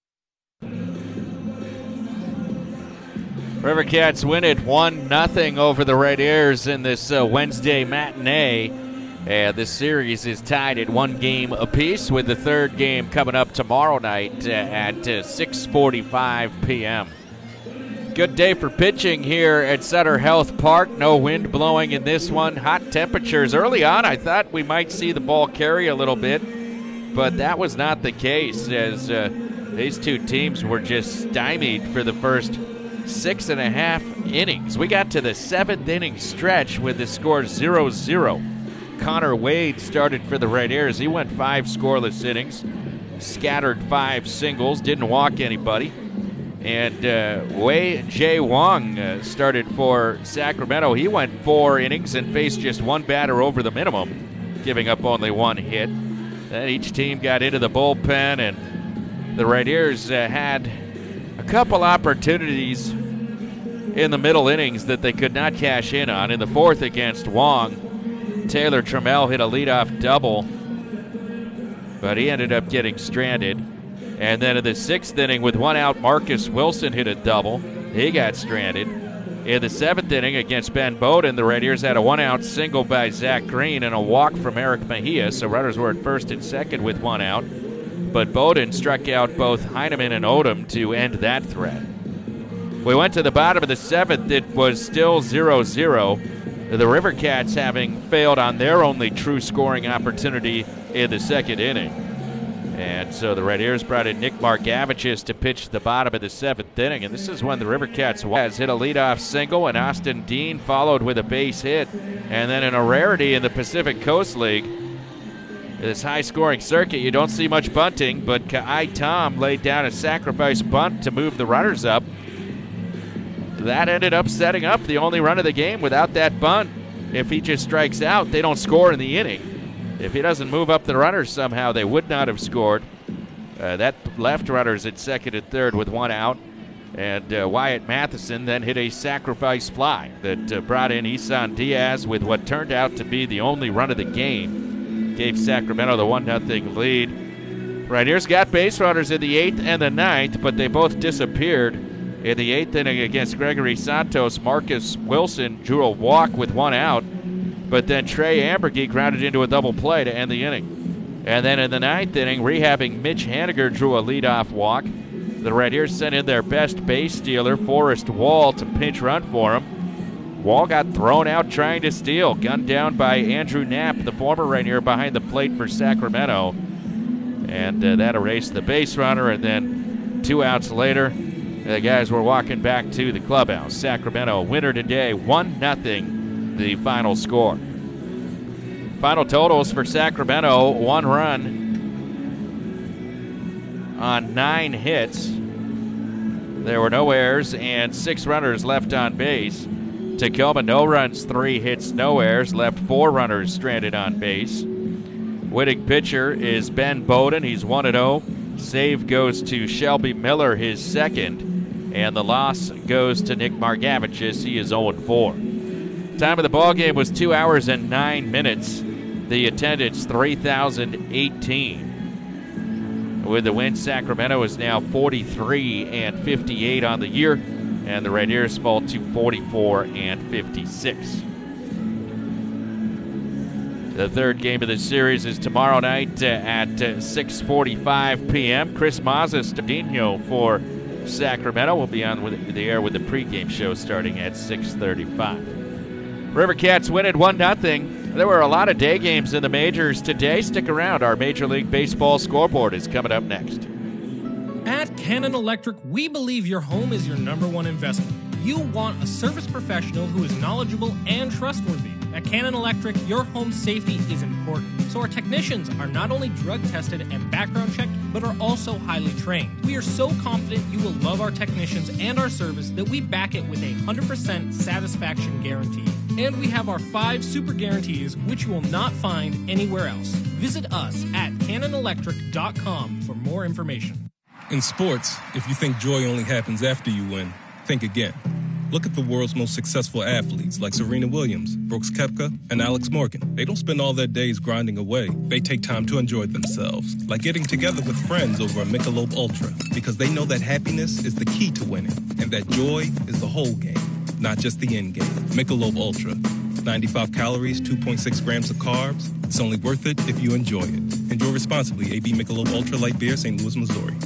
C: River Cats win it one nothing over the Rainiers in this uh, Wednesday matinee. And this series is tied at one game apiece, with the third game coming up tomorrow night uh, at uh, six forty-five p.m. Good day for pitching here at Sutter Health Park. No wind blowing in this one. Hot temperatures. Early on, I thought we might see the ball carry a little bit, but that was not the case, as uh, these two teams were just stymied for the first six and a half innings. We got to the seventh inning stretch with the score zero zero. Connor Wade started for the Rainiers. He went five scoreless innings, scattered five singles, didn't walk anybody. And uh, Wei Jae Wong uh, started for Sacramento. He went four innings and faced just one batter over the minimum, giving up only one hit. Then each team got into the bullpen, and the Rainiers uh, had a couple opportunities in the middle innings that they could not cash in on. In the fourth against Wong, Taylor Trammell hit a leadoff double, but he ended up getting stranded. And then in the sixth inning, with one out, Marcus Wilson hit a double. He got stranded. In the seventh inning against Ben Bowden, the Rainiers had a one-out single by Zach Green and a walk from Eric Mejia, so runners were at first and second with one out. But Bowden struck out both Heineman and Odom to end that threat. We went to the bottom of the seventh. It was still zero zero. The River Cats having failed on their only true scoring opportunity in the second inning. And so the Rainiers brought in Nick Margavicius to pitch the bottom of the seventh inning. And this is when the River Cats has hit a leadoff single, and Austin Dean followed with a base hit. And then in a rarity in the Pacific Coast League, this high-scoring circuit, you don't see much bunting, but Ka'ai Tom laid down a sacrifice bunt to move the runners up. That ended up setting up the only run of the game. Without that bunt, if he just strikes out, they don't score in the inning. If he doesn't move up the runners somehow, they would not have scored. Uh, that left runners at second and third with one out. And uh, Wyatt Matheson then hit a sacrifice fly that uh, brought in Isan Diaz with what turned out to be the only run of the game. Gave Sacramento the one nothing lead. Rainiers got base runners in the eighth and the ninth, but they both disappeared. In the eighth inning against Gregory Santos, Marcus Wilson drew a walk with one out, but then Trey Amberge grounded into a double play to end the inning. And then in the ninth inning, rehabbing Mitch Haniger drew a leadoff walk. The Rainiers sent in their best base stealer, Forrest Wall, to pinch run for him. Wall got thrown out trying to steal, gunned down by Andrew Knapp, the former Rainier, behind the plate for Sacramento. And uh, that erased the base runner, and then two outs later, the guys were walking back to the clubhouse. Sacramento winner today, one nothing, the final score. Final totals for Sacramento, one run on nine hits. There were no errors and six runners left on base. Tacoma, no runs, three hits, no errors, left four runners stranded on base. Winning pitcher is Ben Bowden. He's one and oh. Save goes to Shelby Miller, his second. And the loss goes to Nick Margavicius. He is oh and four. Time of the ball game was two hours and nine minutes. The attendance, three thousand eighteen. With the win, Sacramento is now forty-three and fifty-eight on the year, and the Rainiers fall to forty-four and fifty-six. The third game of the series is tomorrow night uh, at uh, six forty-five p.m. Chris Mazza-Stadino for Sacramento will be on with the air with the pregame show starting at six thirty-five. Rivercats win it one nothing. There were a lot of day games in the majors today. Stick around. Our Major League Baseball scoreboard is coming up next.
D: At Cannon Electric, we believe your home is your number one investment. You want a service professional who is knowledgeable and trustworthy. At Cannon Electric, your home safety is important. So our technicians are not only drug tested and background checked, but are also highly trained. We are so confident you will love our technicians and our service that we back it with a one hundred percent satisfaction guarantee. And we have our five super guarantees, which you will not find anywhere else. Visit us at cannon electric dot com for more information.
B: In sports, if you think joy only happens after you win, think again. Look at the world's most successful athletes like Serena Williams, Brooks Koepka, and Alex Morgan. They don't spend all their days grinding away. They take time to enjoy themselves, like getting together with friends over a Michelob Ultra, because they know that happiness is the key to winning, and that joy is the whole game, not just the end game. Michelob Ultra. ninety-five calories, two point six grams of carbs. It's only worth it if you enjoy it. Enjoy responsibly. A B Michelob Ultra Light Beer, Saint Louis, Missouri.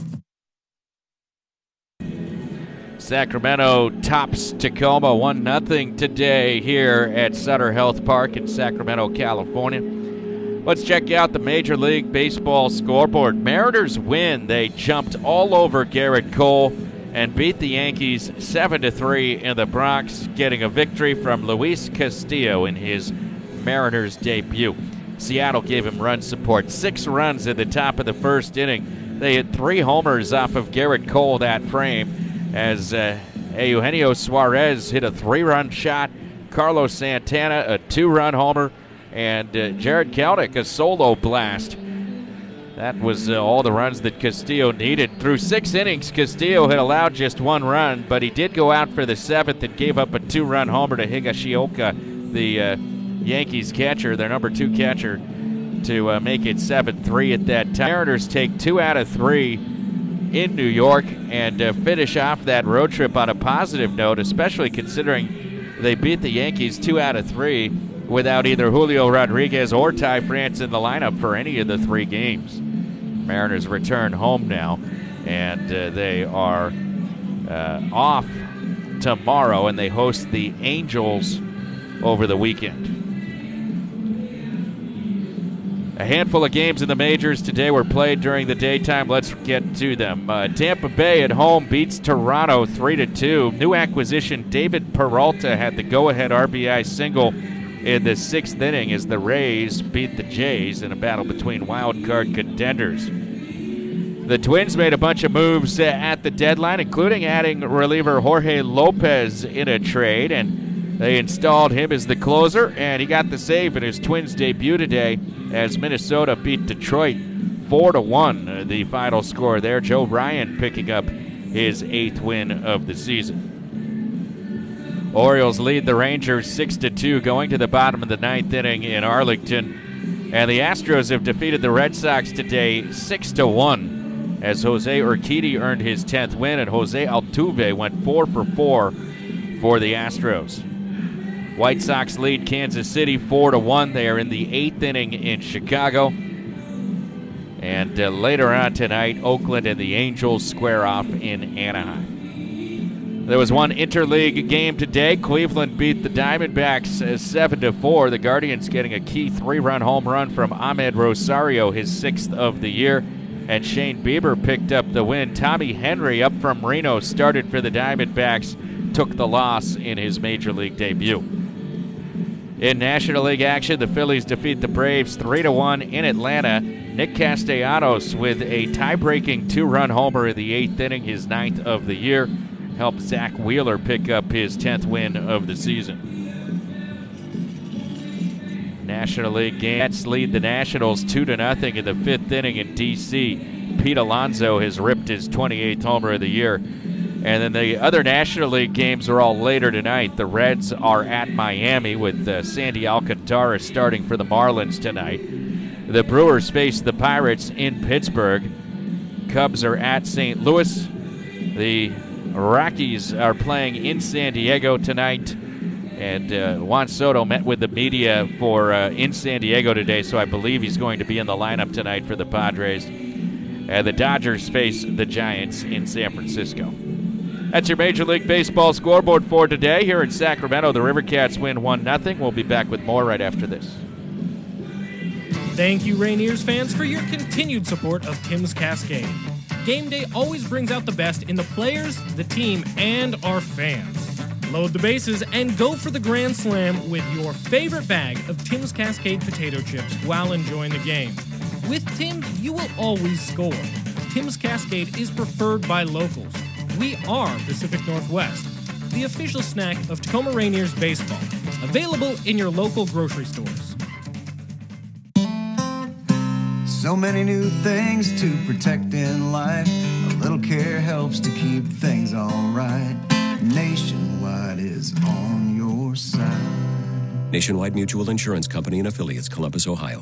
C: Sacramento tops Tacoma one nothing today here at Sutter Health Park in Sacramento, California. Let's check out the Major League Baseball scoreboard. Mariners win. They jumped all over Garrett Cole and beat the Yankees seven to three in the Bronx, getting a victory from Luis Castillo in his Mariners debut. Seattle gave him run support. Six runs at the top of the first inning. They hit three homers off of Garrett Cole that frame, as uh, Eugenio Suarez hit a three-run shot, Carlos Santana a two-run homer, and uh, Jared Kelnick a solo blast. That was uh, all the runs that Castillo needed. Through six innings, Castillo had allowed just one run, but he did go out for the seventh and gave up a two-run homer to Higashioka, the uh, Yankees catcher, their number two catcher, to uh, make it seven three at that time. Mariners take two out of three in New York and uh, finish off that road trip on a positive note, especially considering they beat the Yankees two out of three without either Julio Rodriguez or Ty France in the lineup for any of the three games. Mariners return home now, and uh, they are uh, off tomorrow, and they host the Angels over the weekend. A handful of games in the majors today were played during the daytime. Let's get to them. Uh, Tampa Bay at home beats Toronto three to two. New acquisition David Peralta had the go-ahead R B I single in the sixth inning as the Rays beat the Jays in a battle between wild card contenders. The Twins made a bunch of moves uh, at the deadline, including adding reliever Jorge Lopez in a trade, and they installed him as the closer, and he got the save in his Twins debut today as Minnesota beat Detroit four to one. Uh, the final score there. Joe Ryan picking up his eighth win of the season. Orioles lead the Rangers six to two going to the bottom of the ninth inning in Arlington. And the Astros have defeated the Red Sox today six to one as Jose Urquidy earned his tenth win and Jose Altuve went four for four for the Astros. White Sox lead Kansas City four to one. They are in the eighth inning in Chicago. And uh, later on tonight, Oakland and the Angels square off in Anaheim. There was one interleague game today. Cleveland beat the Diamondbacks seven to four. The Guardians getting a key three-run home run from Ahmed Rosario, his sixth of the year. And Shane Bieber picked up the win. Tommy Henry, up from Reno, started for the Diamondbacks, took the loss in his Major League debut. In National League action, the Phillies defeat the Braves three to one in Atlanta. Nick Castellanos with a tie-breaking two-run homer in the eighth inning, his ninth of the year, helped Zach Wheeler pick up his tenth win of the season. National League games lead the Nationals two to nothing in the fifth inning in D C Pete Alonso has ripped his twenty-eighth homer of the year. And then the other National League games are all later tonight. The Reds are at Miami with uh, Sandy Alcantara starting for the Marlins tonight. The Brewers face the Pirates in Pittsburgh. Cubs are at Saint Louis. The Rockies are playing in San Diego tonight, and uh, Juan Soto met with the media for uh, in San Diego today, so I believe he's going to be in the lineup tonight for the Padres. And the Dodgers face the Giants in San Francisco. That's your Major League Baseball scoreboard for today. Here in Sacramento, the Rivercats win one nothing. We'll be back with more right after this.
D: Thank you, Rainiers fans, for your continued support of Tim's Cascade. Game day always brings out the best in the players, the team, and our fans. Load the bases and go for the Grand Slam with your favorite bag of Tim's Cascade potato chips while enjoying the game. With Tim's, you will always score. Tim's Cascade is preferred by locals. We are Pacific Northwest, the official snack of Tacoma Rainiers baseball. Available in your local grocery stores.
K: So many new things to protect in life. A little care helps to keep things alright. Nationwide is on your side.
L: Nationwide Mutual Insurance Company and Affiliates, Columbus, Ohio.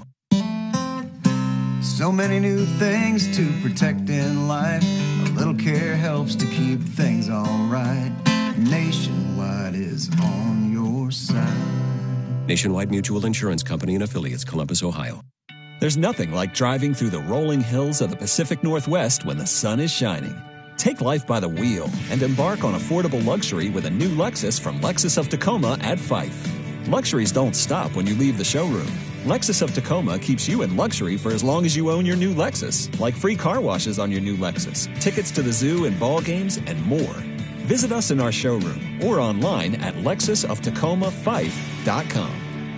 K: So many new things to protect in life. A little care helps to keep things alright. Nationwide is on your side.
L: Nationwide Mutual Insurance Company and Affiliates, Columbus, Ohio.
M: There's nothing like driving through the rolling hills of the Pacific Northwest when the sun is shining. Take life by the wheel and embark on affordable luxury with a new Lexus from Lexus of Tacoma at Fife. Luxuries don't stop when you leave the showroom. Lexus of Tacoma keeps you in luxury for as long as you own your new Lexus, like free car washes on your new Lexus, tickets to the zoo and ball games, and more. Visit us in our showroom or online at lexus of tacoma fife dot com.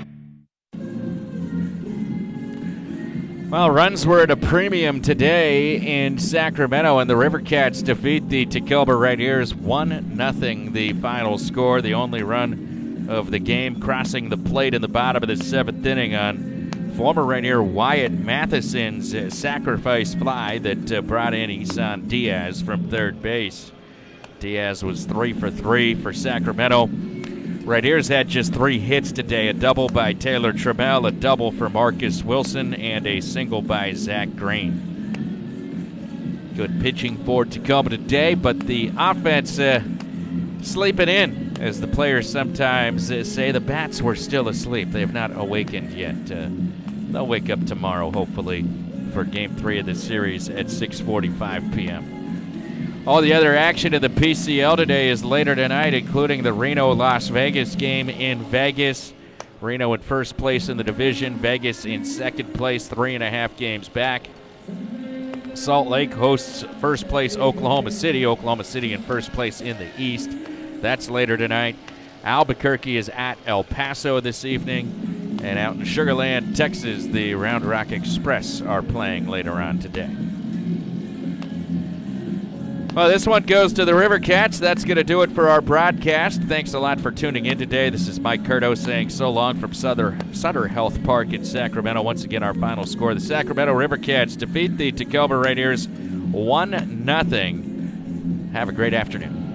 C: Well, runs were at a premium today in Sacramento, and the Rivercats defeat the Tacoma Rainiers one nothing. The final score, the only run of the game, crossing the plate in the bottom of the seventh inning on former Rainier Wyatt Matheson's uh, sacrifice fly that uh, brought in Isan Diaz from third base. Diaz was three for three for Sacramento. Rainiers had just three hits today, a double by Taylor Trammell, a double for Marcus Wilson, and a single by Zach Green. Good pitching for Tacoma today, but the offense uh, sleeping in, as the players sometimes uh, say. The bats were still asleep. They have not awakened yet. Uh, they'll wake up tomorrow, hopefully, for Game three of the series at six forty-five p.m. All the other action in the P C L today is later tonight, including the Reno-Las Vegas game in Vegas. Reno in first place in the division, Vegas in second place, three and a half games back. Salt Lake hosts first place Oklahoma City. Oklahoma City in first place in the East. That's later tonight. Albuquerque is at El Paso this evening. And out in Sugar Land, Texas, the Round Rock Express are playing later on today. Well, this one goes to the Rivercats. That's going to do it for our broadcast. Thanks a lot for tuning in today. This is Mike Curto saying so long from Sutter, Sutter Health Park in Sacramento. Once again, our final score. The Sacramento Rivercats defeat the Tacoma Rainiers one nothing. Have a great afternoon.